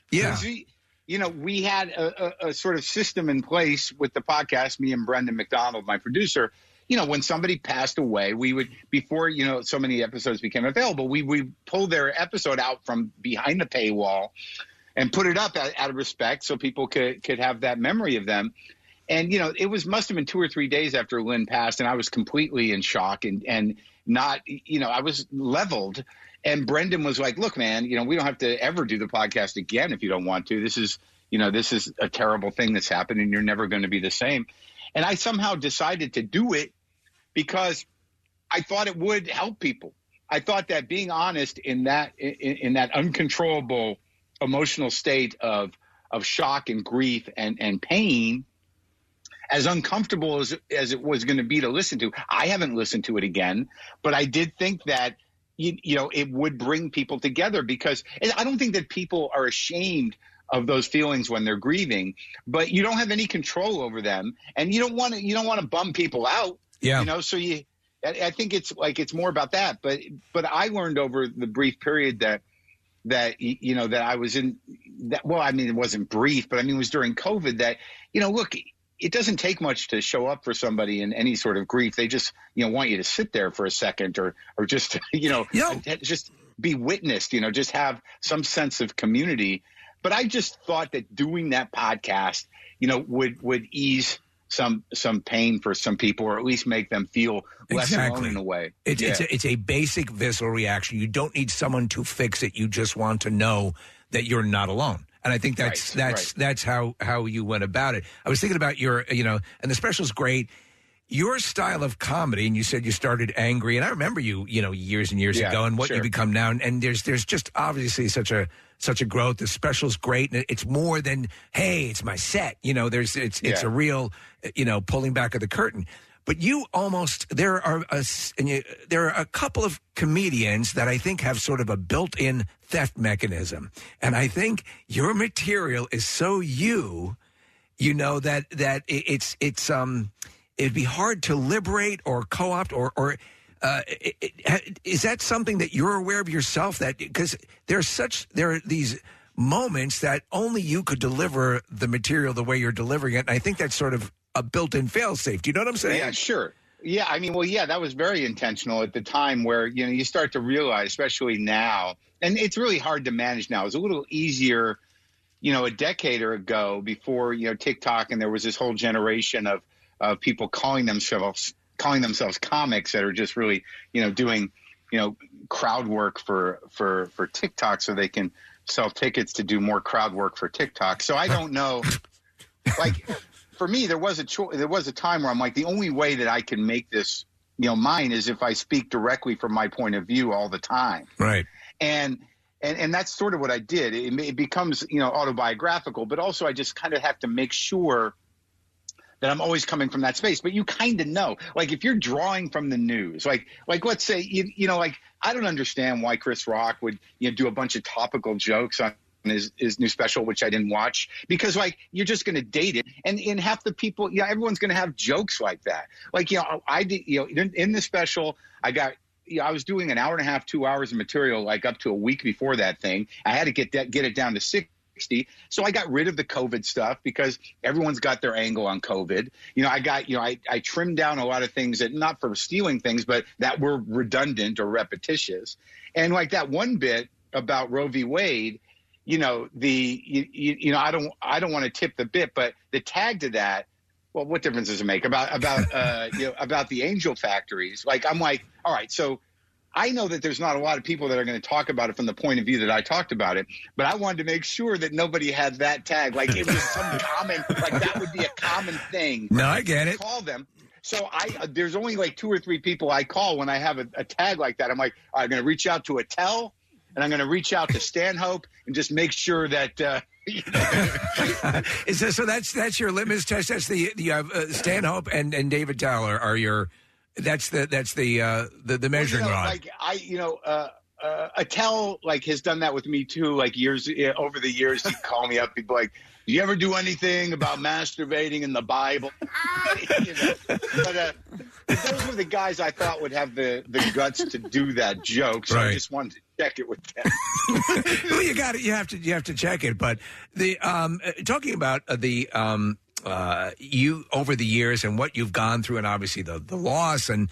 O: we had a sort of system in place with the podcast, me and Brendan McDonald, my producer. When somebody passed away, we would, before, so many episodes became available, we would pull their episode out from behind the paywall and put it up out of respect so people could have that memory of them. And, it must have been 2 or 3 days after Lynn passed, and I was completely in shock and not, I was leveled. And Brendan was like, look, man, we don't have to ever do the podcast again if you don't want to. This is a terrible thing that's happened, and you're never going to be the same. And I somehow decided to do it because I thought it would help people. I thought that being honest in that uncontrollable emotional state of shock and grief and pain, as uncomfortable as it was going to be to listen to, I haven't listened to it again, but I did think that it would bring people together, because I don't think that people are ashamed of those feelings when they're grieving, but you don't have any control over them, and you don't want to bum people out. Yeah. So I think it's more about that. But I learned over the brief period that I was in that. Well, I mean, it wasn't brief, but I mean, it was during COVID that, look, it doesn't take much to show up for somebody in any sort of grief. They just, want you to sit there for a second or just, just be witnessed, just have some sense of community. But I just thought that doing that podcast, would ease some pain for some people, or at least make them feel less alone in a way.
E: It's a basic visceral reaction. You don't need someone to fix it. You just want to know that you're not alone. And I think that's how you went about it. I was thinking about your, and the special's great. Your style of comedy, and you said you started angry, and I remember you, years and years ago, and what you become now. And there's just obviously such a growth. The special's great, and it's more than, hey, it's my set. It's a real, pulling back of the curtain. But there are a couple of comedians that I think have sort of a built-in theft mechanism, and I think your material is so that it'd be hard to liberate or co-opt or is that something that you're aware of yourself? That because there are these moments that only you could deliver the material the way you're delivering it, and I think that's sort of a built-in fail-safe. Do you know what I'm saying?
O: Yeah, sure. Yeah, I mean, that was very intentional at the time where, you start to realize, especially now, and it's really hard to manage now. It's a little easier, a decade ago before, TikTok, and there was this whole generation of people calling themselves comics that are just really, doing, crowd work for TikTok so they can sell tickets to do more crowd work for TikTok. So I don't know, for me, there was a time where I'm like, the only way that I can make this, mine is if I speak directly from my point of view all the time.
E: Right.
O: And that's sort of what I did. It becomes, autobiographical, but also I just kind of have to make sure that I'm always coming from that space. But you kind of know, like if you're drawing from the news, like let's say, I don't understand why Chris Rock would, do a bunch of topical jokes on his new special, which I didn't watch, because you're just going to date it. And in half the people, everyone's going to have jokes like that. I did, in the special, I got I was doing an hour and a half, 2 hours of material like up to a week before that thing. I had to get it down to 60. So I got rid of the COVID stuff because everyone's got their angle on COVID. I trimmed down a lot of things that not for stealing things, but that were redundant or repetitious. And like that one bit about Roe v. Wade, I don't want to tip the bit, but the tag to that, well, what difference does it make about the angel factories? Like, I'm like, all right, so I know that there's not a lot of people that are going to talk about it from the point of view that I talked about it, but I wanted to make sure that nobody had that tag. Like it was some common, like that would be a common thing.
E: No, I get it.
O: Call them. So there's only like 2 or 3 people I call when I have a tag like that. I'm like, I'm going to reach out to Attell and I'm going to reach out to Stanhope and just make sure that.
E: So that's your litmus test. That's the Stanhope and David Towler are your. That's the measuring rod.
O: Attell has done that with me too. Like over the years, he'd call me up. He'd be like, "Do you ever do anything about masturbating in the Bible?" But those were the guys I thought would have the guts to do that joke. So
E: Right.
O: I just wanted to check it with them.
E: Well, you got it. You have to check it. But the talking about you over the years and what you've gone through, and obviously the loss and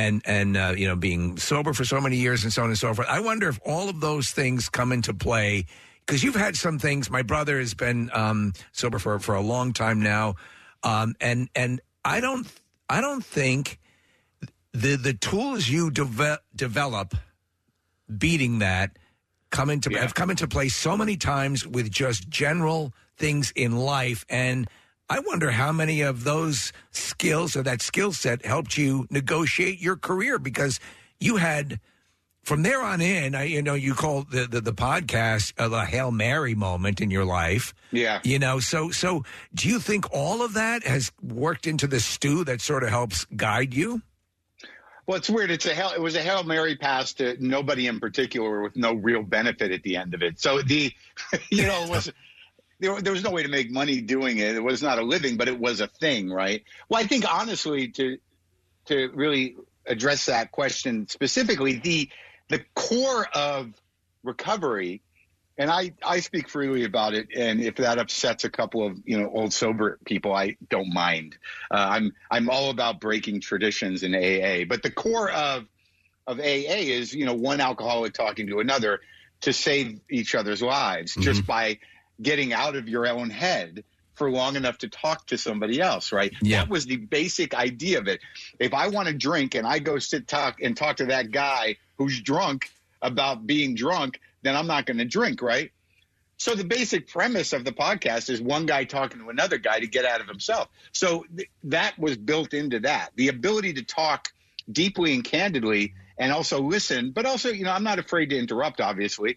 E: being sober for so many years and so on and so forth. I wonder if all of those things come into play because you've had some things. My brother has been sober for a long time now, and I don't think the tools you develop beating that have come into play so many times with just general things in life. And I wonder how many of those skills or that skill set helped you negotiate your career, because you had, from there on in, you call the podcast a Hail Mary moment in your life.
O: Yeah.
E: So do you think all of that has worked into the stew that sort of helps guide you?
O: Well, it's weird. It was a Hail Mary pass to nobody in particular with no real benefit at the end of it. So it was. There was no way to make money doing it. It was not a living, but it was a thing, right? Well, I think honestly, to really address that question specifically, the core of recovery, and I speak freely about it, and if that upsets a couple of old sober people, I don't mind. I'm all about breaking traditions in AA, but the core of AA is one alcoholic talking to another to save each other's lives just by getting out of your own head for long enough to talk to somebody else, right? Yeah. That was the basic idea of it. If I want to drink and I go talk to that guy who's drunk about being drunk, then I'm not going to drink, right? So the basic premise of the podcast is one guy talking to another guy to get out of himself. So that was built into that. The ability to talk deeply and candidly and also listen, but also, I'm not afraid to interrupt, obviously,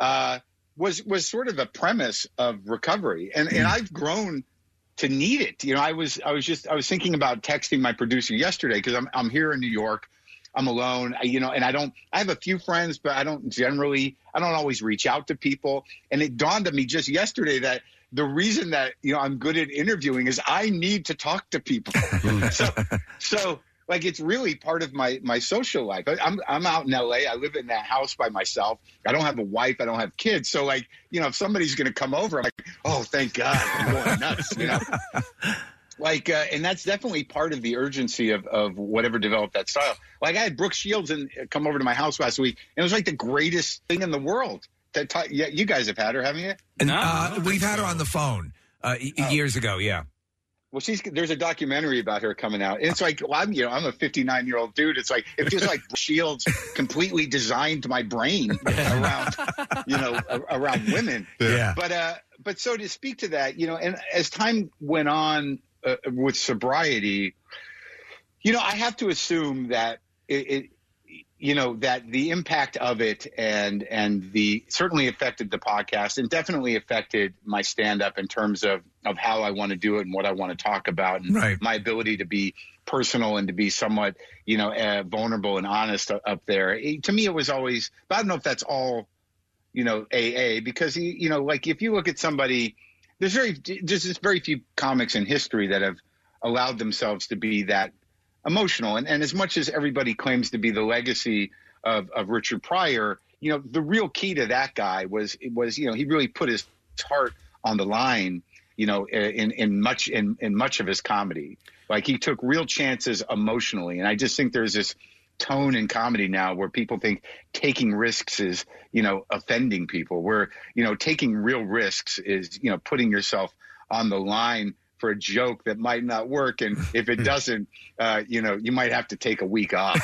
O: was sort of a premise of recovery. And I've grown to need it. I was thinking about texting my producer yesterday because I'm here in New York. I'm alone, and I have a few friends, but I don't always reach out to people. And it dawned on me just yesterday that the reason that, I'm good at interviewing is I need to talk to people. So like, it's really part of my social life. I'm out in LA. I live in that house by myself. I don't have a wife. I don't have kids. So like, if somebody's going to come over, I'm like, oh, thank God, I'm going nuts, Like, and that's definitely part of the urgency of whatever developed that style. Like, I had Brooke Shields come over to my house last week, and it was like the greatest thing in the world. You guys have had her, haven't you?
E: No. We've had her on the phone years ago, yeah.
O: Well, there's a documentary about her coming out. And it's like, well, I'm a 59-year-old dude. It's like, it feels like Shields completely designed my brain around women.
E: Yeah.
O: But so to speak to that, and as time went on with sobriety, I have to assume that that the impact of it and certainly affected the podcast and definitely affected my stand-up in terms of how I want to do it and what I want to talk about and my ability to be personal and to be somewhat, vulnerable and honest up there. To me, it was always, but I don't know if that's all, AA, because, like if you look at somebody, there's just very few comics in history that have allowed themselves to be that emotional. And as much as everybody claims to be the legacy of Richard Pryor, the real key to that guy was he really put his heart on the line, in much of his comedy. Like, he took real chances emotionally. And I just think there's this tone in comedy now where people think taking risks is, offending people, where, taking real risks is, putting yourself on the line for a joke that might not work. And if it doesn't, you might have to take a week off.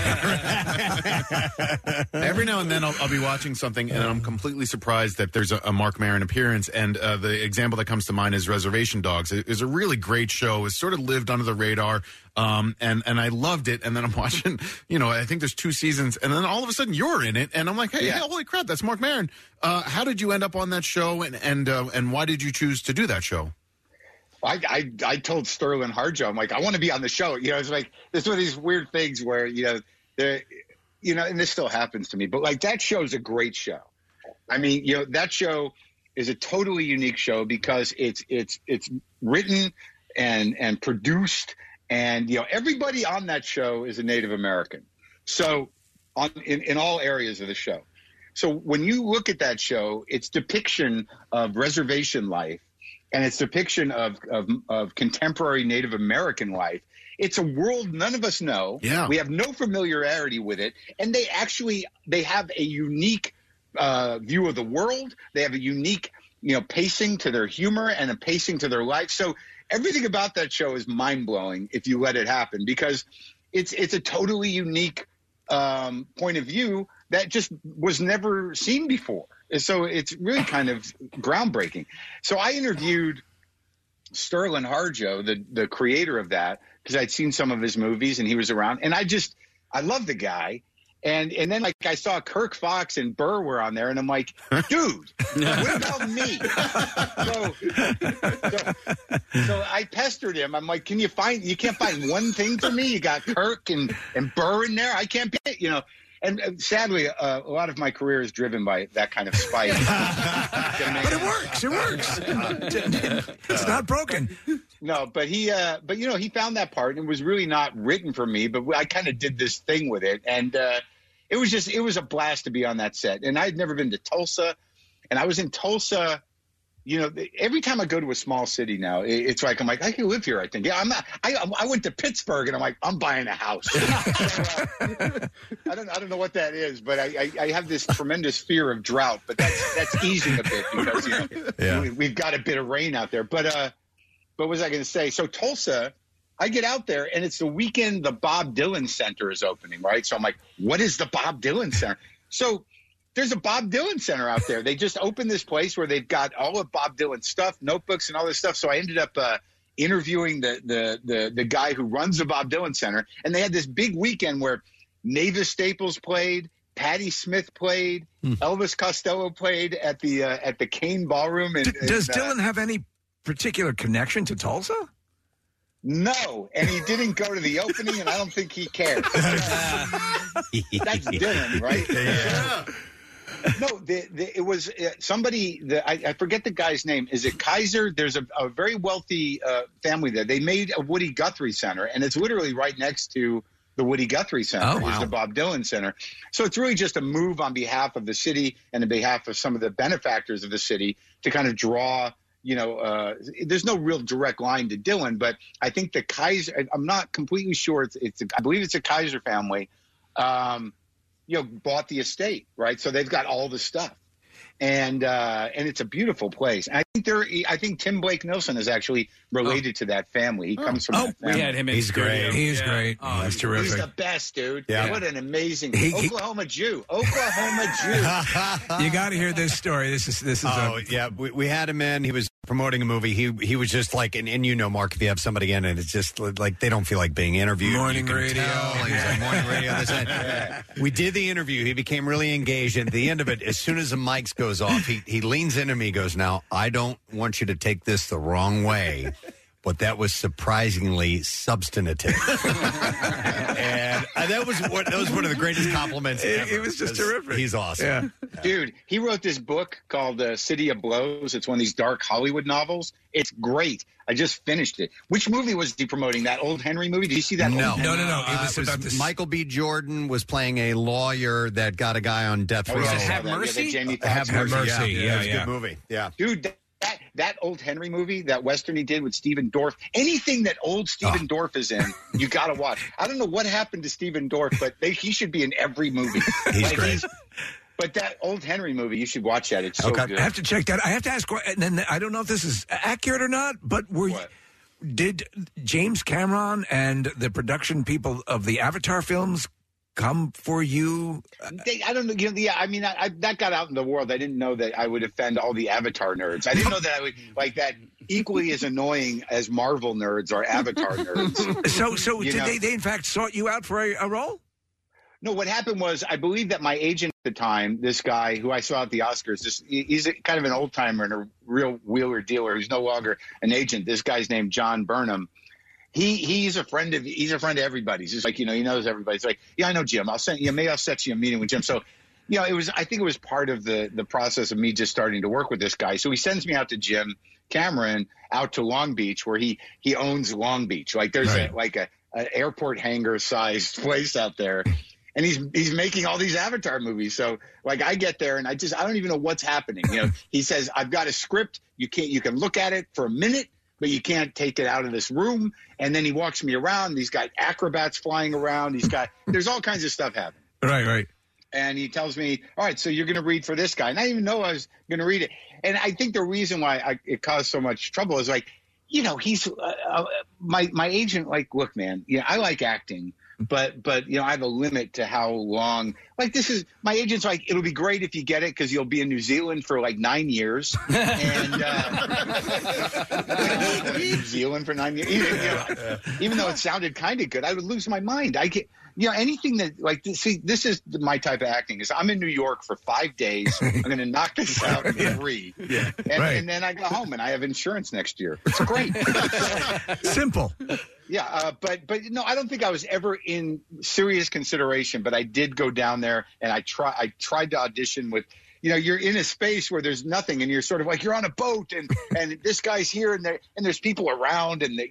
G: Every now and then I'll be watching something and I'm completely surprised that there's a Marc Maron appearance. And the example that comes to mind is Reservation Dogs. It was a really great show. It sort of lived under the radar. And I loved it. And then I'm watching, I think there's 2 seasons. And then all of a sudden you're in it. And I'm like, hey, holy crap, that's Marc Maron. How did you end up on that show? And why did you choose to do that show?
O: I told Sterling Harjo, I'm like, I want to be on the show. It's like, there's one of these weird things where, and this still happens to me, but like, that show is a great show. I mean, that show is a totally unique show because it's written and produced, and, everybody on that show is a Native American. So in all areas of the show. So when you look at that show, it's depiction of reservation life, and its depiction of contemporary Native American life. It's a world none of us know. Yeah. We have no familiarity with it. And they have a unique view of the world. They have a unique, pacing to their humor and a pacing to their life. So everything about that show is mind-blowing if you let it happen, because it's a totally unique point of view that just was never seen before. So it's really kind of groundbreaking. So I interviewed Sterling Harjo, the creator of that, because I'd seen some of his movies and he was around. And I love the guy. And then, like, I saw Kirk Fox and Burr were on there, and I'm like, dude, what about me? So I pestered him. I'm like, you can't find one thing for me? You got Kirk and Burr in there. I can't be, And sadly, a lot of my career is driven by that kind of spite.
E: But it works. It's not broken.
O: No, but he found that part, and it was really not written for me, but I kind of did this thing with it. And it was a blast to be on that set. And I'd never been to Tulsa, and I was in Tulsa. Every time I go to a small city now, it's like, I'm like, I can live here, I think. Yeah, I'm not. I went to Pittsburgh, and I'm like, I'm buying a house. I don't know what that is, but I have this tremendous fear of drought, but that's easing a bit because we've got a bit of rain out there. But what was I going to say? So Tulsa, I get out there, and it's the weekend the Bob Dylan Center is opening, right? So I'm like, what is the Bob Dylan Center? So there's a Bob Dylan Center out there. They just opened this place where they've got all of Bob Dylan stuff, notebooks and all this stuff. So I ended up interviewing the guy who runs the Bob Dylan Center. And they had this big weekend where Mavis Staples played, Patti Smith played, Elvis Costello played at the Kane Ballroom.
E: Does Dylan have any particular connection to Tulsa?
O: No, and he didn't go to the opening, and I don't think he cared. That's Dylan, right? Yeah. No, it was somebody. I forget the guy's name. Is it Kaiser? There's a very wealthy family there. They made a Woody Guthrie Center, and it's literally right next to the Woody Guthrie Center. Is the Bob Dylan Center. So it's really just a move on behalf of the city and on behalf of some of the benefactors of the city to kind of draw. There's no real direct line to Dylan, but I think the Kaiser. I'm not completely sure. I believe it's a Kaiser family. Bought the estate, right? So they've got all the stuff, and it's a beautiful place. And I think Tim Blake Nelson is actually related to that family. He comes from that family.
F: We had him in
E: He's great. He's great. Oh, he's terrific.
O: He's the best, dude.
E: Yeah.
O: What an amazing Oklahoma Jew. You
E: got to hear this story. This is.
C: We had him in. He was promoting a movie. He was just like, and Mark, if you have somebody in, and it's just like they don't feel like being interviewed.
E: Morning radio.
C: He's like, morning radio. We did the interview. He became really engaged. And at the end of it, as soon as the mics goes off, he leans into me, goes, "Now I don't want you to take this the wrong way, but that was surprisingly substantive." And I that was one of the greatest compliments ever.
E: It was just terrific.
C: He's awesome.
O: Dude, he wrote this book called City of Blows. It's one of these dark Hollywood novels. It's great. I just finished it. Which movie was he promoting? That Old Henry movie? Did you see that?
C: No.
E: It was
C: about Michael B. Jordan was playing a lawyer that got a guy on death row.
O: Have Mercy?
C: Have Mercy.
O: Yeah,
C: It was a good movie. Yeah.
O: Dude, that Old Henry movie, that Western he did with Stephen Dorff, anything that old Stephen Dorff is in, you got to watch. I don't know what happened to Stephen Dorff, but he should be in every movie.
C: He's great.
O: But that Old Henry movie, you should watch that. It's so good.
E: I have to check that. I have to ask, and then I don't know if this is accurate or not, but did James Cameron and the production people of the Avatar films come for you?
O: I don't know. I mean, that got out in the world. I didn't know that I would offend all the Avatar nerds. I didn't know that I would like that equally as annoying as Marvel nerds or Avatar nerds.
E: So did they in fact sought you out for a role?
O: No, what happened was I believe that my agent at the time, this guy who I saw at the Oscars, he's kind of an old timer and a real wheeler dealer who's no longer an agent. This guy's named John Burnham. He's a friend of everybody's. He's like, he knows everybody. He's like, yeah, I know Jim. Maybe I'll set you a meeting with Jim. So, I think it was part of the process of me just starting to work with this guy. So he sends me out to Jim Cameron out to Long Beach, where he owns Long Beach. Like there's an airport hangar sized place out there. And he's making all these Avatar movies. So like I get there and I don't even know what's happening. He says, I've got a script. You can look at it for a minute, but you can't take it out of this room. And then he walks me around. He's got acrobats flying around. There's all kinds of stuff happening.
E: Right.
O: And he tells me, all right, so you're going to read for this guy. And I didn't even know I was going to read it. And I think the reason why it caused so much trouble is like, he's my agent. Like, look, man, I like acting. But I have a limit to how long. Like this is my agent's like, it'll be great if you get it because you'll be in New Zealand for like 9 years. And New Zealand for 9 years. Even though it sounded kind of good, I would lose my mind. I get anything that like see. This is my type of acting. Is I'm in New York for 5 days. I'm going to knock this out in 3. And then I go home and I have insurance next year. It's great.
E: Simple.
O: Yeah, but no, I don't think I was ever in serious consideration. But I did go down there and I tried to audition with, you're in a space where there's nothing and you're sort of like you're on a boat and this guy's here and there's people around and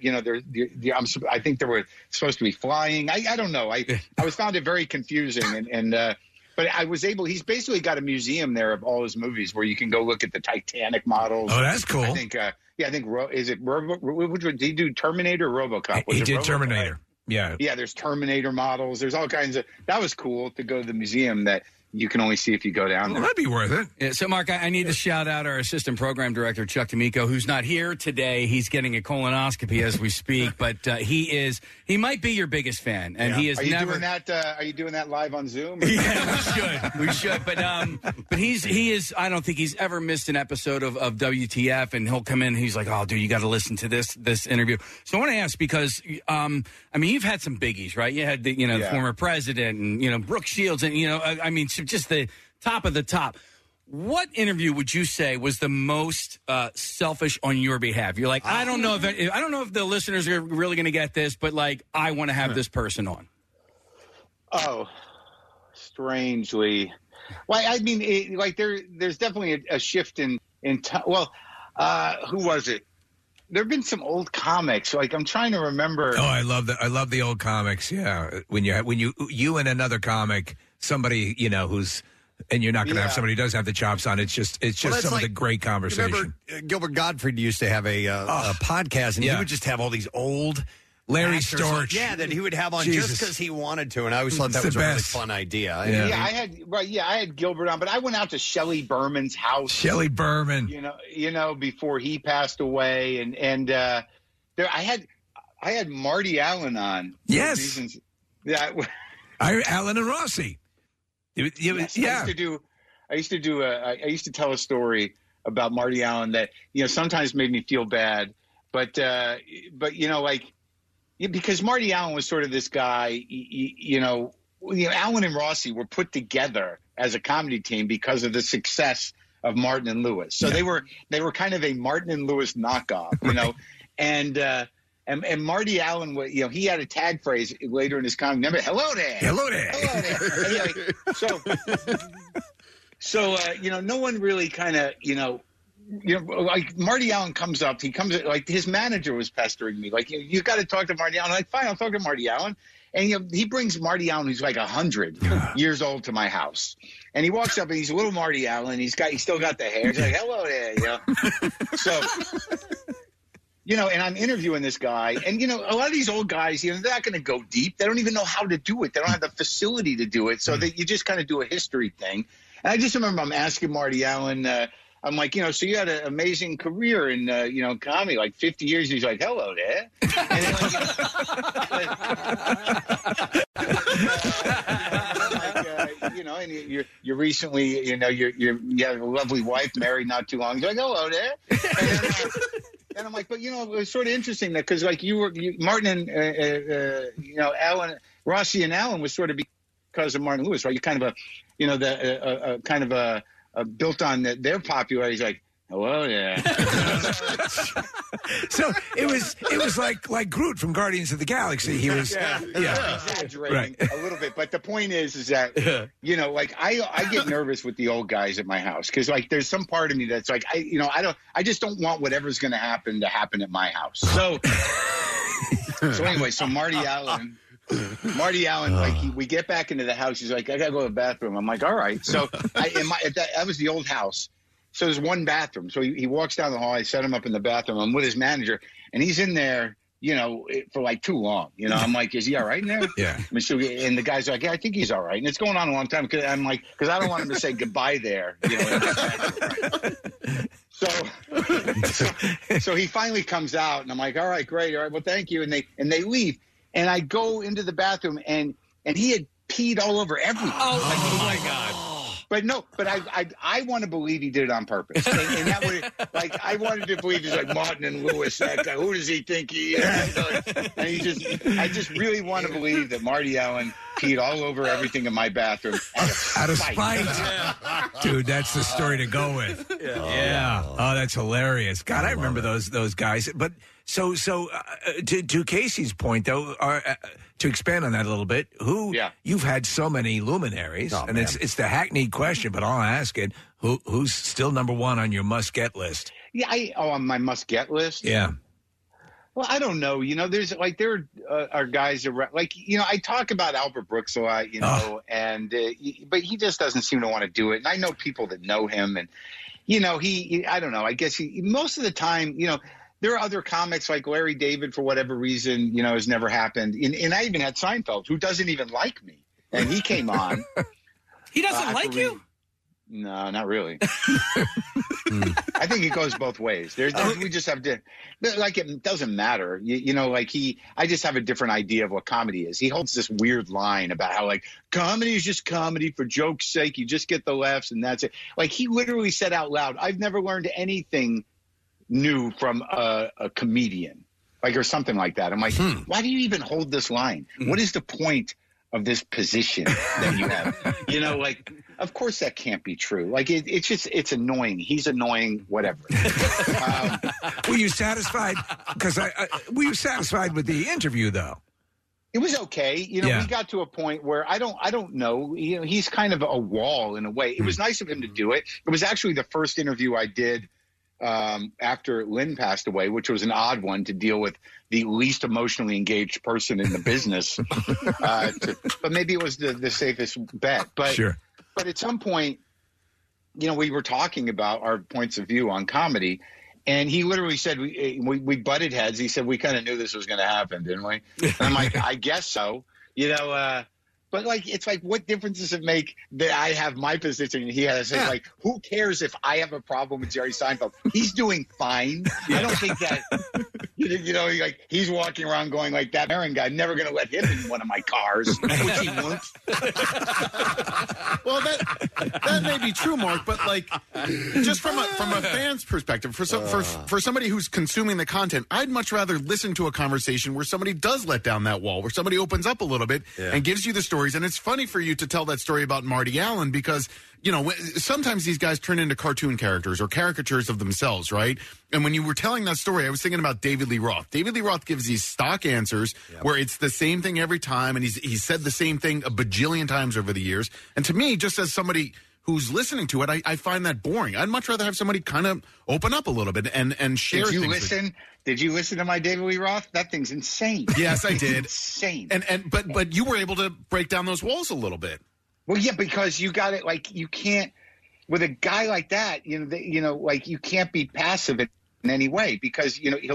O: I think they were supposed to be flying. I don't know. I found it very confusing but I was able. He's basically got a museum there of all his movies where you can go look at the Titanic models.
E: Oh, that's cool.
O: I think. Is it did he do Terminator or RoboCop?
E: He did Terminator. Yeah.
O: Yeah. There's Terminator models. There's all kinds of. That was cool to go to the museum that you can only see if you go down there.
E: That'd be worth it.
F: Yeah, so, Mark, I need to shout out our assistant program director, Chuck D'Amico, who's not here today. He's getting a colonoscopy as we speak, but he might be your biggest fan, and he is never.
O: Are you doing that live on Zoom?
F: Yeah, we should. But he is. I don't think he's ever missed an episode of WTF, and he'll come in. And he's like, "Oh, dude, you got to listen to this interview." So I want to ask because you've had some biggies, right? You had the former president, and Brooke Shields, and just the top of the top. What interview would you say was the most selfish on your behalf? You're like, I don't know if the listeners are really going to get this, but like, I want to have this person on.
O: Oh, strangely. Well, I mean, there's definitely a shift in time. Well, who was it? There have been some old comics. Like I'm trying to remember.
E: Oh, I love that. I love the old comics. Yeah, when you and another comic, somebody who's. And you're not going to have somebody who does have the chops on. It's just some of the great conversation.
C: Remember, Gilbert Gottfried used to have a podcast, and he would just have all these old
E: Larry
C: actors
E: Storch.
C: that he would have on just because he wanted to. And I always thought that was a really fun idea.
O: I had Gilbert on, but I went out to Shelley Berman's house.
E: Shelley Berman,
O: before he passed away, and there I had Marty Allen on.
E: Yes, Allen and Rossi.
O: I used to tell a story about Marty Allen that sometimes made me feel bad, but because Marty Allen was sort of this guy, Allen and Rossi were put together as a comedy team because of the success of Martin and Lewis. So they were kind of a Martin and Lewis knockoff, and And Marty Allen, he had a tag phrase later in his comedy. Remember, hello there.
E: Hello there.
O: Hello there. So, no one really kind of, like Marty Allen comes up. He comes, like his manager was pestering me. Like, you got to talk to Marty Allen. I'm like, fine, I'll talk to Marty Allen. And he brings Marty Allen, who's like 100 years old, to my house. And he walks up and he's a little Marty Allen. He's still got the hair. He's like, hello there, So, and I'm interviewing this guy. And, a lot of these old guys, they're not going to go deep. They don't even know how to do it. They don't have the facility to do it. So you just kind of do a history thing. And I just remember I'm asking Marty Allen, I'm like, so you had an amazing career in, comedy, like 50 years. He's like, hello there. And then, and you're recently, you have a lovely wife, married not too long. He's like, hello there. And I'm like, but, it was sort of interesting that because, like, Martin and, Alan, Rossi and Alan was sort of because of Martin Lewis, right? You're kind of built on their popularity. He's like, hello there.
E: So it was like Groot from Guardians of the Galaxy. He was
O: exaggerating a little bit, but the point is that like I get nervous with the old guys at my house because like there's some part of me that's like I just don't want whatever's going to happen at my house. So anyway, so Marty Allen, like we get back into the house. He's like, I gotta go to the bathroom. I'm like, all right. So that was the old house. So there's one bathroom. So he walks down the hall. I set him up in the bathroom. I'm with his manager, and he's in there, for like too long. I'm like, is he all right in there?
E: Yeah.
O: And the guy's like, yeah, I think he's all right. And it's going on a long time. I'm like, because I don't want him to say goodbye there. So he finally comes out, and I'm like, all right, great. All right, well, thank you. And they leave. And I go into the bathroom, and he had peed all over everything.
F: Oh my God.
O: But I want to believe he did it on purpose. And that would, like, I wanted to believe he's like Martin and Lewis, that guy. Who does he think he is? And I just really want to believe that Marty Allen peed all over everything in my bathroom
E: out of spite. Dude, that's the story to go with. Yeah. Oh, that's hilarious. God, I remember those guys. But so to Casey's point, though, to expand on that a little bit, you've had so many luminaries, and it's the hackneyed question, but I'll ask it: who's still number one on your must-get list?
O: Yeah, on my must-get list.
E: Yeah.
O: Well, I don't know. There's like there are guys around, like I talk about Albert Brooks a lot, but he just doesn't seem to want to do it. And I know people that know him, and he I don't know. I guess most of the time, there are other comics like Larry David, for whatever reason, has never happened. And I even had Seinfeld, who doesn't even like me, and he came on.
F: He doesn't like you?
O: No, not really. I think it goes both ways. We just have to, like, it doesn't matter. I just have a different idea of what comedy is. He holds this weird line about how, like, comedy is just comedy for joke's sake. You just get the laughs and that's it. Like, he literally said out loud, I've never learned anything new from a comedian, like, or something like that. I'm like, why do you even hold this line? What is the point of this position that you have? Like, of course that can't be true. Like, it's annoying. He's annoying, whatever.
E: Were you satisfied? Because were you satisfied with the interview, though?
O: It was okay. We got to a point where I don't know. He's kind of a wall in a way. It was nice of him to do it. It was actually the first interview I did after Lynn passed away, which was an odd one to deal with the least emotionally engaged person in the business. But maybe it was the safest bet. But
E: sure.
O: But at some point, we were talking about our points of view on comedy, and he literally said we butted heads. He said we kind of knew this was going to happen, didn't we? And I'm like, I guess so. But, like, it's like, what difference does it make that I have my position and he has? Yeah. Like, who cares if I have a problem with Jerry Seinfeld? He's doing fine. I don't think that, like, he's walking around going like, that Aaron guy, I'm never going to let him in one of my cars, which he won't.
G: Well, that may be true, Mark, but, like, just from a fan's perspective, for somebody who's consuming the content, I'd much rather listen to a conversation where somebody does let down that wall, where somebody opens up a little bit and gives you the story. And it's funny for you to tell that story about Marty Allen because, sometimes these guys turn into cartoon characters or caricatures of themselves, right? And when you were telling that story, I was thinking about David Lee Roth. David Lee Roth gives these stock answers where it's the same thing every time, and he's said the same thing a bajillion times over the years. And to me, just as somebody who's listening to it, I find that boring. I'd much rather have somebody kind of open up a little bit and share
O: things.
G: Did
O: you listen to my David Lee Roth? That thing's insane.
G: Yes, I did.
O: Insane.
G: But you were able to break down those walls a little bit.
O: Well, yeah, because you got it. Like, you can't, with a guy like that, like, you can't be passive in any way, because he'll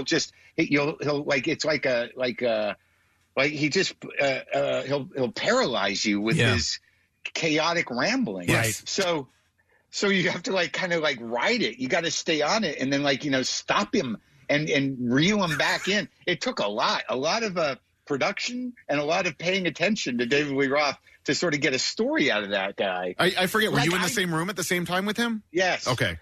O: paralyze you with his chaotic rambling.
E: Right.
O: So you have to ride it. You got to stay on it, and then stop him and reel him back in. It took a lot of production and a lot of paying attention to David Lee Roth to sort of get a story out of that guy.
G: I forget. Were you in the same room at the same time with him?
O: Yes.
G: Okay.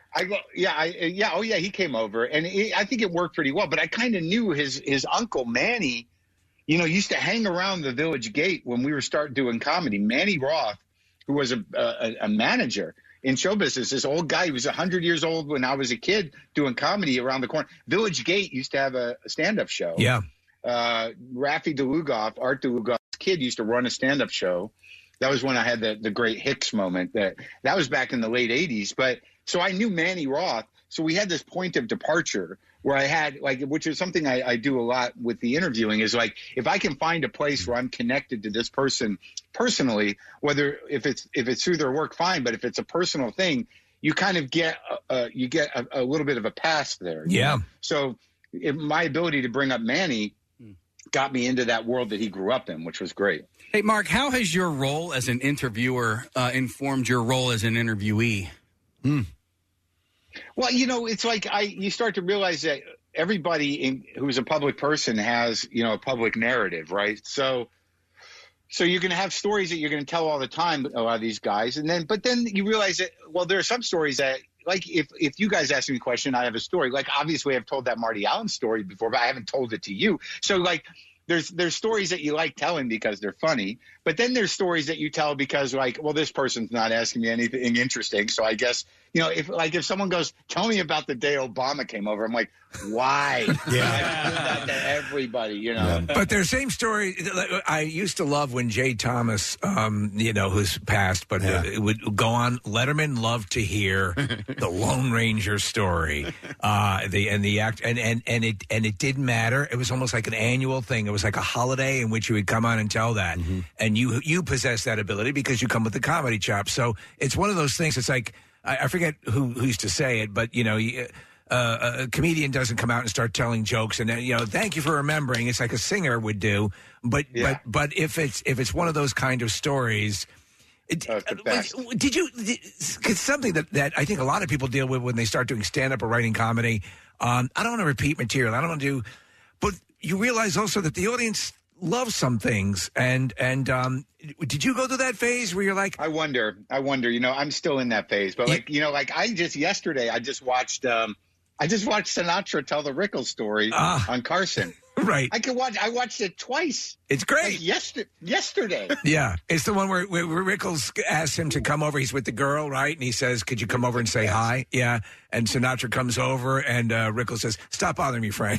O: He came over, and I think it worked pretty well. But I kind of knew his uncle Manny, used to hang around the Village Gate when we were starting doing comedy. Manny Roth, who was a manager in show business, this old guy. He was 100 years old when I was a kid doing comedy around the corner. Village Gate used to have a stand-up show.
E: Yeah.
O: Rafi Delugoff, Art Delugoff's kid, used to run a stand-up show. That was when I had the great Hicks moment. That was back in the late 80s. But so I knew Manny Roth. So we had this point of departure where I had, which is something I do a lot with the interviewing, is if I can find a place where I'm connected to this person personally, whether if it's through their work, fine. But if it's a personal thing, you kind of get a little bit of a pass there.
E: Yeah.
O: So my ability to bring up Manny got me into that world that he grew up in, which was great.
F: Hey, Mark, how has your role as an interviewer informed your role as an interviewee?
O: Well, it's you start to realize that everybody who's a public person has, a public narrative, right? So you're going to have stories that you're going to tell all the time, a lot of these guys. But then you realize that, well, there are some stories that, if you guys ask me a question, I have a story. Obviously I've told that Marty Allen story before, but I haven't told it to you. So there's stories that you like telling because they're funny, but then there's stories that you tell because this person's not asking me anything interesting. So I guess, if someone goes, tell me about the day Obama came over, I'm like, why? Yeah. I told that to everybody,
E: Yeah. But their same story. I used to love when Jay Thomas, who's passed, but it would go on. Letterman loved to hear the Lone Ranger story. It didn't matter. It was almost like an annual thing. It was like a holiday in which you would come on and tell that. Mm-hmm. And you possess that ability because you come with the comedy chops. So it's one of those things. It's like, I forget who used to say it, but, a comedian doesn't come out and start telling jokes and, thank you for remembering. It's like a singer would do. But if it's one of those kind of stories, it's something that I think a lot of people deal with when they start doing stand-up or writing comedy. I don't want to repeat material. I don't want to do, but you realize also that the audience loves some things. And did you go through that phase where you're like,
O: I wonder, I'm still in that phase, but yesterday I just watched Sinatra tell the Rickles story on Carson.
E: Right.
O: I watched it twice.
E: It's great.
O: Yesterday.
E: Yeah. It's the one where Rickles asks him to come over. He's with the girl, right? And he says, could you come over and say hi? Yeah. And Sinatra comes over and Rickles says, stop bothering me, Frank.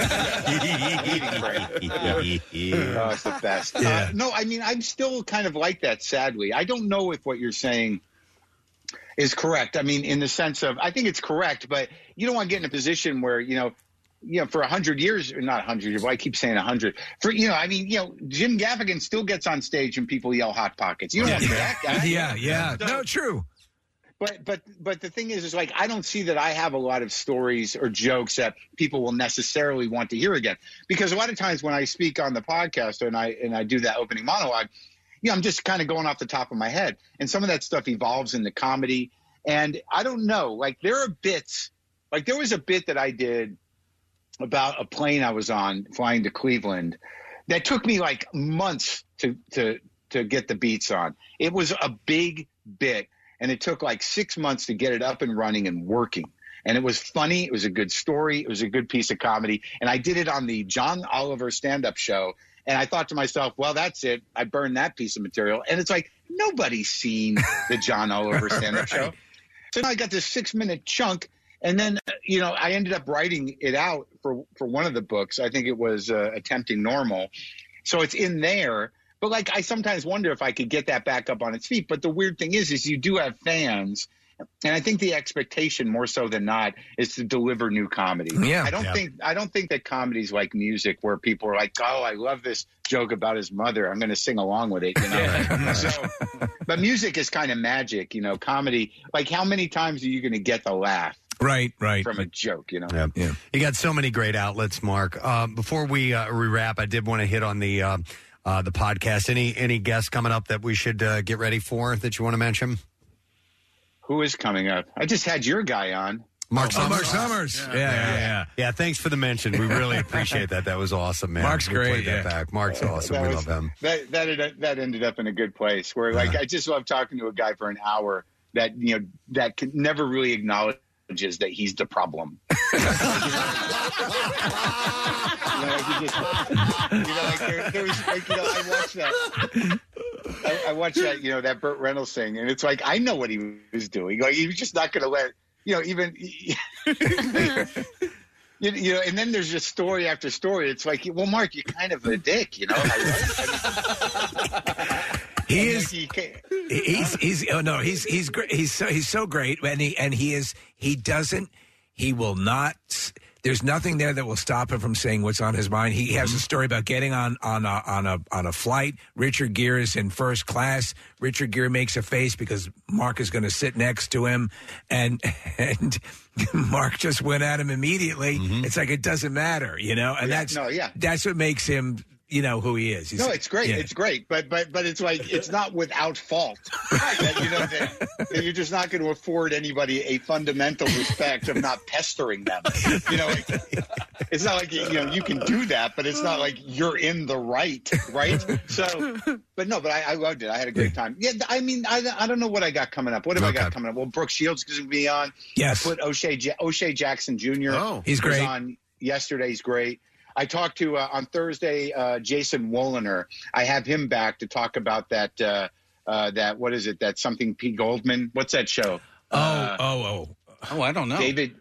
O: It's the best.
E: Yeah.
O: No, I mean, I'm still kind of like that, sadly. I don't know if what you're saying is correct. I mean, in the sense of, I think it's correct, but you don't want to get in a position where, for 100 years, or not 100 years, well, I keep saying 100. Jim Gaffigan still gets on stage and people yell Hot Pockets. You don't want to be that guy.
E: Yeah. No, true.
O: But the thing is I don't see that I have a lot of stories or jokes that people will necessarily want to hear again. Because a lot of times when I speak on the podcast and I do that opening monologue, I'm just kind of going off the top of my head. And some of that stuff evolves into comedy. And I don't know, there are bits, there was a bit that I did about a plane I was on flying to Cleveland that took me months to get the beats on. It was a big bit, and it took 6 months to get it up and running and working. And it was funny. It was a good story. It was a good piece of comedy. And I did it on the John Oliver stand-up show. And I thought to myself, well, that's it. I burned that piece of material. And it's nobody's seen the John Oliver stand-up show. So now I got this 6-minute chunk, and then, I ended up writing it out for one of the books. I think it was Attempting Normal. So it's in there. But, I sometimes wonder if I could get that back up on its feet. But the weird thing is you do have fans. And I think the expectation, more so than not, is to deliver new comedy.
E: Yeah.
O: I don't think that comedy's like music, where people are like, "Oh, I love this joke about his mother. I'm going to sing along with it." But music is kind of magic, Comedy. How many times are you going to get the laugh?
E: Right.
O: From a joke,
C: Yeah. You got so many great outlets, Mark. Before we wrap, I did want to hit on the podcast. Any guests coming up that we should get ready for that you want to mention?
O: Who is coming up? I just had your guy on.
C: Mark Summers.
E: Mark Summers. Yeah.
C: Yeah, thanks for the mention. We really appreciate that. That was awesome, man.
E: Mark's great.
C: That back. Mark's awesome. We love him.
O: That ended up in a good place where, I just love talking to a guy for an hour that, that can never really acknowledges that he's the problem. I watched that. I watched that, that Burt Reynolds thing, and it's I know what he was doing. He was just not going to let, even, and then there's just story after story. It's well, Mark, you're kind of a dick,
E: He is. He's great. He's so great, and he will not. There's nothing there that will stop him from saying what's on his mind. He has a story about getting on a flight. Richard Gere is in first class. Richard Gere makes a face because Mark is going to sit next to him, and Mark just went at him immediately. It's it doesn't matter, and that's what makes him. Who he is.
O: It's great. Yeah. It's great. But it's it's not without fault. That you're just not going to afford anybody a fundamental respect of not pestering them. It's not you can do that, but it's not you're in the right? So, but I loved it. I had a great time. Yeah, I mean, I don't know what I got coming up. What have I got coming up? Well, Brooke Shields is going to be on.
E: Yes.
O: I put O'Shea Jackson Jr.
E: Oh, he's great.
O: Was on yesterday. He's great. I talked to, on Thursday, Jason Woliner. I have him back to talk about that, what is it, that something P. Goldman? What's that show?
F: Oh, I don't know.
O: David,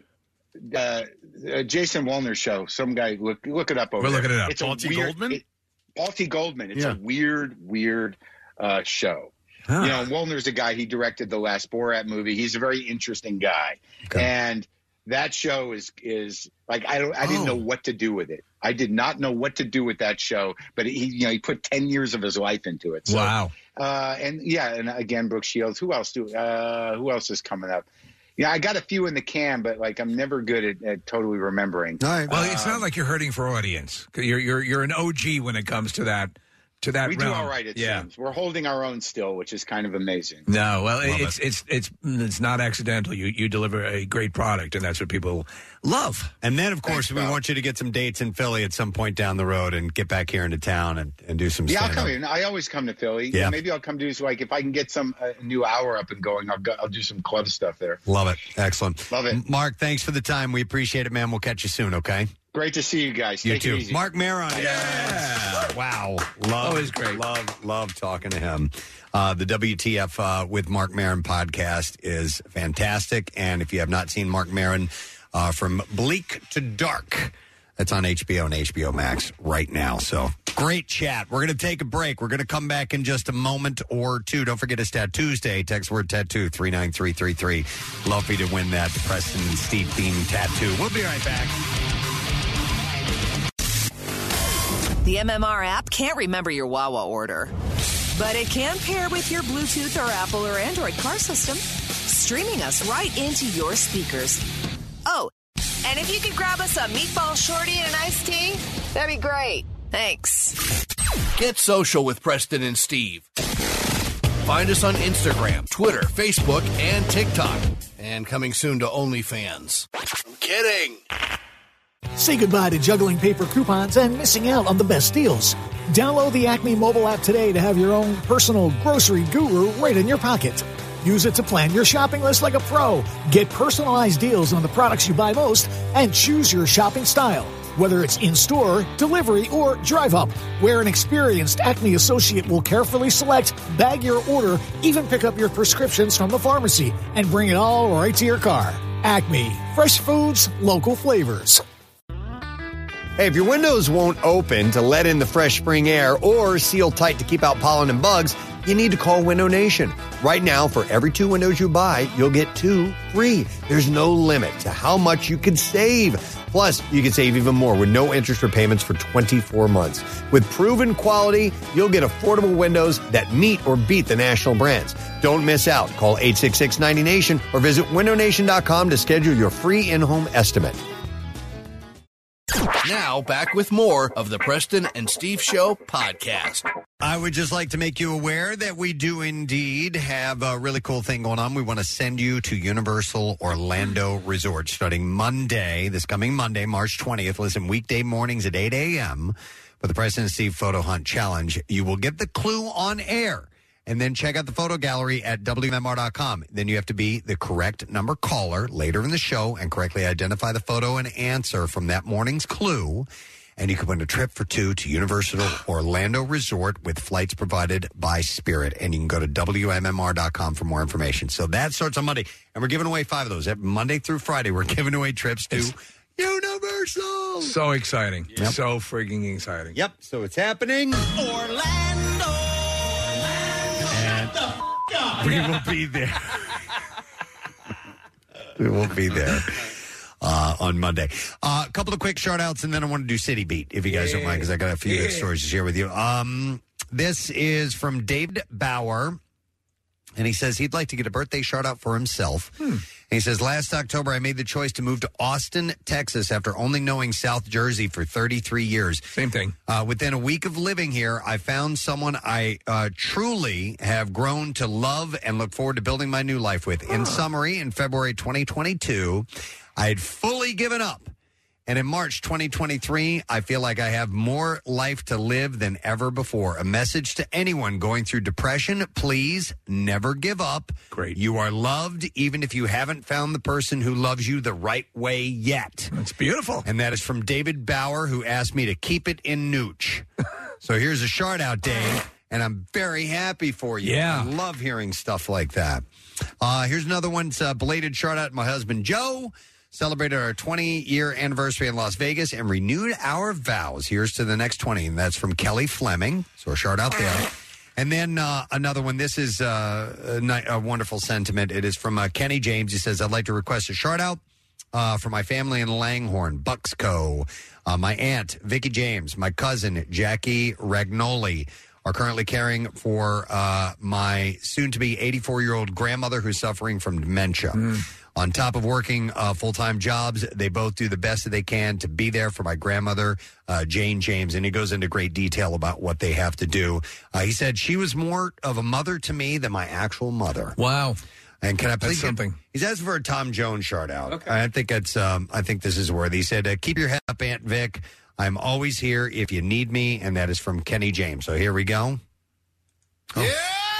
O: Jason Woliner show. Some guy, look it up over
E: We're looking it up.
O: It's
G: Paul T. Goldman?
O: Paul T. Goldman. It's a weird show.
E: Huh.
O: Wolner's the guy, he directed the last Borat movie. He's a very interesting guy. Okay. And that show is I didn't know what to do with it. I did not know what to do with that show, but he put 10 years of his life into it. So,
E: wow.
O: And again, Brooke Shields. Who else is coming up? Yeah, I got a few in the can, but I'm never good at totally remembering.
E: All right. Well, it's not like you're hurting for audience. You're an OG when it comes to that. We realm.
O: Do all right. It seems we're holding our own still, which is kind of amazing.
E: No, well, it's not accidental. You deliver a great product, and that's what people love.
C: And then, of course, we want you to get some dates in Philly at some point down the road, and get back here into town and do some.
O: Yeah, I'll come in. I always come to Philly.
C: Yeah,
O: maybe I'll come do if I can get some new hour up and going. I'll do some club stuff there.
C: Love it. Excellent.
O: Love it.
C: Mark, thanks for the time. We appreciate it, man. We'll catch you soon. Okay.
O: Great to see you guys.
C: You
O: Take
C: too.
O: It easy.
C: Mark Maron.
E: Yeah.
C: Wow. Always great. Love talking to him. The WTF with Mark Maron podcast is fantastic. And if you have not seen Mark Maron from Bleak to Dark, that's on HBO and HBO Max right now. So great chat. We're going to take a break. We're going to come back in just a moment or two. Don't forget it's Tattoos Day. Text word tattoo 39333. Love for you to win that Preston and Steve themed tattoo. We'll be right back.
H: The MMR app can't remember your Wawa order, but it can pair with your Bluetooth or Apple or Android car system, streaming us right into your speakers. Oh, and if you could grab us a meatball shorty and an iced tea, that'd be great. Thanks.
J: Get social with Preston and Steve. Find us on Instagram, Twitter, Facebook, and TikTok. And coming soon to OnlyFans. I'm kidding.
A: Say goodbye to juggling paper coupons and missing out on the best deals. Download the Acme mobile app today to have your own personal grocery guru right in your pocket. Use it to plan your shopping list like a pro. Get personalized deals on the products you buy most and choose your shopping style. Whether it's in-store, delivery, or drive-up, where an experienced Acme associate will carefully select, bag your order, even pick up your prescriptions from the pharmacy, and bring it all right to your car. Acme. Fresh foods, local flavors.
K: Hey, if your windows won't open to let in the fresh spring air or seal tight to keep out pollen and bugs, you need to call Window Nation. Right now, for every 2 windows you buy, you'll get 2 free. There's no limit to how much you can save. Plus, you can save even more with no interest repayments for 24 months. With proven quality, you'll get affordable windows that meet or beat the national brands. Don't miss out. Call 866-90-NATION or visit windownation.com to schedule your free in-home estimate.
J: Now, back with more of the Preston and Steve Show podcast.
C: I would just like to make you aware that we do indeed have a really cool thing going on. We want to send you to Universal Orlando Resort starting Monday, this coming Monday, March 20th. Listen, weekday mornings at 8 a.m. for the Preston and Steve Photo Hunt Challenge. You will get the clue on air. And then check out the photo gallery at WMMR.com. Then you have to be the correct number caller later in the show and correctly identify the photo and answer from that morning's clue. And you can win a trip for 2 to Universal Orlando Resort with flights provided by Spirit. And you can go to WMMR.com for more information. So that starts on Monday. And we're giving away 5 of those. Monday through Friday, we're giving away trips to Universal.
E: So exciting.
C: Yep.
E: So freaking exciting.
C: Yep. So it's happening.
L: Orlando.
C: We will be there. We will be there on Monday. A couple of quick shout-outs, and then I want to do City Beat, if you guys don't mind, because I got a few good stories to share with you. This is from David Bauer, and he says he'd like to get a birthday shout-out for himself. And he says, last October, I made the choice to move to Austin, Texas, after only knowing South Jersey for 33 years.
E: Same thing.
C: Within a week of living here, I found someone I truly have grown to love and look forward to building my new life with. In summary, in February 2022, I had fully given up. And in March 2023, I feel like I have more life to live than ever before. A message to anyone going through depression, please never give up.
E: Great.
C: You are loved even if you haven't found the person who loves you the right way yet.
E: That's beautiful.
C: And that is from David Bauer, who asked me to keep it in Nooch. So here's a shout out, Dave, and I'm very happy for you.
E: Yeah.
C: I love hearing stuff like that. Here's another one. It's a belated shout out to my husband, Joe. Celebrated our 20-year anniversary in Las Vegas and renewed our vows. Here's to the next 20, and that's from Kelly Fleming. So a shout out there. And then another one. This is a wonderful sentiment. It is from Kenny James. He says, I'd like to request a shout out for my family in Langhorne, Bucksco. My aunt, Vicki James, my cousin, Jackie Ragnoli, are currently caring for my soon-to-be 84-year-old grandmother who's suffering from dementia. On top of working full-time jobs, they both do the best that they can to be there for my grandmother, Jane James, and he goes into great detail about what they have to do. He said, she was more of a mother to me than my actual mother.
E: Wow.
C: And can I please
E: something?
C: He's asking for a Tom Jones shout out. Okay. I think it's. I think this is worthy. He said, keep your head up, Aunt Vic. I'm always here if you need me, and that is from Kenny James. So here we go. Oh. Yeah!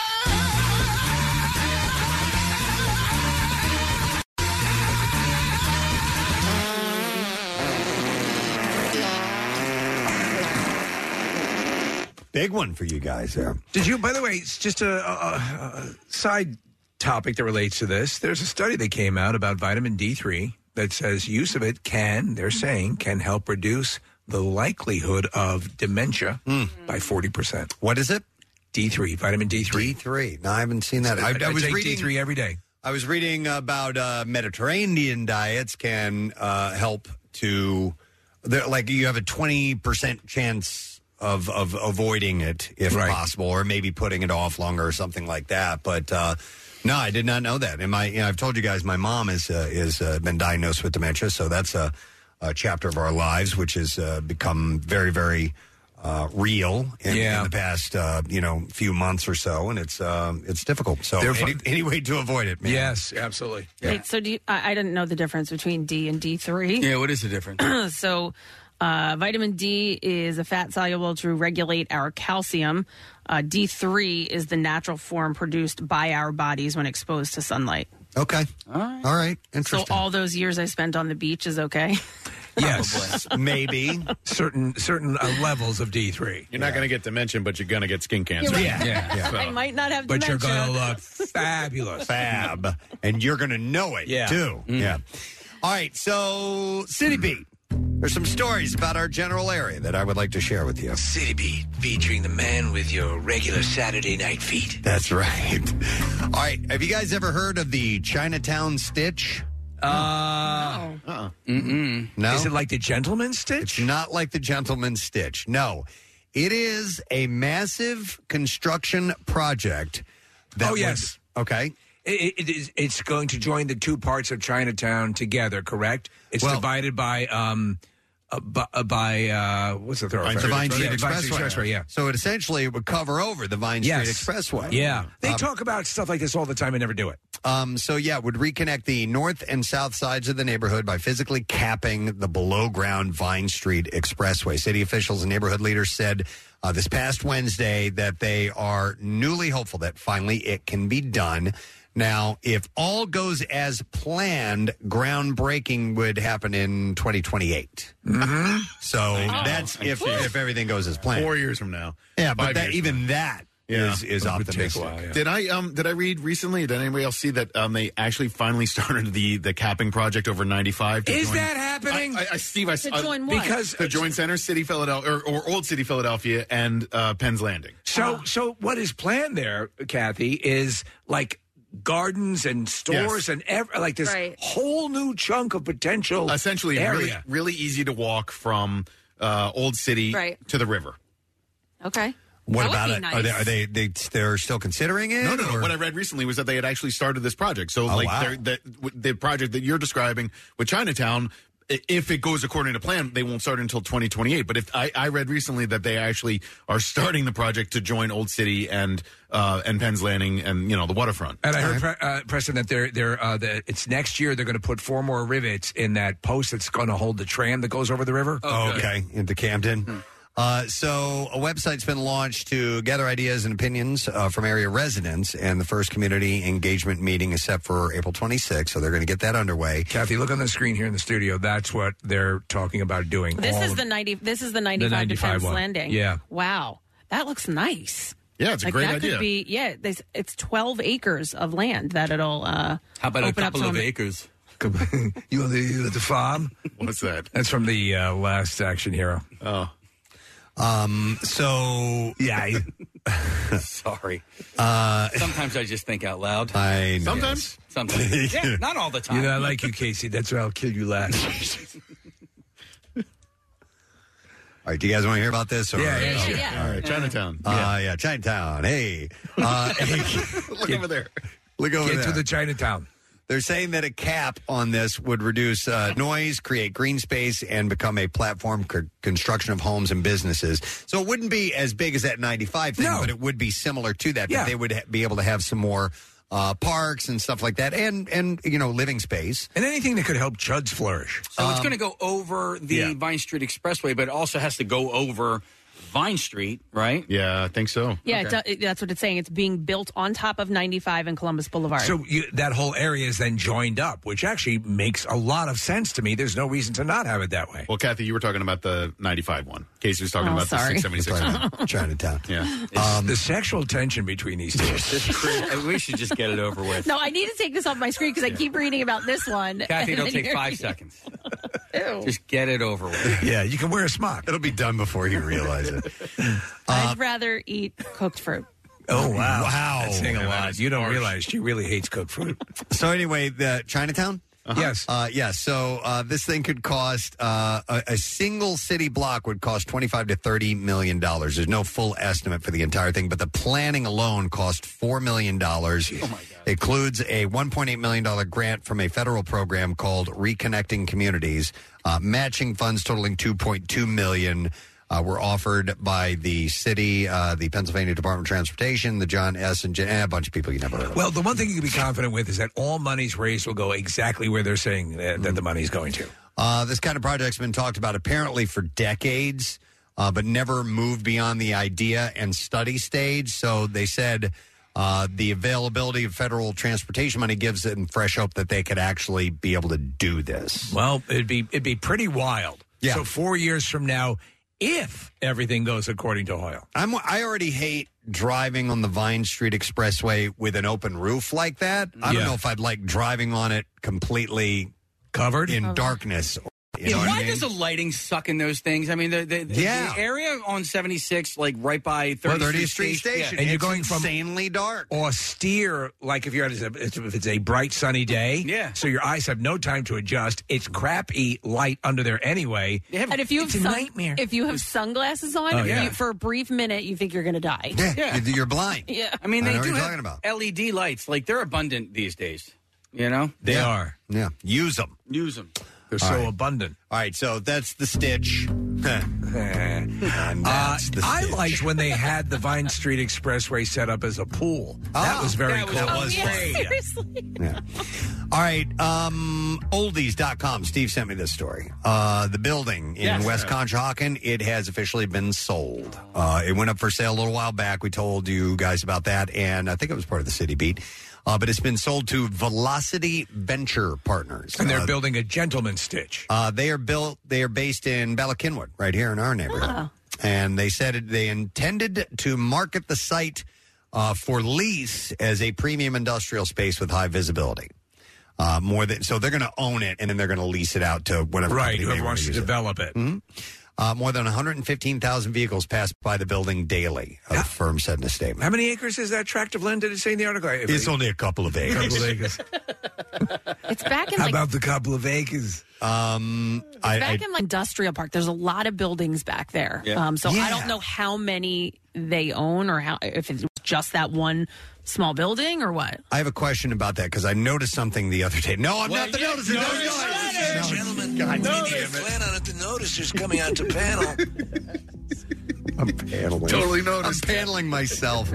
C: Big one for you guys there.
E: Did you, by the way, it's just a side topic that relates to this. There's a study that came out about vitamin D3 that says use of it can help reduce the likelihood of dementia by 40%.
C: What is it?
E: D3, vitamin D3.
C: D3. No, I haven't seen that.
E: I was reading D3 every day.
C: I was reading about Mediterranean diets can help to, like you have a 20% chance of avoiding it if possible, or maybe putting it off longer or something like that. But no, I did not know that. And I've told you guys, my mom is been diagnosed with dementia, so that's a chapter of our lives which has become very, very real in the past few months or so, and it's difficult. So any way to avoid it, man.
E: Yes, absolutely. Yeah.
D: Wait, so I didn't know the difference between D and D3.
F: Yeah, what is the difference?
D: So vitamin D is a fat soluble to regulate our calcium. D3 is the natural form produced by our bodies when exposed to sunlight.
C: Okay. All right. Interesting.
D: So all those years I spent on the beach is okay?
E: Yes,
C: maybe
E: certain levels of D3.
G: You're not going to get dementia, but you're going to get skin cancer.
D: Right.
E: Yeah.
D: I might not have
E: But
D: dementia.
E: you're going to look fabulous.
C: Fab. And you're going to know it, too. Yeah. All right, so City Beat. There's some stories about our general area that I would like to share with you.
E: City Beat, featuring the man with your regular Saturday night feet.
C: That's right. All right, have you guys ever heard of the Chinatown Stitch?
E: No.
C: No?
E: Is it like the Gentleman's Stitch?
C: It's not like the Gentleman's Stitch. No. It is a massive construction project.
E: Yes.
C: Okay.
E: It's going to join the two parts of Chinatown together, correct? It's divided by what's the thoroughfare?
C: The Vine Street
E: Expressway. Yeah.
C: So it essentially would cover over the Vine Street Expressway.
E: Yeah. They talk about stuff like this all the time and never do it.
C: It would reconnect the north and south sides of the neighborhood by physically capping the below-ground Vine Street Expressway. City officials and neighborhood leaders said this past Wednesday that they are newly hopeful that finally it can be done. Now, if all goes as planned, groundbreaking would happen in 2028.
E: Mm-hmm.
C: So that's if everything goes as planned.
G: 4 years from now.
C: Yeah, but
G: 5 years
C: even that is optimistic.
G: Did I read recently? Did anybody else see that they actually finally started the capping project over 95?
E: Is that happening?
G: Steve,
D: To join what?
G: Because to join Center City, Philadelphia, or Old City, Philadelphia, and Penn's Landing.
E: So what is planned there, Kathy, is like gardens and stores and like this whole new chunk of potential
G: essentially
E: area.
G: really easy to walk from Old City to the river.
D: Okay.
C: What
D: That
C: about
D: would
C: it?
D: be nice.
C: They're still considering it?
G: No.
C: or-
G: What I read recently was that they had actually started this project. So, the project that you're describing with Chinatown, if it goes according to plan, they won't start until 2028. But if I read recently that they actually are starting the project to join Old City and Penn's Landing and the waterfront.
E: And I heard, Preston, that it's next year they're going to put 4 more rivets in that post that's going to hold the tram that goes over the river.
C: Okay, into Camden. So a website's been launched to gather ideas and opinions from area residents, and the first community engagement meeting is set for April 26th, so they're going to get that underway.
E: Kathy, look on the screen here in the studio. That's what they're talking about doing.
D: This is the 95 Defense
E: one.
D: Landing.
E: Yeah.
D: Wow. That looks nice.
G: Yeah, it's a great
D: that
G: idea.
D: Could be, it's 12 acres of land that it'll
F: How about a
D: open up
F: couple
D: to
F: of
D: them.
F: acres?
E: You on the farm?
G: What's that?
E: That's from the Last Action Hero.
G: Oh.
F: Sorry.
C: Sometimes
F: I just think out loud.
C: I know.
F: Sometimes. Yeah, not all the time.
E: I like you, Casey. That's why I'll kill you last.
C: All right, do you guys want to hear about this? Or?
G: Yeah. All right, Chinatown.
C: Chinatown. Hey.
G: Look over there.
C: Look over there.
E: Get to the Chinatown.
C: They're saying that a cap on this would reduce noise, create green space, and become a platform for construction of homes and businesses. So it wouldn't be as big as that 95 thing, but it would be similar to that.
E: Yeah.
C: But they would be able to have some more parks and stuff like that, and living space.
E: And anything that could help chuds flourish.
F: So it's going to go over the Vine Street Expressway, but it also has to go over Vine Street, right?
G: Yeah, I think so.
D: Yeah, that's what it's saying. It's being built on top of 95 and Columbus Boulevard.
E: So that whole area is then joined up, which actually makes a lot of sense to me. There's no reason to not have it that way.
G: Well, Kathy, you were talking about the 95 one. Casey was talking about the 676 one.
C: Chinatown.
G: Yeah.
E: The sexual tension between these two.
F: We should just get it over with.
D: No, I need to take this off my screen because I keep reading about this one.
F: Kathy, it'll take 5 seconds. Just get it over with.
E: Yeah, you can wear a smock.
C: It'll be done before you realize it.
D: I'd rather eat cooked fruit.
E: Oh, wow.
C: Wow.
E: That's saying a lot. You don't realize she really hates cooked fruit.
C: So anyway, the Chinatown?
E: Yes.
C: Yes. So this thing could cost a single city block would cost $25 to $30 million. There's no full estimate for the entire thing, but the planning alone cost $4 million. Oh my God. Includes a $1.8 million grant from a federal program called Reconnecting Communities. Matching funds totaling $2.2 million. Were offered by the city, the Pennsylvania Department of Transportation, the John S. and a bunch of people you never heard of.
E: Well, the one thing you can be confident with is that all monies raised will go exactly where they're saying that the money's going to.
C: This kind of project's been talked about apparently for decades, but never moved beyond the idea and study stage. So they said The availability of federal transportation money gives them fresh hope that they could actually be able to do this.
E: Well, it'd be pretty wild.
C: Yeah.
E: So 4 years from now, if everything goes according to Hoyle.
C: I already hate driving on the Vine Street Expressway with an open roof like that. I don't know if I'd like driving on it completely
E: covered
C: in darkness. You know what I
F: why
C: mean?
F: does the lighting suck in those things? I mean, the area on 76, like right by 30th Street Station,
E: and you're going from
C: insanely dark,
E: austere, like if you're if it's a bright sunny day.
F: Yeah.
E: So your eyes have no time to adjust. It's crappy light under there anyway.
D: And if you have
E: it's a nightmare.
D: if you have sunglasses on, for a brief minute, you think you're going to die.
C: Yeah, you're blind.
D: Yeah,
F: I mean,
C: I
F: they
C: know
F: do
C: what you're
F: have
C: talking about.
F: LED lights. Like they're abundant these days. You know,
E: They are.
C: Yeah, use them.
F: Use them.
E: They're
C: All
E: so
C: right.
E: abundant.
C: All right, so that's the Stitch. And that's the
E: I
C: Stitch.
E: liked when they had the Vine Street Expressway set up as a pool. That was very cool.
C: That was great.
D: Seriously.
C: Yeah. All right. Oldies.com. Steve sent me this story. The building in West Conshohocken, it has officially been sold. It went up for sale a little while back. We told you guys about that, and I think it was part of the City Beat. But it's been sold to Velocity Venture Partners.
E: And they're building a gentleman's Stitch.
C: They are based in Bala Cynwyd, right here in our neighborhood. And they said they intended to market the site for lease as a premium industrial space with high visibility. So they're going to own it, and then they're going to lease it out to whatever
E: Right,
C: company
E: whoever
C: they want
E: wants to
C: use
E: develop it.
C: Mhm. More than 115,000 vehicles pass by the building daily, the firm said in a statement.
E: How many acres is that tract of land? Did it say in the article?
C: It's only a couple of acres.
D: It's back in
E: How
D: like
E: about the couple of acres?
D: back in like industrial park. There's a lot of buildings back there.
E: Yeah.
D: I don't know how many they own or how if it's just that one small building or what.
C: I have a question about that because I noticed something the other day. No, I'm not the notice.
E: Gentlemen,
C: God,
E: plan on it. The notice is coming out to panel.
C: I'm paneling.
G: Totally noticed.
C: I'm paneling myself.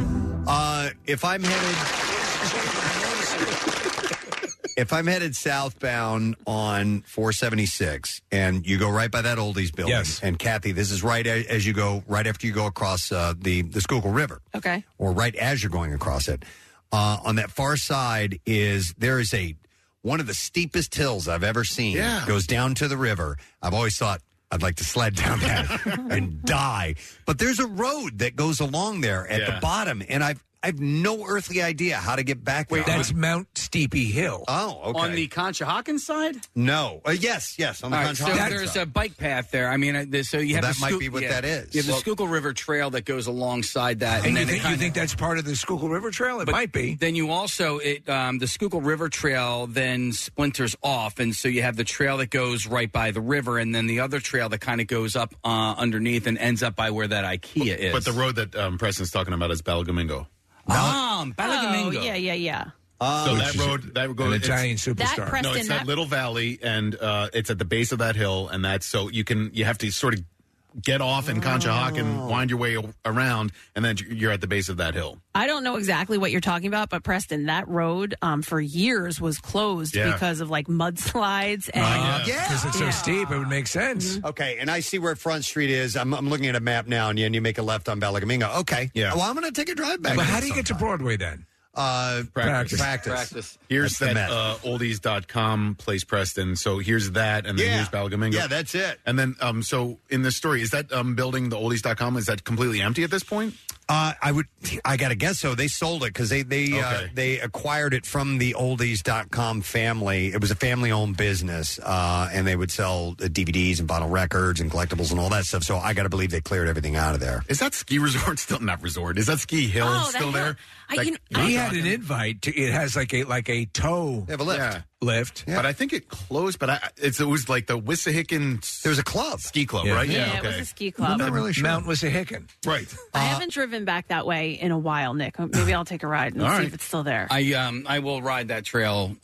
C: If I'm headed southbound on 476 and you go right by that Oldies building,
E: Yes.
C: and Kathy, this is right as you go, right after you go across the Schuylkill River,
D: Okay.
C: or right as you're going across it. On that far side there is one of the steepest hills I've ever seen.
G: Yeah.
C: Goes down to the river. I've always thought I'd like to sled down that and die. But there's a road that goes along there at the bottom, and I've no earthly idea how to get back there.
E: That's Mount Steepy Hill.
C: Oh, okay.
F: On the Conshohocken side?
C: No. Yes, on the
F: All right, so
C: Conshohocken
F: there's
C: side.
F: a bike path there. I mean, so you have
C: Well,
F: the
C: that might be what that is.
F: You have the
C: Well-
F: Schuylkill River Trail that goes alongside that,
E: And
F: then
E: you think that's part of the Schuylkill River Trail? It might be.
F: Then you also the Schuylkill River Trail then splinters off, and so you have the trail that goes right by the river, and then the other trail that kind of goes up underneath and ends up by where that IKEA is.
G: But the road that Preston's talking about is Balagomingo.
F: Balagomingo.
D: Oh, yeah.
G: So that road,
E: an Italian superstar.
D: That Preston,
G: No, it's that little valley, and it's at the base of that hill, and that's so you have to sort of get off in Conshohocken, wind your way around, and then you're at the base of that hill.
D: I don't know exactly what you're talking about, but Preston, that road for years was closed because of like mudslides and
E: because it's so steep, it would make sense.
C: Okay, and I see where Front Street is. I'm looking at a map now, and you make a left on Balagomingo. Okay.
E: Yeah.
C: Well, I'm going to take a drive back.
E: But
C: there
E: how do you get to Broadway then?
C: Practice.
G: Here's
C: That's the
G: that oldies.com place, Preston. So here's that, and then here's Balagomingo.
C: Yeah, that's it.
G: And then, so in this story, is that building, the oldies.com, is that completely empty at this point?
C: I got to guess so. They sold it because they acquired it from the oldies.com family. It was a family-owned business, and they would sell DVDs and vinyl records and collectibles and all that stuff. So I got to believe they cleared everything out of there.
G: Is that ski resort still, not resort, is that ski hill still there?
E: He had an invite to, it has like a tow lift.
G: But I think it closed, but it was like the Wissahickon.
C: There was a club.
G: Ski club,
E: Yeah.
G: right?
D: Yeah, it was a ski club.
E: I'm not really sure. Mount Wissahickon.
G: Right.
D: I haven't driven back that way in a while, Nick. Maybe I'll take a ride and
F: All
D: see
F: right.
D: if it's still there.
F: I will ride that trail,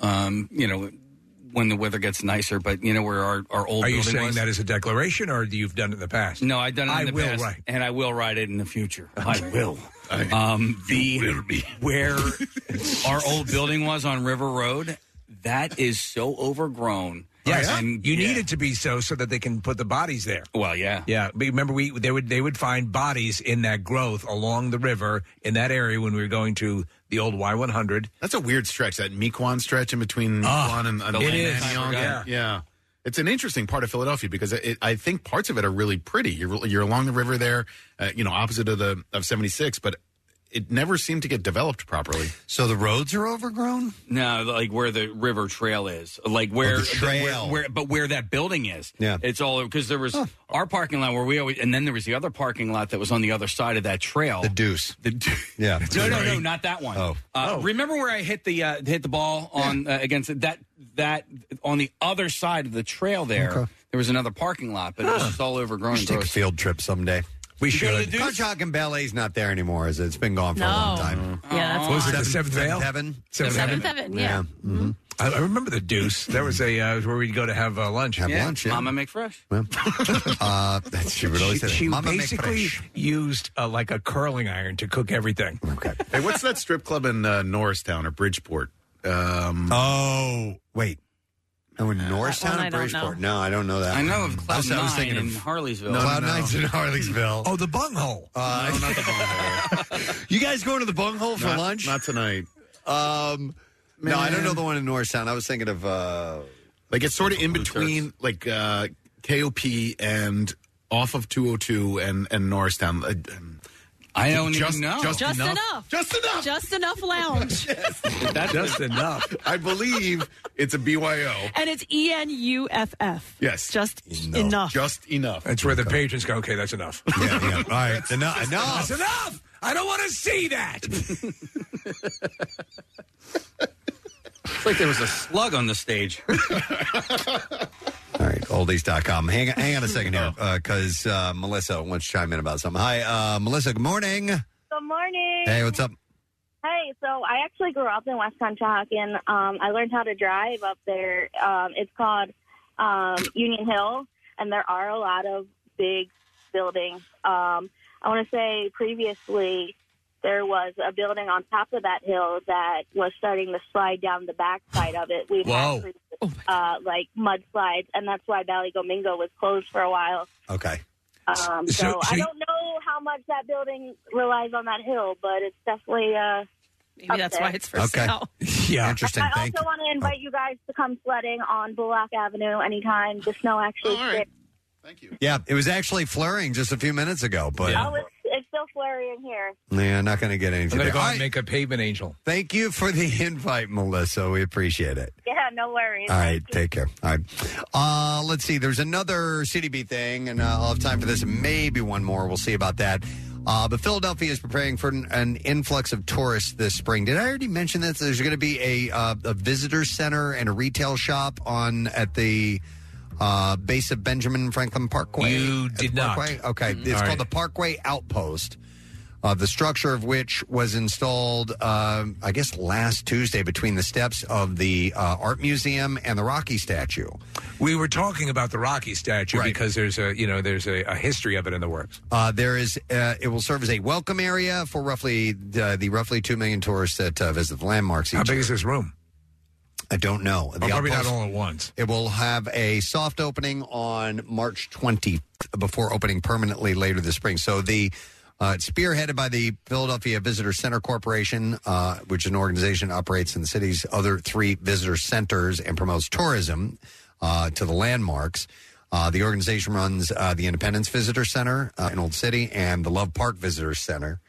F: when the weather gets nicer, but where our old
E: Are you
F: building
E: saying
F: was?
E: that as a declaration, or you've done it in the past?
F: No, I've done it in the
E: will
F: past,
E: ride.
F: and I will ride it in the future. I will. Where our old building was on River Road, that is so overgrown
E: Yes,
F: And,
E: you need it to be so that they can put the bodies there.
F: Well, yeah.
E: Yeah, remember they would find bodies in that growth along the river in that area when we were going to the old Y100.
G: That's a weird stretch, that Mequon stretch in between Mequon and
E: it is.
G: Yeah. It's an interesting part of Philadelphia because I think parts of it are really pretty. You're along the river there, opposite of 76, but it never seemed to get developed properly.
C: So the roads are overgrown?
F: No, like where the river trail is, like where
C: the trail,
F: where that building is.
C: Yeah,
F: it's all because there was our parking lot where we always, and then there was the other parking lot that was on the other side of that trail.
C: The Deuce.
F: Yeah. No, not that one. Remember where I hit the ball on against that on the other side of the trail there? Okay. There was another parking lot, but it was just all overgrown.
C: We should take a field trip someday.
E: We should.
C: Carchock and Ballet's not there anymore, is it? It's been gone for a long time.
D: Yeah, that's
E: was it the Seventh
C: Heaven?
D: Seventh Heaven, yeah.
C: Mm-hmm.
E: I remember the Deuce. There was where we'd go to have lunch.
C: Lunch, yeah.
F: Mama make fresh.
C: Well, she would always say that.
E: She
C: Mama
E: basically used like a curling iron to cook everything.
C: Okay.
G: Hey, what's that strip club in Norristown or Bridgeport?
C: Wait. Oh, in Norristown or Bridgeport? No, I don't know that.
F: I know of Cloud 9 in Harleysville.
C: Cloud 9's in Harleysville.
E: Oh, the bunghole.
G: No, not the bunghole.
C: You guys going to the bunghole for lunch?
G: Not tonight.
C: No, I don't know the one in Norristown. I was thinking of...
G: like, it's sort of in between, like, KOP and off of 202 and Norristown.
F: I don't even know.
D: Just enough. Just enough lounge.
G: That's just enough. I believe it's a BYO.
D: And it's ENUFF.
G: Yes.
D: Just enough.
G: Just enough.
E: That's where the patrons go, okay, that's enough.
C: Yeah. All right. Enough.
E: That's enough. I don't want to see that.
F: It's like there was a slug on the stage.
C: All right, oldies.com. Hang on a second here, because Melissa wants to chime in about something. Hi, Melissa, good morning.
V: Good morning.
C: Hey, what's up?
V: Hey, so I actually grew up in West Conshohocken, and I learned how to drive up there. It's called Union Hill, and there are a lot of big buildings. I want to say previously there was a building on top of that hill that was starting to slide down the backside of it. We've had like mudslides, and that's why Valley Domingo was closed for a while.
C: Okay.
V: So I don't know how much that building relies on that hill, but it's definitely
D: maybe that's why it's for sale.
E: Yeah,
C: interesting.
V: I also want to invite you guys to come sledding on Bullock Avenue anytime. The snow actually sticks.
G: Thank you.
C: Yeah, it was actually flurrying just a few minutes ago, but
V: it's still flurrying here.
C: Yeah, not going to get anything.
E: I'm going to
C: there.
E: go and make a pavement angel.
C: Thank you for the invite, Melissa. We appreciate it.
V: Yeah, no worries.
C: All right, take care. All right. Let's see. There's another City Beat thing, and I'll have time for this and maybe one more. We'll see about that. But Philadelphia is preparing for an influx of tourists this spring. Did I already mention this? There's going to be a visitor center and a retail shop at the base of Benjamin Franklin Parkway.
E: You did not.
C: Okay. It's called the Parkway Outpost. The structure of which was installed, I guess, last Tuesday between the steps of the Art Museum and the Rocky statue.
E: We were talking about the Rocky statue because there's a history of it in the works.
C: It will serve as a welcome area for roughly 2 million tourists that visit the landmarks.
E: How big is this room?
C: I don't know.
E: Probably not all at once.
C: It will have a soft opening on March 20th before opening permanently later this spring. So it's spearheaded by the Philadelphia Visitor Center Corporation, which is an organization that operates in the city's other 3 visitor centers and promotes tourism to the landmarks. The organization runs the Independence Visitor Center in Old City and the Love Park Visitor Center.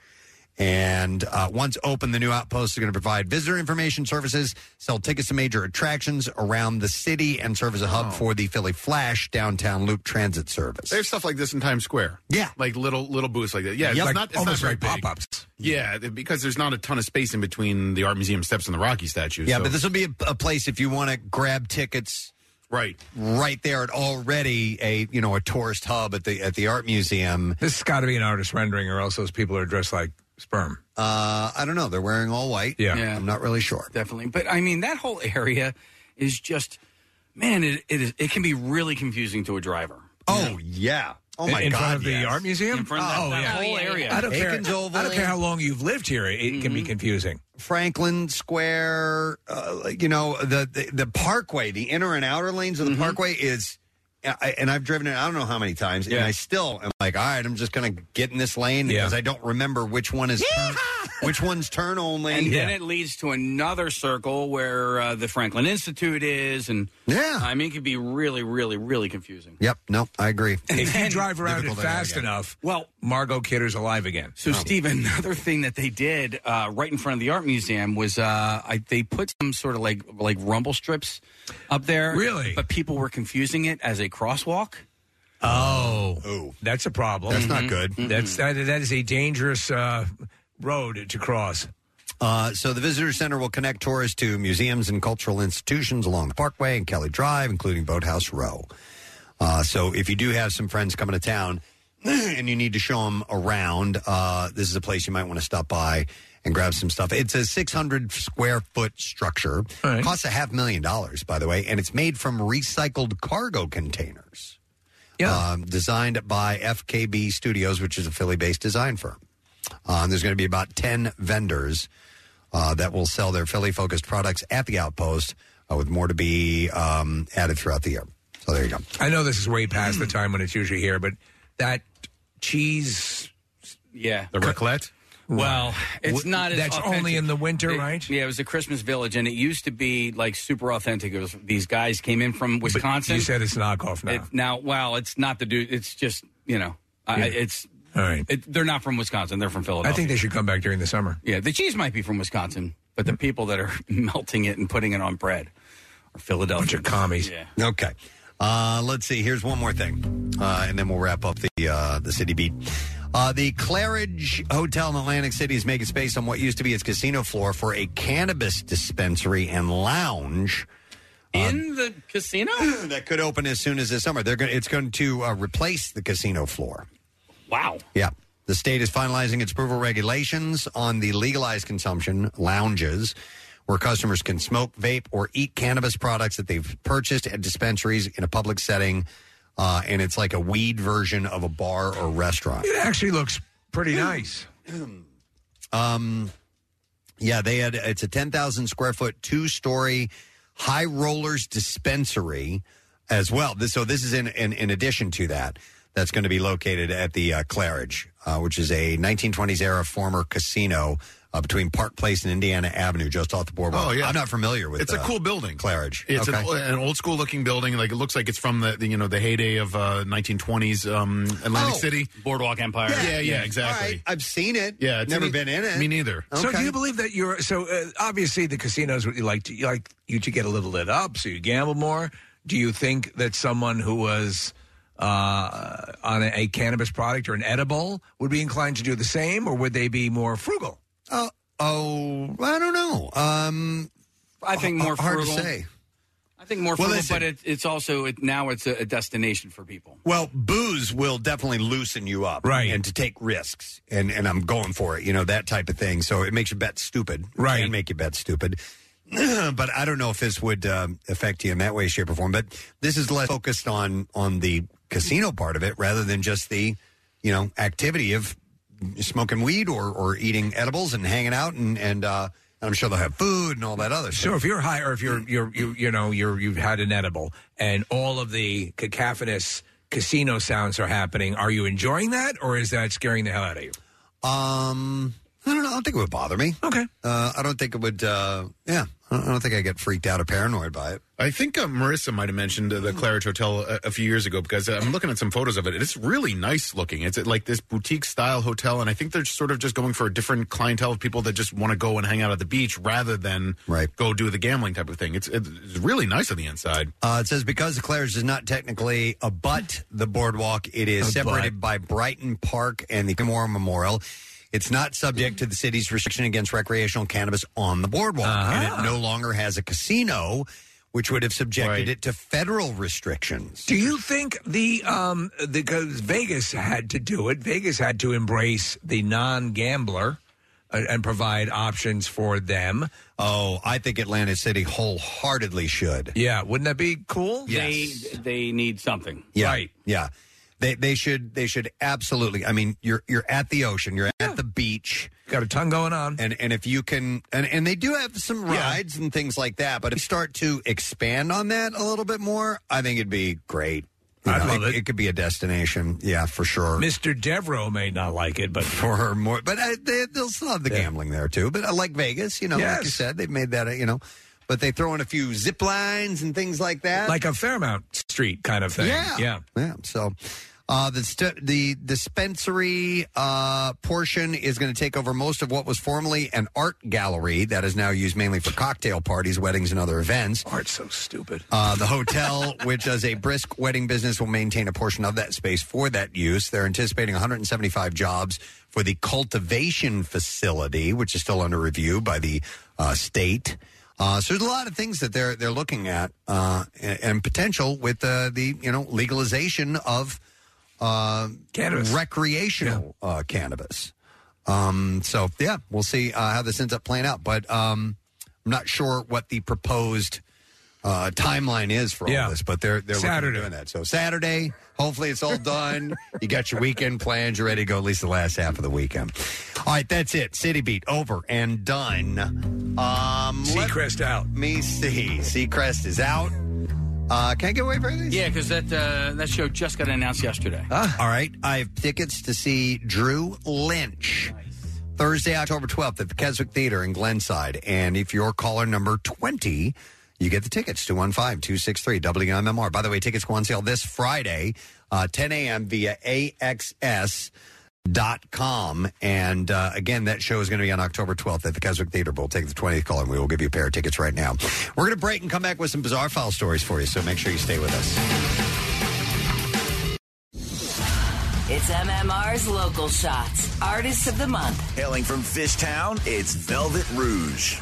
C: And once open, the new outpost is going to provide visitor information services, sell tickets to major attractions around the city, and serve as a hub for the Philly Flash downtown loop transit service.
G: They have stuff like this in Times Square.
C: Yeah.
G: Like little booths like that. Yeah, it's not very big.
E: Pop-ups.
G: Yeah, because there's not a ton of space in between the Art Museum steps and the Rocky statue.
C: Yeah, but this will be a place if you want to grab tickets. Right there at already a tourist hub at the Art Museum.
E: This has got to be an artist rendering, or else those people are dressed like sperm.
C: I don't know. They're wearing all white.
E: Yeah.
C: I'm not really sure.
F: Definitely. But I mean, that whole area is just, man, it can be really confusing to a driver.
C: Oh, yeah. Oh, my
E: in
C: God,
E: front of the
C: yes.
E: art museum?
F: In front of that whole area.
E: I don't care.
C: Aikens Oval.
E: I don't care how long you've lived here. It can be confusing.
C: Franklin Square, the Parkway, the inner and outer lanes of the Parkway is, and I've driven it I don't know how many times, and I still am like, all right, I'm just going to get in this lane because I don't remember which one is which one's turn only.
F: And then it leads to another circle where the Franklin Institute is, and I mean, it could be really, really, really confusing.
C: Yep, no, I agree.
E: If you drive around it fast enough, Margot Kidder's alive again.
F: So, Steve, another thing that they did right in front of the art museum was they put some sort of like rumble strips up there.
E: Really?
F: But people were confusing it as a crosswalk.
E: Oh, that's a problem.
C: That's not good.
E: That is a dangerous road to cross.
C: So the visitor center will connect tourists to museums and cultural institutions along the Parkway and Kelly Drive, including Boathouse Row. So if you do have some friends coming to town and you need to show them around, this is a place you might want to stop by and grab some stuff. It's a 600 square foot structure. Right. Costs $500,000, by the way, and it's made from recycled cargo containers. Yeah. Designed by FKB Studios, which is a Philly-based design firm. There's going to be about 10 vendors that will sell their Philly-focused products at the Outpost, with more to be added throughout the year. So there you go.
E: I know this is way past the time when it's usually here, but that cheese...
F: Yeah.
G: The raclette?
F: Well, it's not as
E: That's
F: authentic.
E: only in the winter, right?
F: Yeah, it was a Christmas Village, and it used to be, like, super authentic. It was these guys came in from Wisconsin.
E: But you said it's knockoff now.
F: It's not the dude. It's just, it's...
E: All right.
F: They're not from Wisconsin. They're from Philadelphia.
E: I think they should come back during the summer.
F: Yeah, the cheese might be from Wisconsin, but the people that are melting it and putting it on bread are Philadelphia.
E: Bunch of commies.
F: Yeah.
C: Okay. Let's see. Here's one more thing, and then we'll wrap up the city beat. The Claridge Hotel in Atlantic City is making space on what used to be its casino floor for a cannabis dispensary and lounge.
F: In the casino?
C: That could open as soon as this summer. It's going to replace the casino floor.
F: Wow.
C: Yeah. The state is finalizing its approval regulations on the legalized consumption lounges where customers can smoke, vape, or eat cannabis products that they've purchased at dispensaries in a public setting. And it's like a weed version of a bar or restaurant.
E: It actually looks pretty nice.
C: Yeah, it's a 10,000 square foot, 2-story high rollers dispensary as well. So this is in addition to that. That's going to be located at the Claridge, which is a 1920s era former casino between Park Place and Indiana Avenue, just off the boardwalk.
G: Oh, yeah.
C: I'm not familiar with it.
G: It's a cool building.
C: Claridge.
G: It's
C: okay.
G: an old school looking building. Like it looks like it's from the heyday of 1920s Atlantic City.
F: Boardwalk Empire.
G: Yeah, exactly.
C: All right. I've seen it.
G: Yeah, it's
C: never been in it.
G: Me neither.
C: Okay.
E: So do you believe that obviously the casinos would like you to get a little lit up so you gamble more? Do you think that someone who was on a cannabis product or an edible would be inclined to do the same, or would they be more frugal?
C: I don't know.
F: I think more
C: hard
F: frugal.
C: to say.
F: I think more frugal, but it's also now it's a destination for people.
C: Well, booze will definitely loosen you up,
E: right?
C: And to take risks, and I'm going for it, that type of thing. So it makes you bet stupid,
E: right?
C: Can make you bet stupid. But I don't know if this would affect you in that way, shape, or form. But this is less focused on the casino part of it rather than just the, activity of smoking weed or eating edibles and hanging out and I'm sure they'll have food and all that other stuff.
E: So if you're high or if you've had an edible and all of the cacophonous casino sounds are happening, are you enjoying that or is that scaring the hell out of you?
C: I don't know. I don't think it would bother me.
E: Okay.
C: I don't think it would, I don't think I get freaked out or paranoid by it.
G: I think Marissa might have mentioned the Claridge Hotel a few years ago because I'm looking at some photos of it. It's really nice looking. It's like this boutique-style hotel, and I think they're sort of just going for a different clientele of people that just want to go and hang out at the beach rather than go do the gambling type of thing. It's really nice on the inside.
C: It says because the Claridge is not technically abut the boardwalk, it is separated by Brighton Park and the War Memorial. It's not subject to the city's restriction against recreational cannabis on the boardwalk. And it no longer has a casino, which would have subjected it to federal restrictions.
E: Do you think because Vegas had to do it, Vegas had to embrace the non-gambler and provide options for them?
C: Oh, I think Atlantic City wholeheartedly should.
E: Yeah, wouldn't that be cool?
C: Yes.
F: They need something.
C: Yeah.
E: Right.
C: Yeah. They should absolutely. I mean, you're at the ocean, you're at the beach,
E: got a ton going on,
C: and if you can, and they do have some rides and things like that. But if you start to expand on that a little bit more, I think it'd be great.
E: I love it.
C: It could be a destination, yeah, for sure.
E: Mr. Devereaux may not like it, but
C: for her more. But they'll still have the gambling there too. But I like Vegas, like you said, they've made that, But they throw in a few zip lines and things like that,
E: like a Fairmount Street kind of thing.
C: Yeah. So. The dispensary portion is going to take over most of what was formerly an art gallery that is now used mainly for cocktail parties, weddings, and other events.
E: Art's so stupid.
C: The hotel, which does a brisk wedding business, will maintain a portion of that space for that use. They're anticipating 175 jobs for the cultivation facility, which is still under review by the state. So there's a lot of things that they're looking at and potential with the legalization of
E: cannabis,
C: recreational cannabis. So we'll see how this ends up playing out. But I'm not sure what the proposed timeline is for all this. But they're
E: Saturday
C: doing that. So Saturday, hopefully it's all done. You got your weekend plans. You're ready to go at least the last half of the weekend. All right, that's it. City Beat over and done.
E: Seacrest out.
C: Let me see. Seacrest is out. Can I get away for this?
F: Yeah, because that show just got announced yesterday.
C: All right. I have tickets to see Drew Lynch Thursday, October 12th at the Keswick Theater in Glenside. And if you're caller number 20, you get the tickets, 215-263-WMMR. By the way, tickets go on sale this Friday, 10 a.m. via AXS.com. And again, that show is going to be on October 12th at the Keswick Theater. We'll take the 20th caller and we will give you a pair of tickets right now. We're going to break and come back with some bizarre file stories for you, so make sure you stay with us.
H: It's MMR's Local Shots, Artists of the Month.
P: Hailing from Fishtown, it's Velvet Rouge.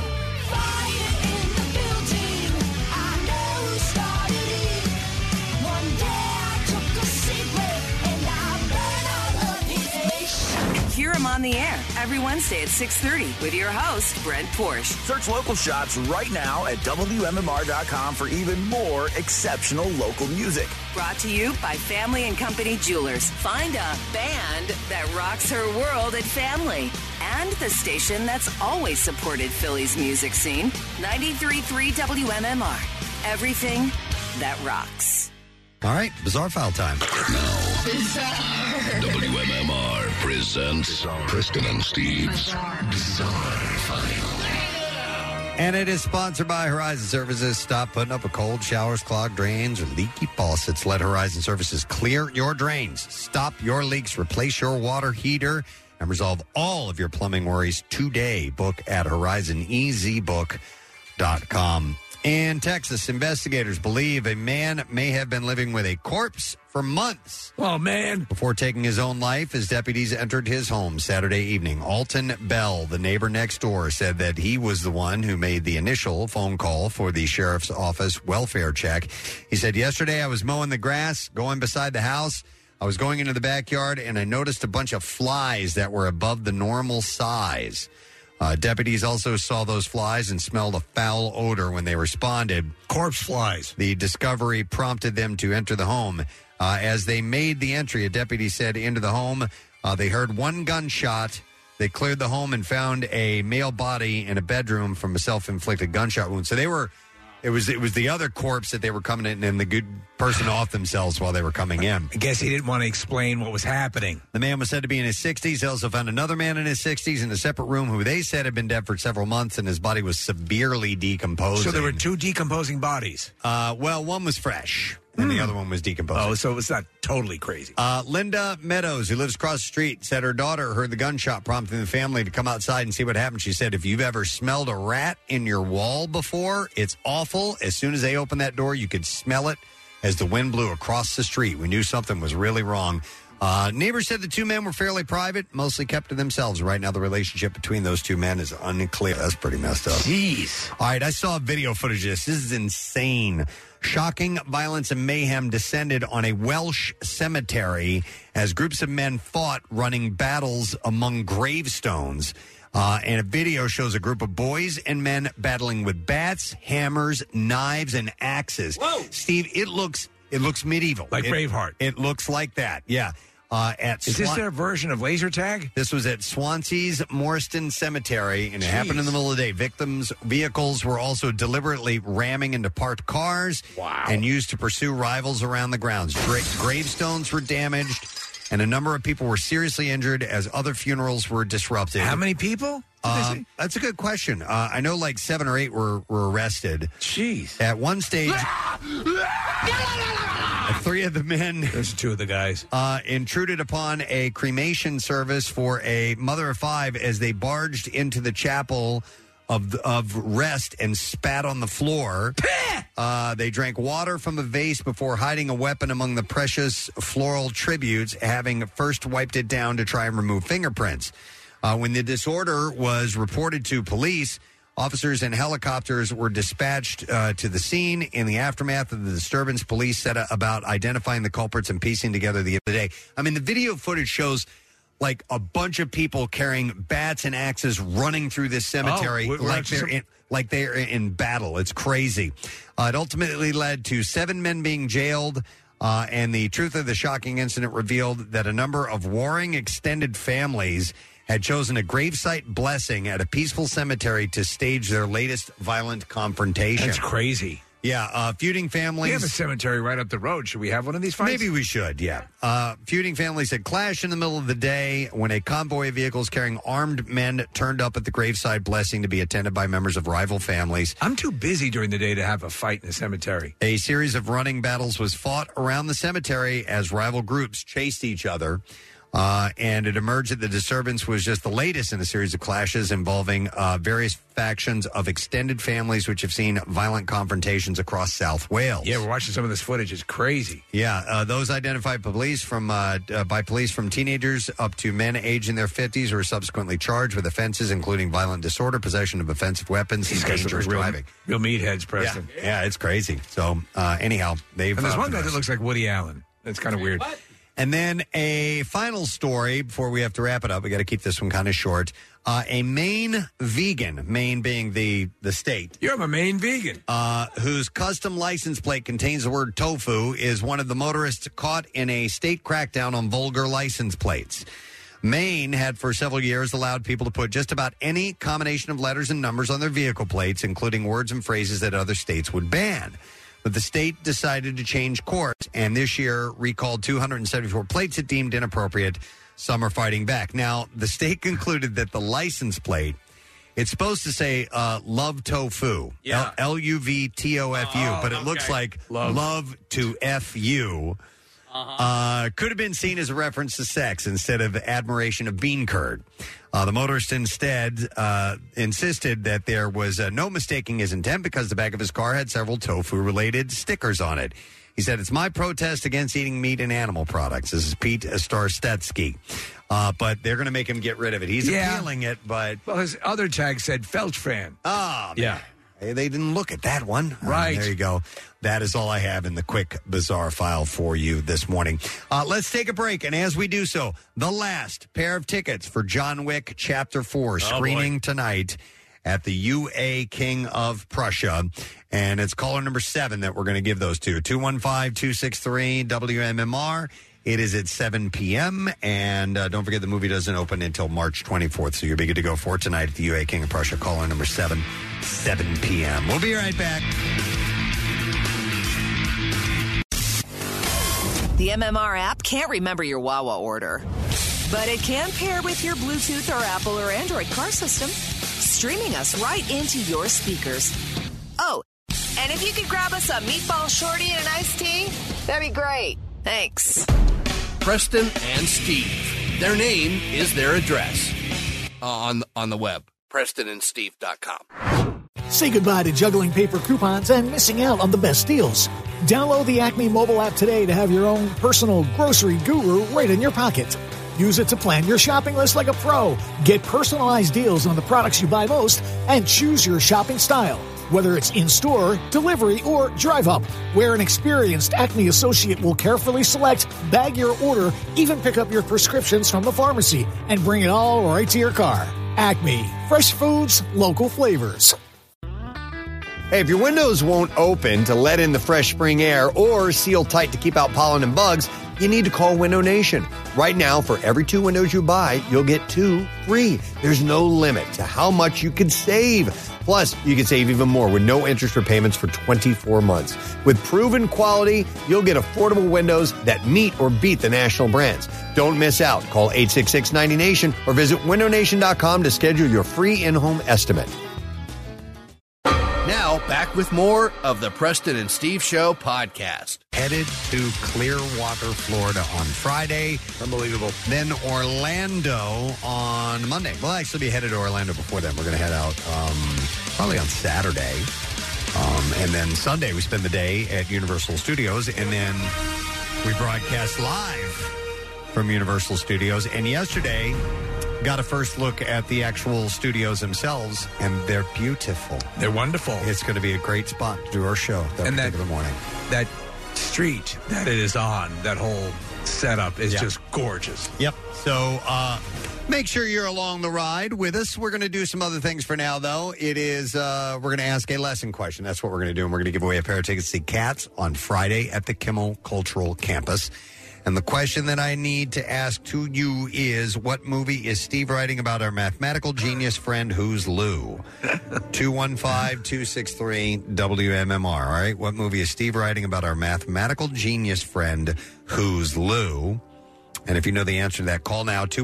H: Hear him on the air every Wednesday at 6:30 with your host, Brent Porsche.
P: Search Local Shots right now at WMMR.com for even more exceptional local music.
H: Brought to you by Family and Company Jewelers. Find a band that rocks her world at Family. And the station that's always supported Philly's music scene, 93.3 WMMR. Everything that rocks.
C: All right, Bizarre File time.
N: WMMR presents Preston and Steve's Bizarre File.
C: And it is sponsored by Horizon Services. Stop putting up with cold showers, clogged drains, or leaky faucets. Let Horizon Services clear your drains. Stop your leaks, replace your water heater, and resolve all of your plumbing worries today. Book at horizonezbook.com. In Texas, investigators believe a man may have been living with a corpse for months.
E: Oh, man.
C: Before taking his own life, as deputies entered his home Saturday evening. Alton Bell, the neighbor next door, said that he was the one who made the initial phone call for the sheriff's office welfare check. He said, yesterday I was mowing the grass, going beside the house. I was going into the backyard, and I noticed a bunch of flies that were above the normal size. Deputies also saw those flies and smelled a foul odor when they responded.
E: Corpse flies.
C: The discovery prompted them to enter the home. As they made the entry, a deputy said into the home, they heard one gunshot. They cleared the home and found a male body in a bedroom from a self-inflicted gunshot wound. So it was the other corpse that they were coming in, and the good person off themselves while they were coming in.
E: I guess he didn't want to explain what was happening.
C: The man was said to be in his 60s. They also found another man in his 60s in a separate room who they said had been dead for several months, and his body was severely decomposing.
E: So there were two decomposing bodies?
C: Well, one was fresh, and the other one was decomposing.
E: Oh, so it's not totally crazy.
C: Linda Meadows, who lives across the street, said her daughter heard the gunshot, prompting the family to come outside and see what happened. She said, if you've ever smelled a rat in your wall before, it's awful. As soon as they opened that door, you could smell it as the wind blew across the street. We knew something was really wrong. Neighbors said the two men were fairly private, mostly kept to themselves. Right now, the relationship between those two men is unclear. That's pretty messed up.
E: Jeez.
C: All right, I saw video footage of this. This is insane. Shocking violence and mayhem descended on a Welsh cemetery as groups of men fought running battles among gravestones. And a video shows a group of boys and men battling with bats, hammers, knives, and axes.
E: Whoa.
C: Steve, it looks It looks medieval.
E: Like Braveheart.
C: It looks like that, yeah.
E: Is this their version of laser tag?
C: This was at Swansea's Morriston Cemetery, and it happened in the middle of the day. Vehicles were also deliberately ramming into parked cars and used to pursue rivals around the grounds. Gravestones were damaged, and a number of people were seriously injured as other funerals were disrupted.
E: How many people?
C: That's a good question. I know like 7 or 8 were arrested.
E: Jeez.
C: At one stage... 3 of the men...
E: There's 2 of the guys.
C: Intruded upon a cremation service for a mother of 5 as they barged into the chapel of rest and spat on the floor. They drank water from a vase before hiding a weapon among the precious floral tributes, having first wiped it down to try and remove fingerprints. When the disorder was reported to police, officers and helicopters were dispatched to the scene. In the aftermath of the disturbance, police set about identifying the culprits and piecing together the day. I mean, the video footage shows like a bunch of people carrying bats and axes running through this cemetery like they're in battle. It's crazy. It ultimately led to 7 men being jailed. And the truth of the shocking incident revealed that a number of warring extended families had chosen a gravesite blessing at a peaceful cemetery to stage their latest violent confrontation.
E: That's crazy.
C: Yeah, feuding families...
E: We have a cemetery right up the road. Should we have one of these fights?
C: Maybe we should, yeah. Feuding families had clashed in the middle of the day when a convoy of vehicles carrying armed men turned up at the graveside blessing to be attended by members of rival families.
E: I'm too busy during the day to have a fight in a cemetery.
C: A series of running battles was fought around the cemetery as rival groups chased each other. And it emerged that the disturbance was just the latest in a series of clashes involving various factions of extended families, which have seen violent confrontations across South Wales.
E: Yeah, we're watching some of this footage. It's crazy.
C: Yeah, those identified by police from teenagers up to men aged in their 50s were subsequently charged with offenses including violent disorder, possession of offensive weapons, and dangerous driving.
E: Real meatheads, Preston.
C: Yeah, it's crazy. So, anyhow, they've...
E: And there's one guy that looks like Woody Allen. That's kind of weird.
C: What? And then a final story before we have to wrap it up. We got to keep this one kind of short. A Maine vegan, Maine being the state.
E: You're a Maine vegan.
C: Whose custom license plate contains the word tofu is one of the motorists caught in a state crackdown on vulgar license plates. Maine had for several years allowed people to put just about any combination of letters and numbers on their vehicle plates, including words and phrases that other states would ban. But the state decided to change course, and this year recalled 274 plates it deemed inappropriate. Some are fighting back. Now, the state concluded that the license plate, it's supposed to say love tofu, L-U-V-T-O-F-U, but it looks like love to F-U. Could have been seen as a reference to sex instead of admiration of bean curd. The motorist instead insisted that there was no mistaking his intent because the back of his car had several tofu-related stickers on it. He said, "It's my protest against eating meat and animal products." This is Pete Starstetsky. But they're going to make him get rid of it. He's appealing it, but...
E: Well, his other tag said Felch fan.
C: Oh, yeah. Hey, they didn't look at that one.
E: Right.
C: There you go. That is all I have in the quick, bizarre file for you this morning. Let's take a break. And as we do so, the last pair of tickets for John Wick Chapter 4 screening tonight at the UA King of Prussia. And it's caller number 7 that we're going to give those to. 215-263-WMMR. It is at 7 p.m. And don't forget the movie doesn't open until March 24th. So you'll be good to go for tonight at the UA King of Prussia. Caller number 7 p.m. We'll be right back.
H: The MMR app can't remember your Wawa order, but it can pair with your Bluetooth or Apple or Android car system, streaming us right into your speakers. Oh, and if you could grab us a meatball shorty and an iced tea, that'd be great. Thanks.
J: Preston and Steve. Their name is their address on the web. PrestonandSteve.com.
A: Say goodbye to juggling paper coupons and missing out on the best deals. Download the Acme mobile app today to have your own personal grocery guru right in your pocket. Use it to plan your shopping list like a pro. Get personalized deals on the products you buy most and choose your shopping style. Whether it's in-store, delivery, or drive-up, where an experienced Acme associate will carefully select, bag your order, even pick up your prescriptions from the pharmacy, and bring it all right to your car. Acme. Fresh foods, local flavors.
K: Hey, if your windows won't open to let in the fresh spring air or seal tight to keep out pollen and bugs, you need to call Window Nation. Right now, for every 2 windows you buy, you'll get 2 free. There's no limit to how much you can save. Plus, you can save even more with no interest repayments for 24 months. With proven quality, you'll get affordable windows that meet or beat the national brands. Don't miss out. Call 866-90NATION or visit windownation.com to schedule your free in-home estimate.
J: Now, back with more of the Preston and Steve Show podcast.
C: Headed to Clearwater, Florida on Friday.
E: Unbelievable.
C: Then Orlando on Monday. We'll actually be headed to Orlando before then. We're going to head out probably on Saturday. And then Sunday we spend the day at Universal Studios. And then we broadcast live from Universal Studios. And yesterday got a first look at the actual studios themselves, and they're beautiful.
E: They're wonderful.
C: It's going to be a great spot to do our show that particular morning.
E: That street that it is on, that whole setup is just gorgeous.
C: Yep. So make sure you're along the ride with us. We're going to do some other things for now, though. It is we're going to ask a lesson question. That's what we're going to do, and we're going to give away a pair of tickets to see Cats on Friday at the Kimmel Cultural Campus. And the question that I need to ask to you is, what movie is Steve writing about our mathematical genius friend who's Lou? 215-263-WMMR. All right, what movie is Steve writing about our mathematical genius friend who's Lou? And if you know the answer to that, call now,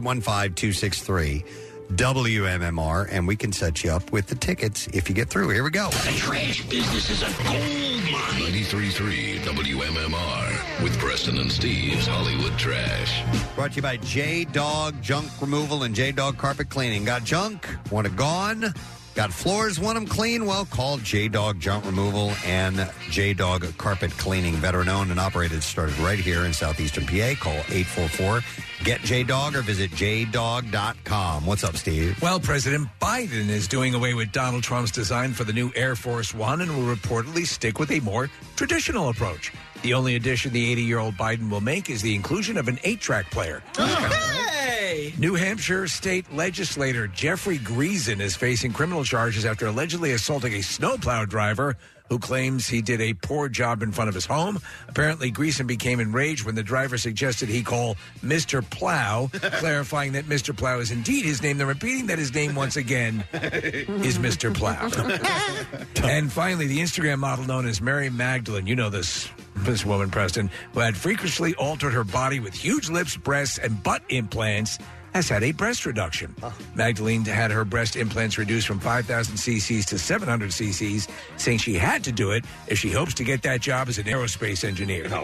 C: 215-263-WMMR, and we can set you up with the tickets if you get through. Here we go.
N: The trash business is a gold mine. 93.3 WMMR with Preston and Steve's Hollywood Trash.
C: Brought to you by J-Dog Junk Removal and J-Dog Carpet Cleaning. Got junk? Want it gone? Got floors? Want them clean? Well, call J-Dog Junk Removal and J-Dog Carpet Cleaning. Veteran-owned and operated. Started right here in southeastern PA. Call 844-GET-JDOG or visit jdog.com. What's up, Steve?
E: Well, President Biden is doing away with Donald Trump's design for the new Air Force One and will reportedly stick with a more traditional approach. The only addition the 80-year-old Biden will make is the inclusion of an 8-track player.
F: Hey!
E: New Hampshire state legislator Jeffrey Greason is facing criminal charges after allegedly assaulting a snowplow driver who claims he did a poor job in front of his home. Apparently, Greason became enraged when the driver suggested he call Mr. Plow, clarifying that Mr. Plow is indeed his name, then repeating that his name once again is Mr. Plow. And finally, the Instagram model known as Mary Magdalene, you know this woman, Preston, who had frequently altered her body with huge lips, breasts, and butt implants, has had a breast reduction. Magdalene had her breast implants reduced from 5,000 cc's to 700 cc's, saying she had to do it if she hopes to get that job as an aerospace engineer. Oh,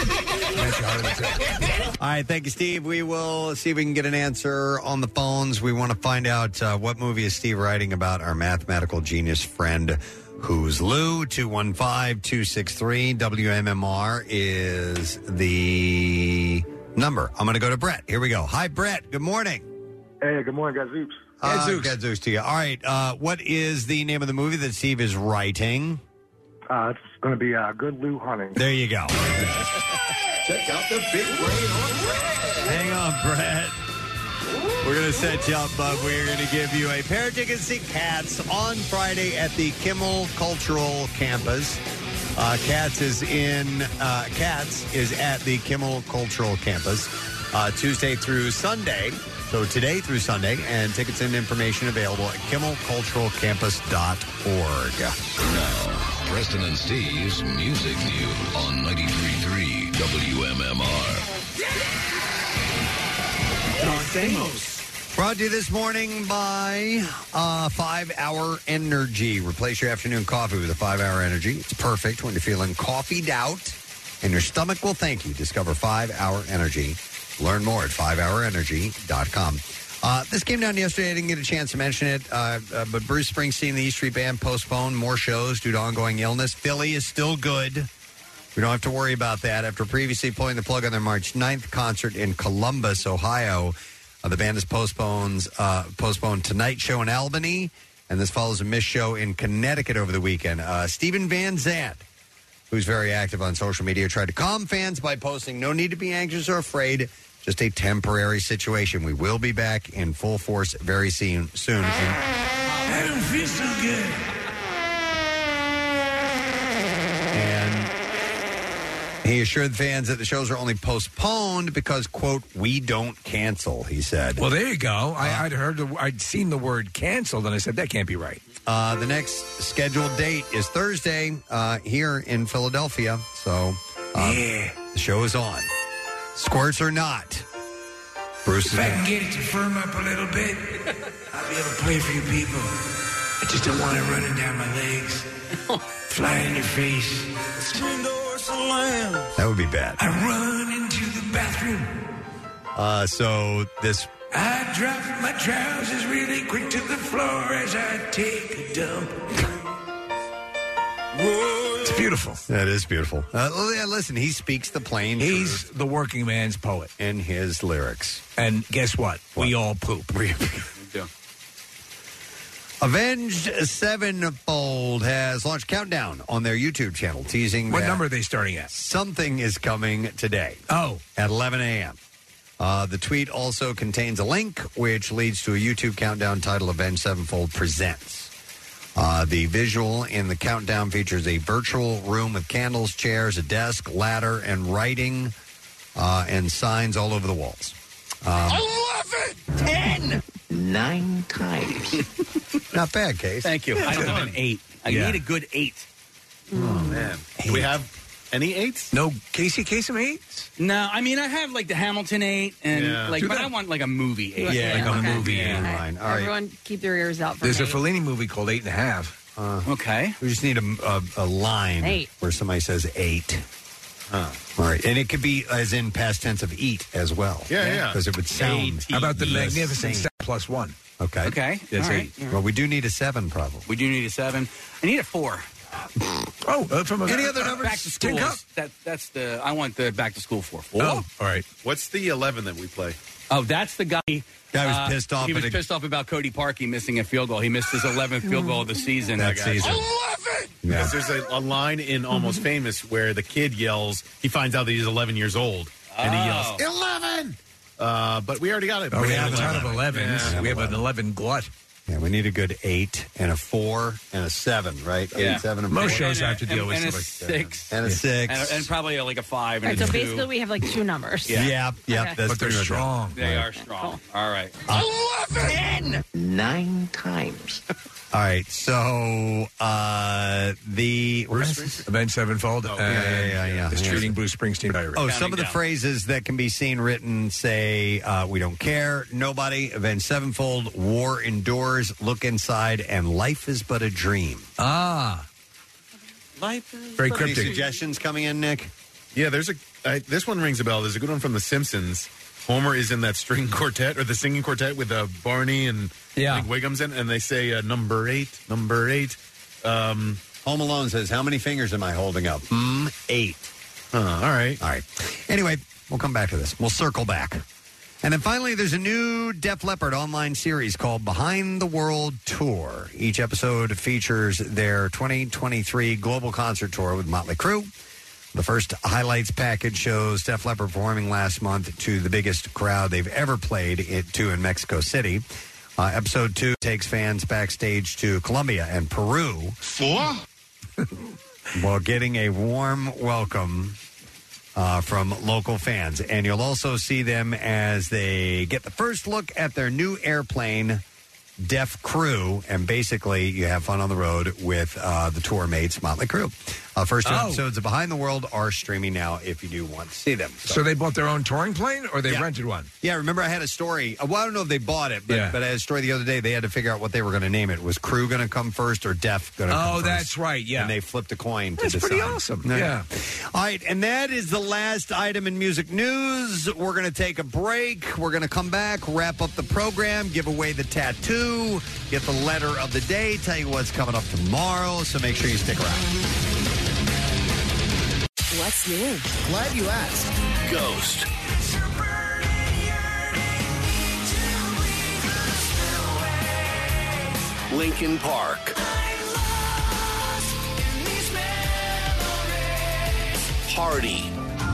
C: all right, thank you, Steve. We will see if we can get an answer on the phones. We want to find out what movie is Steve writing about our mathematical genius friend who's Lou. 215-263-WMMR is the number. I'm going to go to Brett. Here we go. Hi, Brett. Good morning.
Q: Hey, good morning, Gadzooks.
C: Gadzooks to you. All right. What is the name of the movie that Steve is writing?
Q: It's going to be Good Lou Hunting.
C: There you go.
L: Check out the big brain on Brett.
C: Hang on, Brett. We're going to set you up, bud. We're going to give you a pair of tickets to see Cats on Friday at the Kimmel Cultural Campus. Cats is at the Kimmel Cultural Campus Tuesday through Sunday. So today through Sunday, and tickets and information available at kimmelculturalcampus.org.
N: Now, Preston and Steve's Music News on 93.3 WMMR.
C: Brought to you this morning by 5-Hour Energy. Replace your afternoon coffee with a 5-Hour Energy. It's perfect when you're feeling coffee'd out, and your stomach will thank you. Discover 5-Hour Energy. Learn more at 5hourenergy.com. This came down yesterday. I didn't get a chance to mention it, but Bruce Springsteen and the E Street Band postponed more shows due to ongoing illness. Philly is still good. We don't have to worry about that. After previously pulling the plug on their March 9th concert in Columbus, Ohio, the band has postponed tonight's show in Albany, and this follows a missed show in Connecticut over the weekend. Stephen Van Zandt, who's very active on social media, tried to calm fans by posting, "No need to be anxious or afraid, just a temporary situation. We will be back in full force very soon."
L: I don't feel so good.
C: assured fans that the shows are only postponed because, quote, we don't cancel, he said.
E: Well, there you go. I'd seen the word canceled, and I said, that can't be right.
C: The next scheduled date is Thursday here in Philadelphia. So the show is on. Squirts or not. Bruce
S: If I can get it to firm up a little bit, I'll be able to play for you people. I just don't want it running down my legs, flying in your face. Screen door slam.
C: That would be bad.
S: I run into the bathroom.
C: So this...
S: I drop my trousers really quick to the floor as I take a dump.
E: It's beautiful.
C: That is beautiful. Listen, he speaks the plain truth.
E: He's the working man's poet.
C: In his lyrics.
E: And guess what? We all poop.
C: We do. Avenged Sevenfold has launched Countdown on their YouTube channel, teasing
E: What
C: that
E: number are they starting at?
C: something is coming today.
E: Oh.
C: At 11 a.m. The tweet also contains a link, which leads to a YouTube countdown titled Avenged Sevenfold Presents. The visual in the countdown features a virtual room with candles, chairs, a desk, ladder, and writing and signs all over the walls.
S: 11! 10!
I: 9 times.
C: Not bad, Case.
F: Thank you. I don't have an 8. I need a good 8.
G: Oh, man. Do we have any 8s?
E: No Casey some 8s?
F: No, I mean, I have like the Hamilton 8, and but I want like a movie 8.
E: Yeah, like a movie 8.
C: Line. All right.
D: Everyone keep their ears out for
E: There's a
D: me.
E: Fellini movie called 8.5.
F: Okay.
C: We just need a line
D: 8.
C: where somebody says 8. All right. And it could be as in past tense of eat as well.
G: Yeah.
C: Because it would sound.
E: How about the Magnificent Seven plus 1?
C: Okay.
F: Okay.
E: That's
F: All
E: 8.
F: right.
C: Well, we do need a 7 probably.
F: We do need a 7. I need a 4.
E: From
C: any other numbers?
F: Back to school. That's the. I want the back to school 4. 4.
E: Oh, all right.
G: What's the 11 that we play?
F: Oh, that's the guy.
C: Guy was pissed off.
F: He was pissed off about Cody Parkey missing a field goal. He missed his 11th field goal of the season.
C: That season.
G: 11! Because there's a line in Almost Famous where the kid yells, he finds out that he's 11 years old, and he yells, 11! But we already got it.
E: We have a ton of 11s.
C: Yeah,
E: we have an 11 glut.
C: Yeah, we need a good 8 and a 4 and a 7, right?
F: Yeah.
C: 8, 7, and
E: Most
C: 4.
E: shows have to deal with
F: and a
E: something.
F: 6.
C: And a 6.
F: And probably like a 5
D: All
F: and
D: right,
F: a
D: so
F: 2.
D: basically we have like 2 numbers.
C: Yeah.
D: Okay.
C: That's
E: But they're
C: pretty much it.
E: strong.
F: They are strong. All right.
S: 11!
I: 9 times.
C: All right, so the
E: Avenged Sevenfold.
C: yeah.
E: Is treating Bruce Springsteen diary.
C: Oh, some of the phrases that can be seen written say, we don't care, nobody, Avenged Sevenfold, war endures, look inside, and life is but a dream.
E: Ah.
F: Life is
E: Very
C: Any
E: cryptic.
C: suggestions coming in, Nick?
G: Yeah, there's this one rings a bell. There's a good one from The Simpsons. Homer is in that string quartet or the singing quartet with Barney and I think Wiggum's in, and they say number 8.
C: Home Alone says, how many fingers am I holding up? 8.
G: All right.
C: Anyway, we'll come back to this. We'll circle back. And then finally, there's a new Def Leppard online series called Behind the World Tour. Each episode features their 2023 global concert tour with Motley Crue. The first highlights package shows Def Leppard performing last month to the biggest crowd they've ever played in Mexico City. Episode 2 takes fans backstage to Colombia and Peru. While getting a warm welcome from local fans. And you'll also see them as they get the first look at their new airplane, Def Crew, and basically you have fun on the road with the tour mates, Motley Crue. First 2 episodes of Behind the World are streaming now if you do want to see them.
E: So they bought their own touring plane, or they rented one?
C: Yeah, remember I had a story. Well, I don't know if they bought it, but I had a story the other day. They had to figure out what they were going to name it. Was Crew going to come first or Def going to come first?
E: Oh, that's right, yeah.
C: And they flipped a coin to
E: That's
C: decide.
E: pretty awesome, yeah.
C: All right, and that is the last item in music news. We're going to take a break. We're going to come back, wrap up the program, give away the tattoo, get the letter of the day, tell you what's coming up tomorrow, so make sure you stick around.
H: What's new?
J: Glad you asked.
P: Ghost. Linkin Park. Party.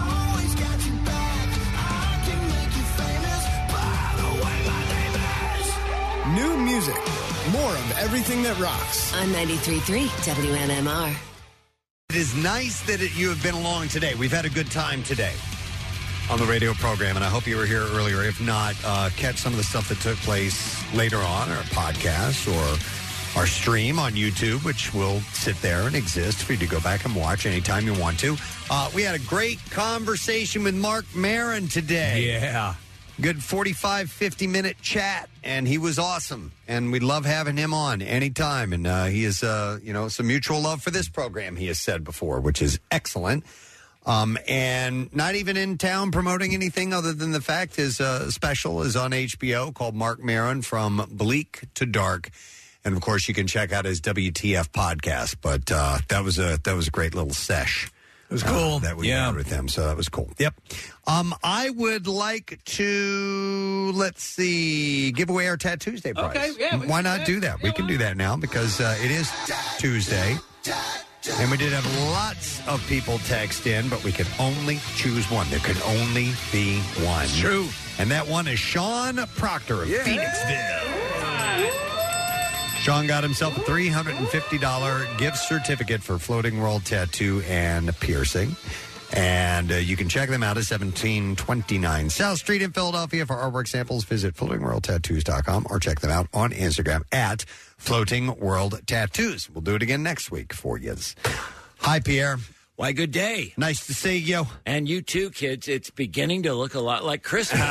J: New music. More of everything that rocks.
H: On 93.3 WMMR.
C: It is nice that you have been along today. We've had a good time today on the radio program, and I hope you were here earlier. If not, catch some of the stuff that took place later on, our podcast or our stream on YouTube, which will sit there and exist for you to go back and watch anytime you want to. We had a great conversation with Mark Maron today.
E: Yeah.
C: Good 45, 50-minute chat, and he was awesome. And we love having him on anytime. And he is, some mutual love for this program, he has said before, which is excellent. And not even in town promoting anything other than the fact his special is on HBO called Mark Maron From Bleak to Dark. And, of course, you can check out his WTF podcast. But that was a great little sesh.
E: It was cool.
C: That we had with him, so that was cool. Yep. I would like to, give away our Tat Tuesday prize.
F: Okay, yeah.
C: Why not do that? We can do that now because it is Tuesday. And we did have lots of people text in, but we can only choose one. There can only be one.
E: True.
C: And that one is Sean Proctor of Phoenixville. Sean got himself a $350 gift certificate for Floating World Tattoo and Piercing. And you can check them out at 1729 South Street in Philadelphia. For artwork samples, visit floatingworldtattoos.com or check them out on Instagram at Floating World Tattoos. We'll do it again next week for you. Hi, Pierre.
R: Why, good day.
C: Nice to see you.
R: And you too, kids. It's beginning to look a lot like Christmas.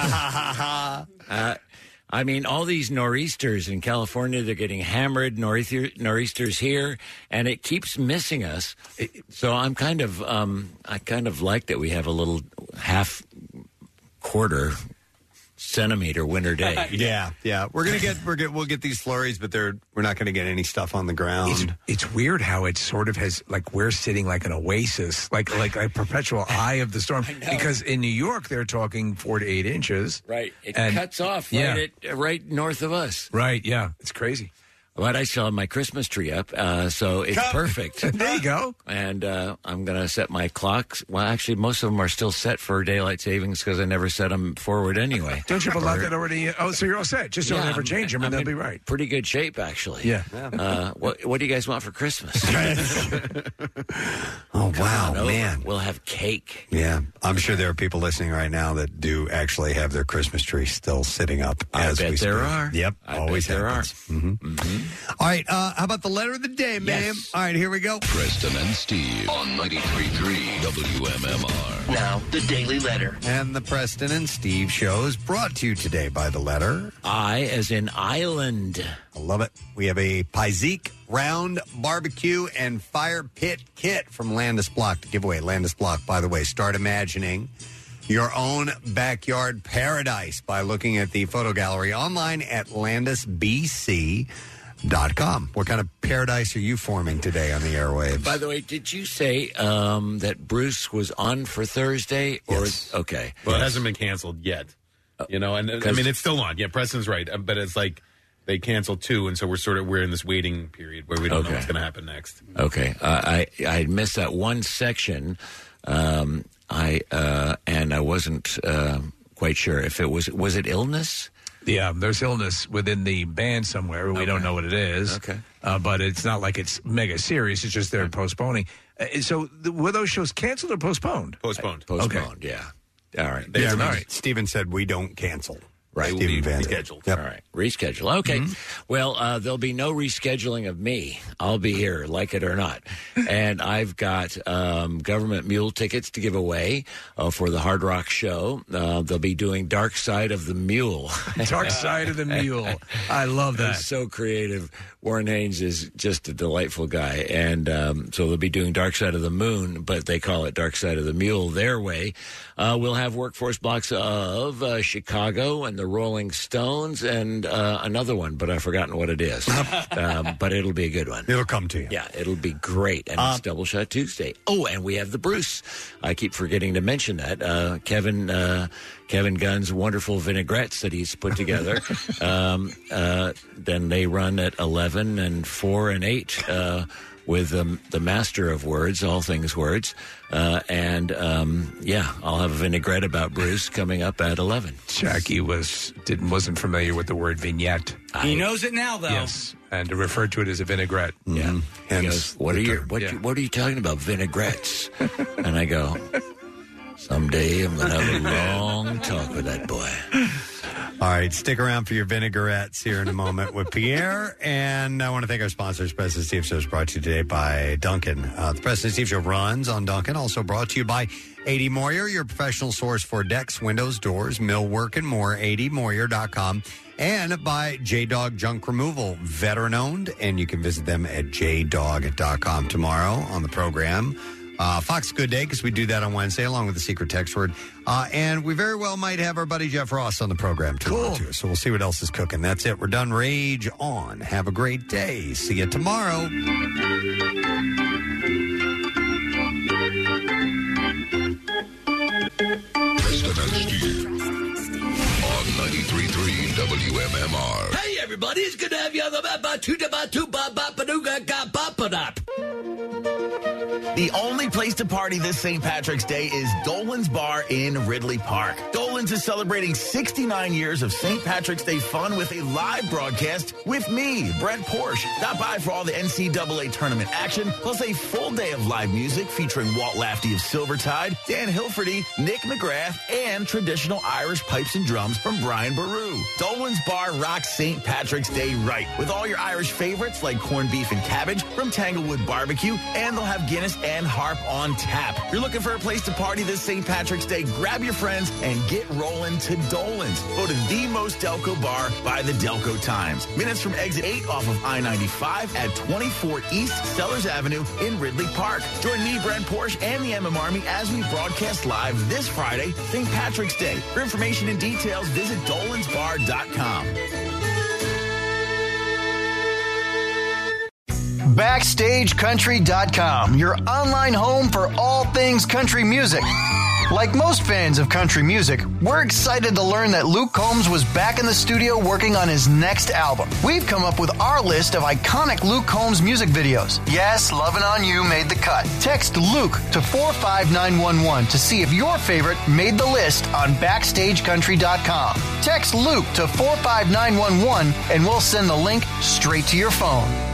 R: I mean, all these nor'easters in California, they're getting hammered, nor'easters here, and it keeps missing us. So I kind of like that we have a little half-quarter centimeter winter day.
C: Yeah. We'll get these flurries, but we're not going to get any stuff on the ground.
E: It's weird how it sort of has, like, we're sitting like an oasis, like a perpetual eye of the storm. Because in New York, they're talking 4 to 8 inches.
R: Right. It cuts off right north of us.
E: Right, yeah. It's crazy.
R: But I still have my Christmas tree up, so it's perfect.
E: There you go.
R: And I'm going to set my clocks. Well, actually, most of them are still set for daylight savings because I never set them forward anyway.
E: Don't you have a lot that already? Oh, so you're all set. Just don't ever change them, and they'll be right.
R: Pretty good shape, actually.
E: Yeah.
R: What do you guys want for Christmas?
C: Oh, wow, man.
R: We'll have cake.
C: Yeah. I'm sure there are people listening right now that do actually have their Christmas tree still sitting up as we speak.
R: There are.
C: Yep. Always
R: there
C: happens. Mm-hmm. All right, how about the letter of the day, ma'am?
R: Yes.
C: All right, here we go.
N: Preston and Steve on 93.3 WMMR.
T: Now, the Daily Letter.
C: And the Preston and Steve show is brought to you today by the letter
R: I, as in island.
C: I love it. We have a Paizik round barbecue and fire pit kit from Landis Block to give away. Landis Block, by the way, start imagining your own backyard paradise by looking at the photo gallery online at landisbc.com. What kind of paradise are you forming today on the airwaves?
R: By the way, did you say that Bruce was on for Thursday?
C: Yes.
R: Okay.
G: Well, it hasn't been canceled yet. And I mean, it's still on. Yeah, Preston's right. But it's like they canceled two, and so we're in this waiting period where we don't know what's going to happen next.
R: Okay. I missed that one section. And I wasn't quite sure if it was it illness?
E: Yeah, there's illness within the band somewhere. We don't know what it is.
R: Okay.
E: But it's not like it's mega serious. It's just they're postponing. So were those shows canceled or postponed?
G: Postponed.
R: Postponed, yeah. All right.
C: All right. Steven said we don't cancel.
R: Right.
C: Steven Van Zandt.
R: Rescheduled.
C: Yep.
R: All right. Reschedule. Okay.
C: Mm-hmm.
R: Well, there'll be no rescheduling of me. I'll be here, like it or not. And I've got government mule tickets to give away for the Hard Rock show. They'll be doing Dark Side of the Mule.
E: Dark Side of the Mule. I love that.
R: That's so creative. Warren Haynes is just a delightful guy. And so they'll be doing Dark Side of the Moon, but they call it Dark Side of the Mule their way. We'll have workforce blocks of Chicago and the Rolling Stones and another one, but I've forgotten what it is. But it'll be a good one.
C: It'll come to you.
R: Yeah, it'll be great. And it's Double Shot Tuesday. Oh, and we have the Bruce. I keep forgetting to mention that. Kevin Gunn's wonderful vinaigrettes that he's put together. Then they run at 11 and 4 and 8. with the master of words, all things words. I'll have a vinaigrette about Bruce coming up at 11.
E: Jackie wasn't familiar with the word vignette.
F: He knows it now, though.
E: Yes, and referred to it as a vinaigrette.
R: Yeah. He goes, what are you talking about, vinaigrettes? And I go, someday I'm going to have a long talk with that boy.
C: All right, stick around for your vinaigrettes here in a moment with Pierre. And I want to thank our sponsors. President Steve Show is brought to you today by Duncan. The President Steve Show runs on Duncan. Also brought to you by A.D. Moyer, your professional source for decks, windows, doors, millwork, and more. ADMoyer.com. And by J-Dog Junk Removal, veteran-owned. And you can visit them at jdog.com tomorrow on the program. Fox Good Day, because we do that on Wednesday, along with the secret text word. And we very well might have our buddy Jeff Ross on the program tomorrow, too. So we'll see what else is cooking. That's it. We're done. Rage on. Have a great day. See you tomorrow.
L: Preston and Steve on 93.3 WMMR.
T: Hey, everybody. It's good to have you on the The only place to party this St. Patrick's Day is Dolan's Bar in Ridley Park. Dolan's is celebrating 69 years of St. Patrick's Day fun with a live broadcast with me, Brent Porsche. Stop by for all the NCAA tournament action, plus a full day of live music featuring Walt Lafty of Silvertide, Dan Hilferty, Nick McGrath, and traditional Irish pipes and drums from Brian Baru. Dolan's Bar rocks St. Patrick's Day right, with all your Irish favorites like corned beef and cabbage from Tanglewood Barbecue, and they'll have Guinness and Harp on tap. If you're looking for a place to party this St. Patrick's Day, grab your friends and get rolling to Dolan's. Voted the most Delco bar by the Delco Times. Minutes from exit 8 off of I-95 at 24 East Sellers Avenue in Ridley Park. Join me, Brent Porsche, and the MM Army as we broadcast live this Friday, St. Patrick's Day. For information and details, visit dolansbar.com.
U: BackstageCountry.com, your online home for all things country music. Like most fans of country music, we're excited to learn that Luke Combs was back in the studio working on his next album. We've come up with our list of iconic Luke Combs music videos. Yes, Lovin' On You made the cut. Text Luke to 45911 to see if your favorite made the list on BackstageCountry.com. Text Luke to 45911 and we'll send the link straight to your phone.